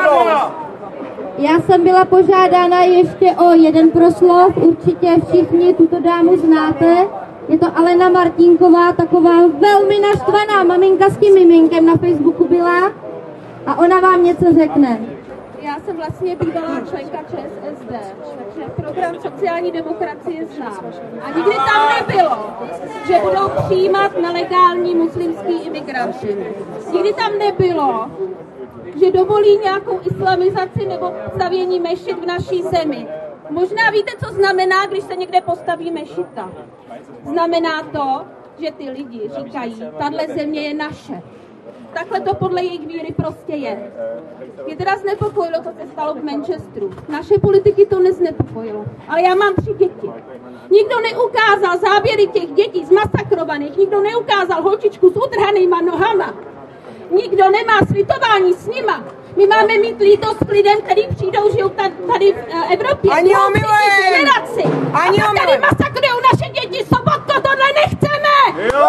Já jsem byla požádána ještě o jeden proslov, určitě všichni tuto dámu znáte. Je to Alena Martinková, taková velmi naštvaná maminka s tím miminkem na Facebooku byla a ona vám něco řekne. Já jsem vlastně bývalá členka ČSSD, takže program sociální demokracie znám. A nikdy tam nebylo, že budou přijímat nelegální muslimský imigranty. Nikdy tam nebylo, že dovolí nějakou islamizaci nebo stavění mešit v naší zemi. Možná víte, co znamená, když se někde postaví mešita. Znamená to, že ty lidi říkají, tahle země je naše. Takhle to podle jejich víry prostě je. Mě teda znepokojilo, co se stalo v Manchesteru. Naše politiky to neznepokojilo. Ale já mám 3 děti. Nikdo neukázal záběry těch dětí zmasakrovaných, nikdo neukázal holčičku s utrhanýma nohama. Nikdo nemá slitování s nima. My máme mít lítost k lidem, kteří přijdou, žijou tady v Evropě. Ani omylem! Generaci. Ani a tady omylem! masakrujou naše děti. Sobotko, tohle nechceme! Jo!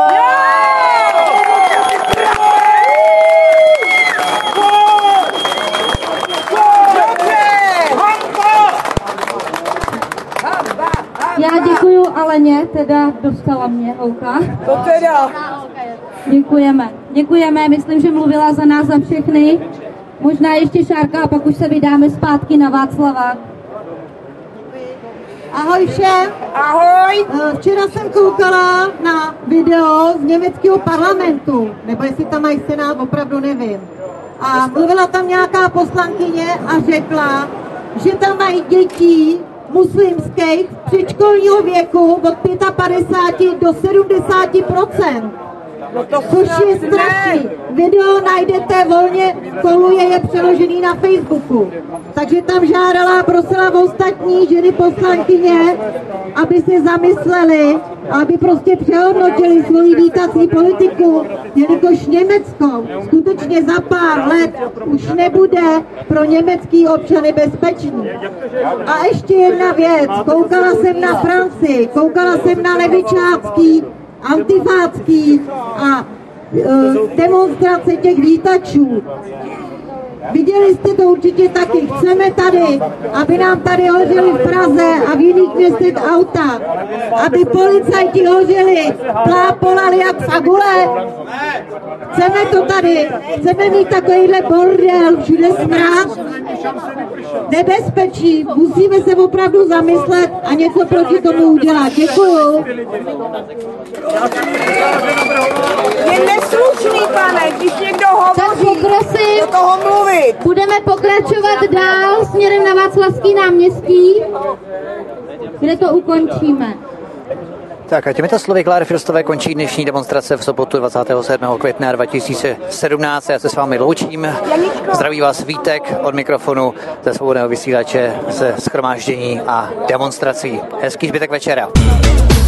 Já děkuju Aleně, teda dostala mě holka. To teda. Děkujeme, myslím, že mluvila za nás za všechny. Možná ještě Šárka a pak už se vydáme zpátky na Václava. Ahoj všem. Ahoj. Včera jsem koukala na video z německého parlamentu, nebo jestli tam mají senát, opravdu nevím. A mluvila tam nějaká poslankyně a řekla, že tam mají dětí muslimských předškolního věku od 55 do 70%. No to což je strašný. Video najdete volně, koluje, je přeložený na Facebooku. Takže tam žádala a prosila ostatní ženy poslankyně, aby se zamysleli, aby prostě přehodnotili svoji vítací politiku, jelikož Německo skutečně za pár let už nebude pro německý občany bezpečný. A ještě jedna věc, koukala jsem na Francii, koukala jsem na levičácký, antifácký a demonstrace těch vítačů. Viděli jste to určitě taky. Chceme tady, aby nám tady hořeli v Praze a v jiných městech auta. Aby policajti hořeli, plápolali jak fagule. Chceme to tady. Chceme mít takovýhle bordel, všude smrad. Nebezpečí. Musíme se opravdu zamyslet a něco proti tomu udělat. Děkuju. Je neslušný, pane, když někdo hovoří, do toho mluvit. Budeme pokračovat dál směrem na Václavský náměstí, kde to ukončíme. Tak a těmito slovy Kláry Firstové končí dnešní demonstrace v sobotu 27. května 2017. Já se s vámi loučím. Zdraví vás Vítek od mikrofonu ze Svobodného vysílače, ze shromáždění a demonstrací. Hezký zbytek večera.